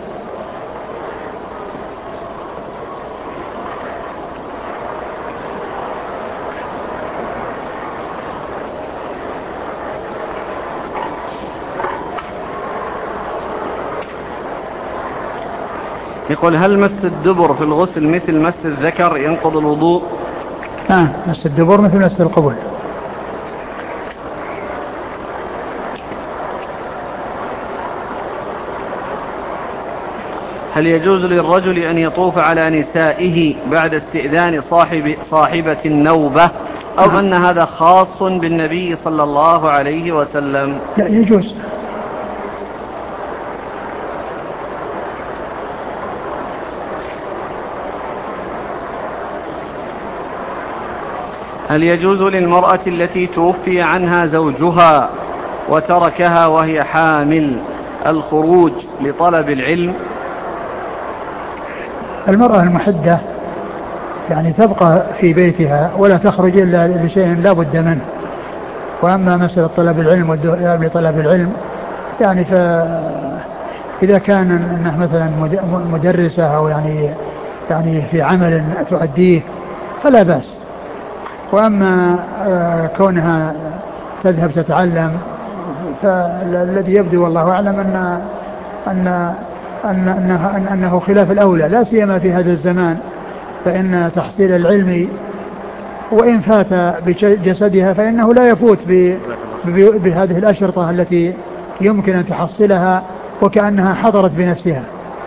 يقول: هل مس الدبر في الغسل مثل مس الذكر ينقض الوضوء؟ مس الدبر مثل مس القبل. هل يجوز للرجل أن يطوف على نسائه بعد استئذان صاحبة النوبة، أو أن هذا خاص بالنبي صلى الله عليه وسلم؟ لا، يجوز. هل يجوز للمرأة التي توفي عنها زوجها وتركها وهي حامل الخروج لطلب العلم؟ المرأة المحدة يعني تبقى في بيتها ولا تخرج إلا لشيء لا بد منه. وأما مسألة طلب العلم والذهاب لطلب العلم يعني فإذا كان أنه مثلا مدرسة أو يعني في عمل تؤديه فلا بأس. وأما كونها تذهب تتعلم فالذي يبدو والله أعلم أنه خلاف الأولى، لا سيما في هذا الزمان، فإن تحصيل العلم وإن فات بجسدها فإنه لا يفوت بهذه الأشرطة التي يمكن أن تحصلها وكأنها حضرت بنفسها.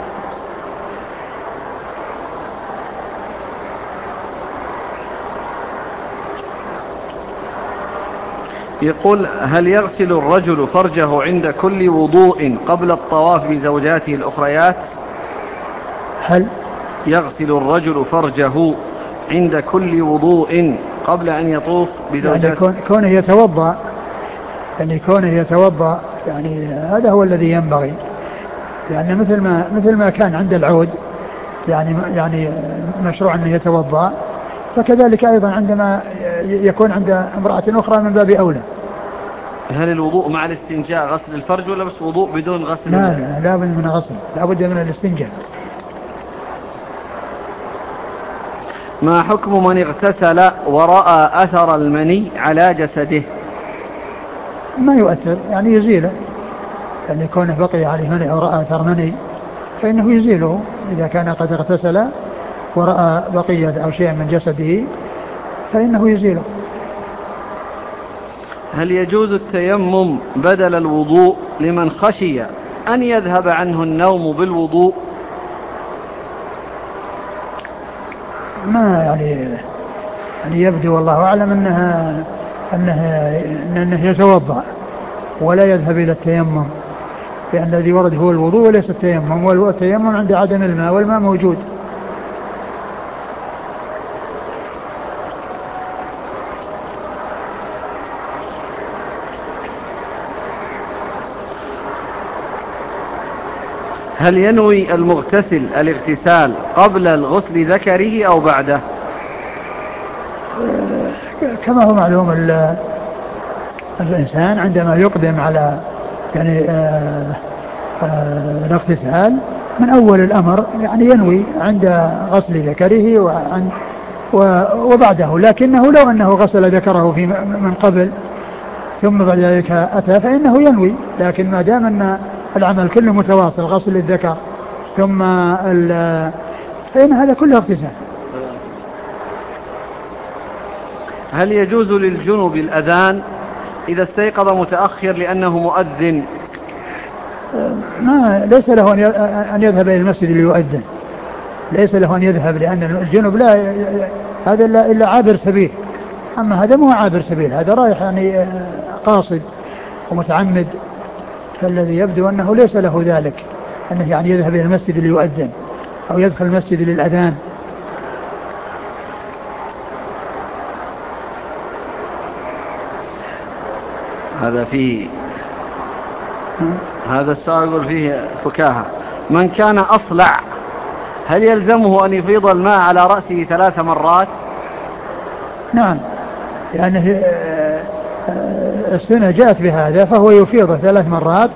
يقول: هل يغسل الرجل فرجه عند كل وضوء قبل الطواف بزوجاته الأخريات؟ هل يغسل الرجل فرجه عند كل وضوء قبل أن يطوف بزوجاته؟ يعني كونه يتوضأ يعني هذا هو الذي ينبغي، لأن مثل ما كان عند العود يعني مشروع أنه يتوضأ، فكذلك أيضا عندما يكون عند امرأة أخرى من باب أولى. هل الوضوء مع الاستنجاء غسل الفرج ولا بس وضوء بدون غسل؟ لا بد من غسل، لا بد من الاستنجاء. ما حكم من اغتسل ورأى أثر المني على جسده؟ ما يؤثر، يعني يزيله، يعني كونه بقي عليه مني أو رأى أثر مني فإنه يزيله إذا كان قد اغتسل ورأى بقية أو شيء من جسده فإنه يزيله. هل يجوز التيمم بدل الوضوء لمن خشي أن يذهب عنه النوم بالوضوء؟ ما يعني يبدو والله أعلم أنه يتوضأ ولا يذهب إلى التيمم، لأن الذي ورد هو الوضوء وليس التيمم، والتيمم عند عدم الماء والماء موجود. هل ينوي المغتسل الاغتسال قبل الغسل ذكره أو بعده؟ كما هو معلوم الإنسان عندما يقدم على يعني الاغتسال من أول الأمر يعني ينوي عند غسل ذكره وبعده، لكنه لو أنه غسل ذكره من قبل ثم بعد ذلك أتى فإنه ينوي، لكن ما دام أن العمل كله متواصل غسل الذكر ثم فإن هذا كله اغتسال. هل يجوز للجنب الأذان إذا استيقظ متأخر لأنه مؤذن؟ ليس له أن يذهب إلى المسجد ليؤذن، ليس له أن يذهب، لأن الجنب لا هذا إلا عابر سبيل، أما هذا مو عابر سبيل، هذا رايح يعني قاصد ومتعمد، فالذي يبدو أنه ليس له ذلك، أنه يعني يذهب إلى المسجد ليؤذن أو يدخل المسجد للأذان. هذا فيه هذا السؤال يقول فيه فكاهة. من كان أصلع هل يلزمه أن يفيض الماء على رأسه 3 مرات؟ نعم، لأنه السنة جاءت بهذا، فهو يفيض 3 مرات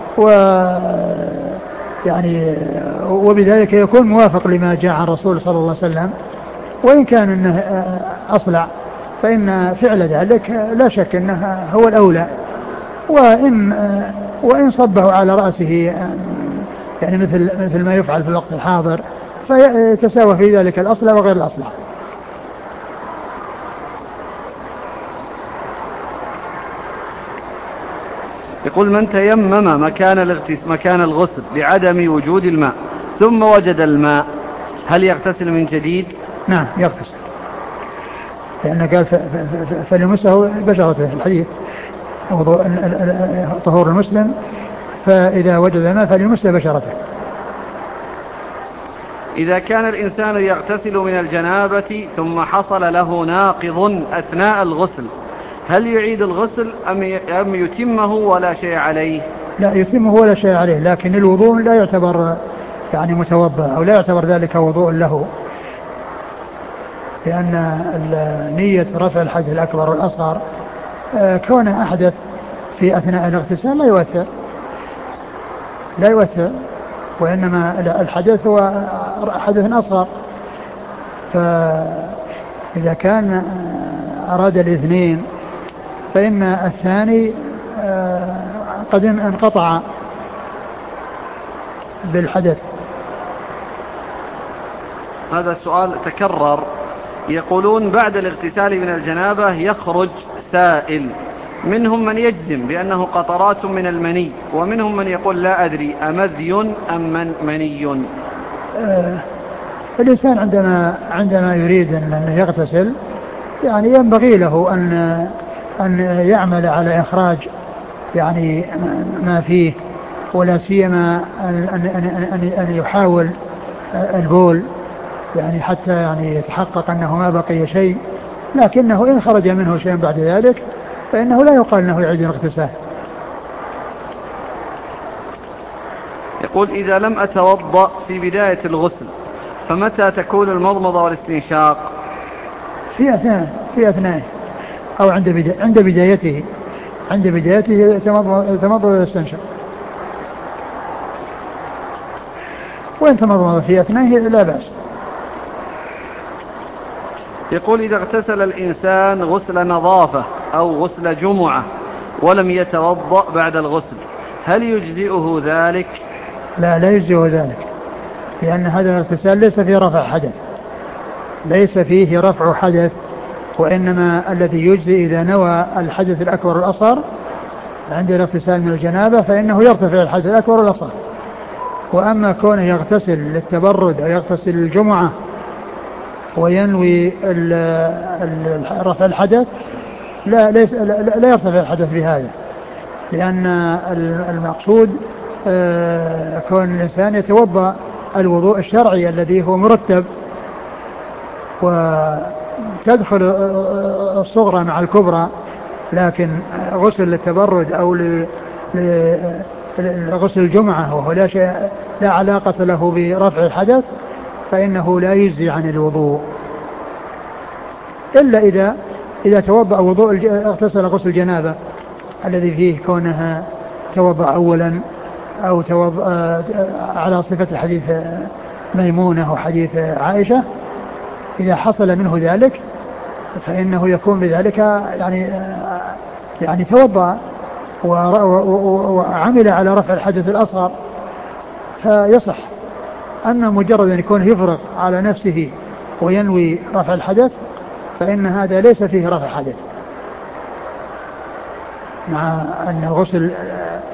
يعني وبذلك يكون موافق لما جاء عن الرسول صلى الله عليه وسلم. وإن كان أنه أصلع فإن فعل ذلك لا شك أنه هو الأولى، وإن صبه على رأسه يعني مثل ما يفعل في الوقت الحاضر فيتساوى في ذلك الأصلع وغير الأصلع. يقول من تيمم مكان الغسل لعدم وجود الماء ثم وجد الماء هل يغتسل من جديد؟ نعم يغتسل، لأنه قال فليمسه بشرته في الحديث طهور المسلم، فإذا وجد الماء فليمس بشرته. إذا كان الإنسان يغتسل من الجنابة ثم حصل له ناقض أثناء الغسل هل يعيد الغسل أم يتمه ولا شيء عليه؟ لا يتمه ولا شيء عليه، لكن الوضوء لا يعتبر يعني متوضأ أو لا يعتبر ذلك وضوء له، لأن نية رفع الحدث الأكبر والأصغر كون أحدث في أثناء الاغتسال لا يؤثر، وإنما الحدث هو حدث أصغر، فإذا كان أراد الاثنين فإن الثاني قد انقطع بالحدث. هذا السؤال تكرر، يقولون بعد الاغتسال من الجنابة يخرج سائل، منهم من يجزم بأنه قطرات من المني، ومنهم من يقول لا أدري أمذي أم مني. الإنسان عندما يريد أن يغتسل يعني ينبغي له أن يعمل على إخراج يعني ما فيه، ولا سيما أن يحاول البول يعني حتى يعني يتحقق أنه ما بقي شيء، لكنه إن خرج منه شيء بعد ذلك فإنه لا يقال أنه يعيد الاغتسال. يقول إذا لم أتوضأ في بداية الغسل فمتى تكون المضمضة والاستنشاق؟ في أثناء أو عند بدايته تمضمض ويستنشق، وإن تمضمض في أثنائه لا بأس. يقول إذا اغتسل الإنسان غسل نظافة أو غسل جمعة ولم يتوضأ بعد الغسل هل يجزئه ذلك؟ لا يجزئه ذلك، لأن هذا الاغتسال ليس فيه رفع حدث، وإنما الذي يجزي إذا نوى الحدث الأكبر والأصغر عند الاغتسال من الجنابة فإنه يرتفع الحدث الأكبر والأصغر. وأما كونه يغتسل للتبرد أو يغتسل الجمعة وينوي رفع الحدث لا يرتفع الحدث بهذا، لأن المقصود كون الإنسان يتوضأ الوضوء الشرعي الذي هو مرتب، وتدخل الصغرى مع الكبرى، لكن غسل للتبرد أو غسل الجمعة وهو لا علاقة له برفع الحدث فإنه لا يجزي عن الوضوء، إلا إذا توضأ اغتسل غسل الجنابة الذي فيه كونها توضأ أولا أو توضأ على صفة الحديث ميمونة وحديث عائشة، إذا حصل منه ذلك فإنه يكون بذلك يعني توضأ وعمل على رفع الحدث الأصغر فيصح. أما مجرد أن يكون يفرغ على نفسه وينوي رفع الحدث فإن هذا ليس فيه رفع حدث، مع أن الغسل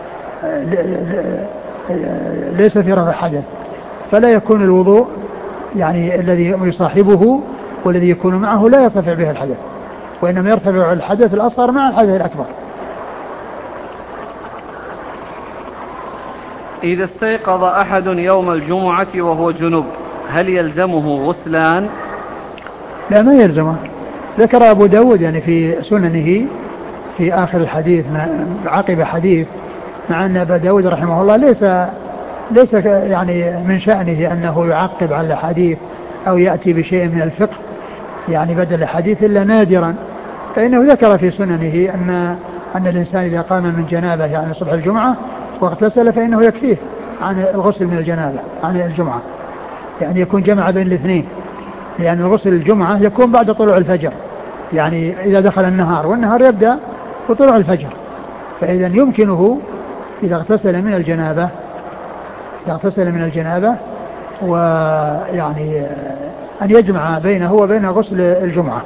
ليس فيه رفع حدث، فلا يكون الوضوء يعني الذي يصاحبه والذي يكون معه لا يرتفع به الحدث، وإنما يرتفع الحدث الأصغر مع الحدث الأكبر. إذا استيقظ أحد يوم الجمعة وهو جنب هل يلزمه غسلان؟ لا، ما يلزمه. ذكر أبو داود يعني في سننه في آخر الحديث عقب حديث، مع أن أبا داود رحمه الله ليس يعني من شأنه أنه يعقب على الحديث أو يأتي بشيء من الفقه يعني بدل الحديث إلا نادرا، فإنه ذكر في سننه أن الإنسان إذا قام من جنابه يعني صبح الجمعة واغتسل فإنه يكفيه عن الغسل من الجنابة عن الجمعة، يعني يكون جمع بين الاثنين، لأن الغسل الجمعة يكون بعد طلوع الفجر، يعني إذا دخل النهار، والنهار يبدأ بطلوع الفجر، فإذا يمكنه إذا اغتسل من الجنابة ويعني أن يجمع بينه وبين غسل الجمعة.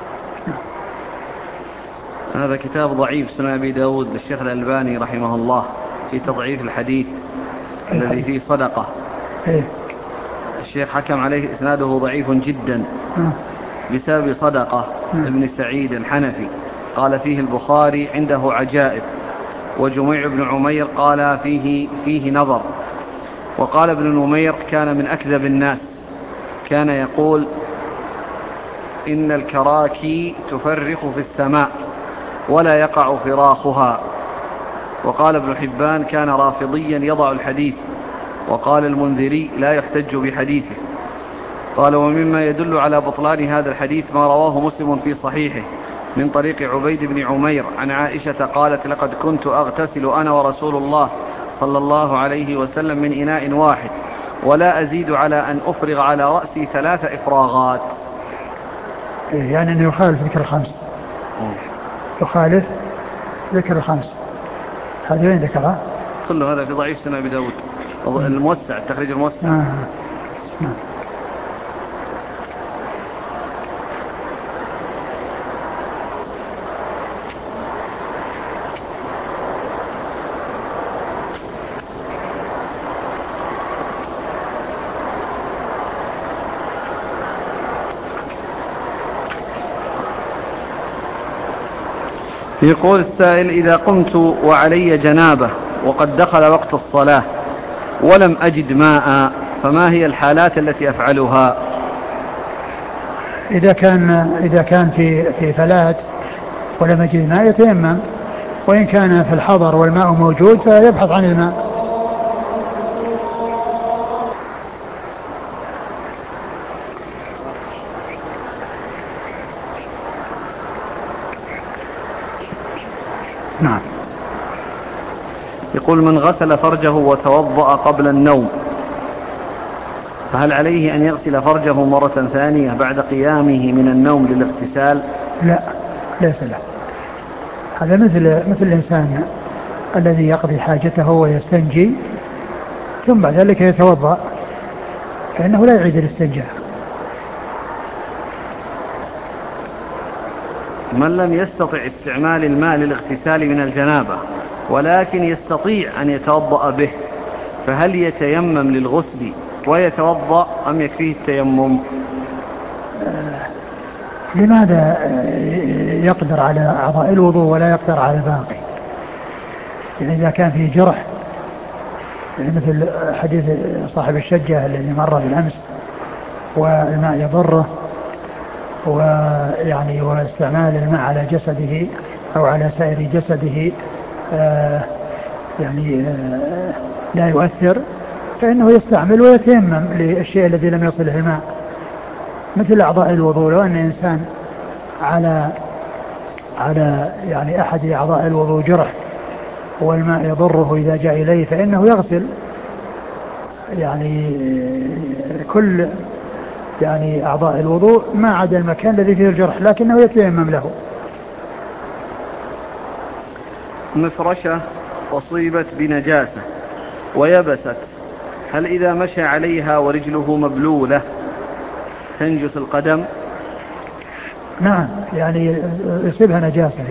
هذا كتاب ضعيف سنن أبي داود للشيخ الألباني رحمه الله في تضعيف الحديث الذي فيه صدقة. الشيخ حكم عليه إسناده ضعيف جدا بسبب صدقة ابن سعيد الحنفي، قال فيه البخاري عنده عجائب، وجميع بن عمير قال فيه نظر، وقال ابن نمير كان من أكذب الناس، كان يقول إن الكراكي تفرخ في السماء ولا يقع فراخها، وقال ابن حبان كان رافضيا يضع الحديث، وقال المنذري لا يحتج بحديثه. قال ومما يدل على بطلان هذا الحديث ما رواه مسلم في صحيحه من طريق عبيد بن عمير عن عائشة قالت لقد كنت أغتسل أنا ورسول الله صلى الله عليه وسلم من إناء واحد ولا أزيد على أن أفرغ على رأسي 3 إفراغات. يعني أنه يخالف ذكر الخمس، يخالف ذكر الخمس. هذا وين ذكرها؟ كل هذا في ضعيف سنن أبي داود الموسع، التخريج الموسع. يقول السائل إذا قمت وعلي جنابة وقد دخل وقت الصلاة ولم أجد ماء فما هي الحالات التي أفعلها؟ إذا كان في فلات ولم يجد ماء يتيمم، وإن كان في الحضر والماء موجود فيبحث عن الماء. نعم. يقول من غسل فرجه وتوضأ قبل النوم فهل عليه أن يغسل فرجه مرة ثانية بعد قيامه من النوم للاغتسال؟ لا، ليس له. هذا مثل الإنسان الذي يقضي حاجته ويستنجي ثم بعد ذلك يتوضأ، فإنه لا يعيد الاستنجاء. من لم يستطع استعمال الماء للاغتسال من الجنابة ولكن يستطيع أن يتوضأ به فهل يتيمم للغسل ويتوضأ أم يكفيه التيمم؟ لماذا يقدر على أعضاء الوضوء ولا يقدر على الباقي؟ يعني إذا كان فيه جرح، يعني مثل حديث صاحب الشجة الذي مر بالأمس والماء يضره، ويعني واستعمال الماء على جسده أو على سائر جسده لا يؤثر، فإنه يستعمل ويتيمم للشيء الذي لم يصله الماء، مثل أعضاء الوضوء. لو أن إنسان على يعني أحد أعضاء الوضوء جرح والماء يضره إذا جاء إليه فإنه يغسل يعني كل يعني أعضاء الوضوء ما عدا المكان الذي فيه الجرح، لكنه يتيمم له. مفرشة أصيبت بنجاسة ويبست، هل إذا مشى عليها ورجله مبلولة تنجس القدم؟ نعم، يعني يصيبها نجاسة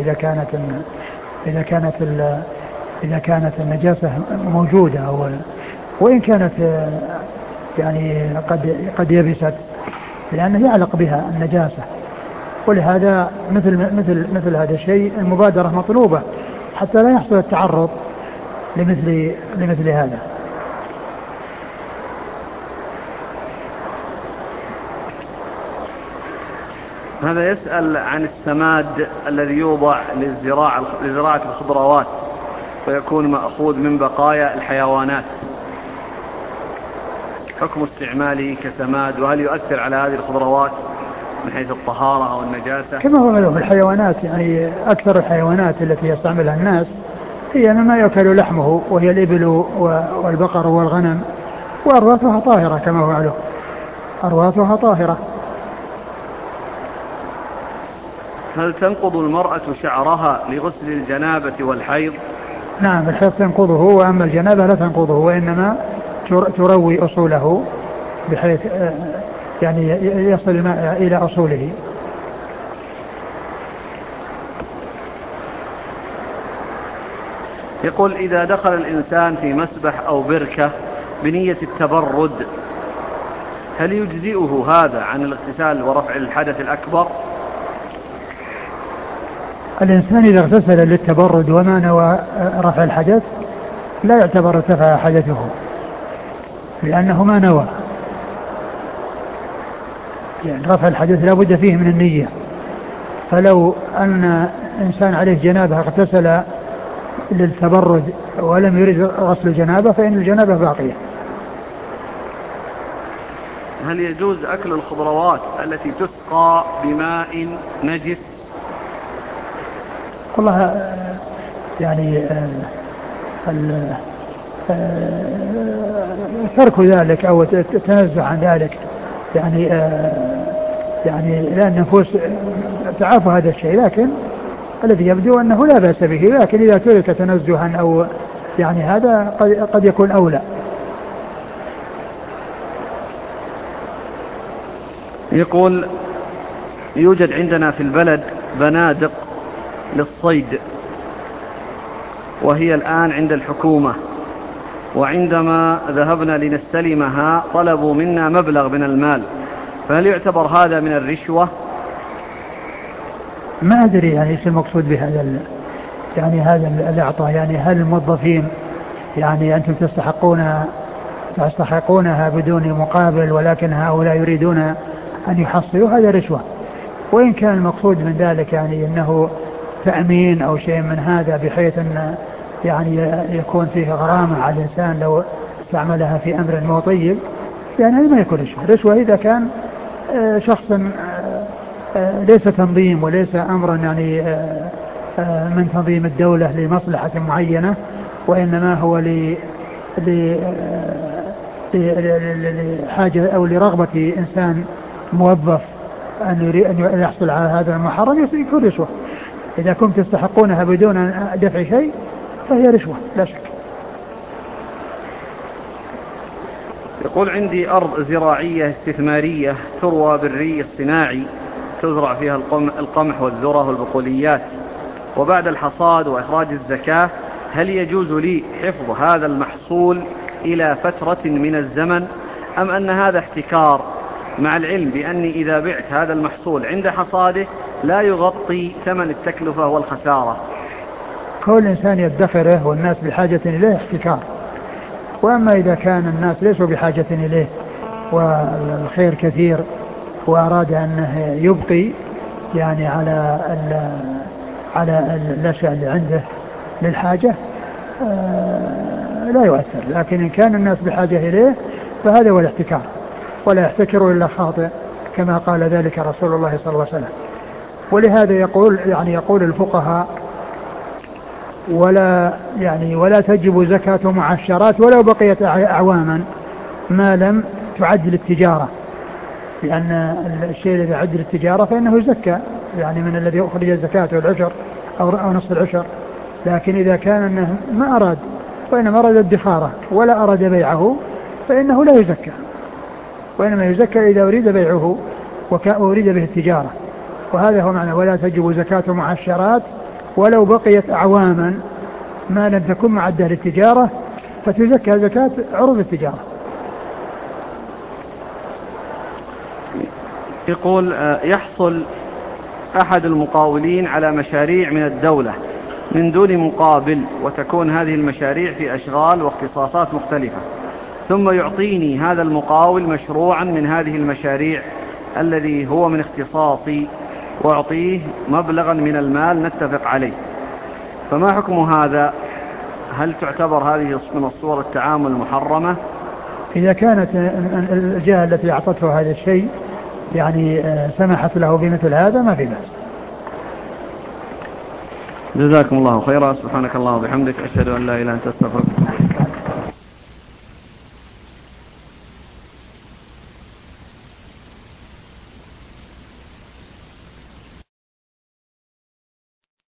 إذا كانت النجاسة موجودة، وإن كانت يعني قد يبست، لأنه يعلق بها النجاسة. ولهذا مثل هذا الشيء المبادرة مطلوبة حتى لا يحصل التعرض لمثل هذا. هذا يسأل عن السماد الذي يوضع لزراعة الخضروات ويكون مأخوذ من بقايا الحيوانات، حكم استعماله كسماد، وهل يؤثر على هذه الخضروات من حيث الطهارة أو النجاسة؟ كما هو معلوم الحيوانات، يعني أكثر الحيوانات التي يستعملها الناس هي ما يأكل لحمه، وهي الإبل والبقر والغنم، وأرواثها طاهرة كما هو معلوم، أرواثها طاهرة. هل تنقض المرأة شعرها لغسل الجنابة والحيض؟ نعم، الحيض تنقضه، وأما الجنابة لا تنقضه، وإنما تروي أصوله بحيث يعني يصل الماء إلى أصوله. يقول إذا دخل الإنسان في مسبح أو بركة بنية التبرد هل يجزئه هذا عن الاغتسال ورفع الحدث الأكبر؟ الإنسان إذا اغتسل للتبرد وما نوى رفع الحدث لا يعتبر ارتفع حدثه، لأنه ما نوى، يعني رفع الحدث لا بد فيه من النية. فلو أن إنسان عليه جنابة اغتسل للتبرد ولم يريد غسل الجنابة فإن الجنابة باقية. هل يجوز أكل الخضروات التي تسقى بماء نجس؟ والله يعني ترك ذلك أو التنزه عن ذلك يعني لأن النفوس تعافى هذا الشيء، لكن الذي يبدو أنه لا بأس به، لكن إذا ترك تنزها أو يعني هذا قد يكون أولى. يقول يوجد عندنا في البلد بنادق للصيد وهي الآن عند الحكومة، وعندما ذهبنا لنستلمها طلبوا منا مبلغ من المال، فهل يعتبر هذا من الرشوة؟ ما أدري يعني ايش المقصود بهذا يعني هذا الإعطاء، يعني هل الموظفين يعني أنتم تستحقونها بدون مقابل ولكن هؤلاء يريدون أن يحصلوا، هذا رشوة. وإن كان المقصود من ذلك يعني أنه تأمين أو شيء من هذا بحيث أن يعني يكون فيه غرامة على الإنسان لو استعملها في أمر مو طيب، يعني هذا ما يكون رشوة. رشوة إذا كان شخص ليس تنظيم وليس أمرا يعني من تنظيم الدولة لمصلحة معينة، وإنما هو لحاجة أو لرغبة إنسان موظف أن يحصل على هذا المحرم، يكون رشوة. إذا كنتم تستحقونها بدون دفع شيء فهي رشوة لا شك. يقول عندي أرض زراعية استثمارية تروى بالري الصناعي، تزرع فيها القمح والذرة والبقوليات، وبعد الحصاد وإخراج الزكاة هل يجوز لي حفظ هذا المحصول إلى فترة من الزمن أم أن هذا احتكار، مع العلم بأني إذا بعت هذا المحصول عند حصاده لا يغطي ثمن التكلفة والخسارة؟ كل إنسان يدخره والناس بحاجة إليه احتكار، وأما إذا كان الناس ليسوا بحاجة إليه والخير كثير وأراد أنه يبقي يعني على الأشياء اللي عنده للحاجة لا يؤثر. لكن إن كان الناس بحاجة إليه فهذا هو الاحتكار، ولا يحتكر إلا خاطئ كما قال ذلك رسول الله صلى الله عليه وسلم. ولهذا يقول الفقهاء ولا تجب زكاة معشرات ولو بقيت أعواما ما لم تعد للتجارة، لأن الشيء الذي يعد للتجارة فإنه يزكى، يعني من الذي أخرج الزكاة والعشر أو نصف العشر. لكن إذا كان أنه ما أراد وإنما أراد الدخارة ولا أراد بيعه فإنه لا يزكى، وإنما يزكى إذا أريد بيعه وأريد به التجارة. وهذا هو معنى ولا تجب زكاة معشرات ولو بقيت أعواما ما لم تكن معدة للتجارة، فتزكى زكاة عروض التجارة. يقول يحصل أحد المقاولين على مشاريع من الدولة من دون مقابل، وتكون هذه المشاريع في أشغال واختصاصات مختلفة، ثم يعطيني هذا المقاول مشروعا من هذه المشاريع الذي هو من اختصاصي، وأعطيه مبلغا من المال نتفق عليه، فما حكم هذا؟ هل تعتبر هذه من الصور التعامل المحرمة؟ إذا كانت الجهة التي أعطته هذا الشيء يعني سمحت له بمثل هذا ما في بأس. جزاكم الله خيرا. سبحانك الله وبحمدك، أشهد أن لا إله إلا أنت، أستغفرك.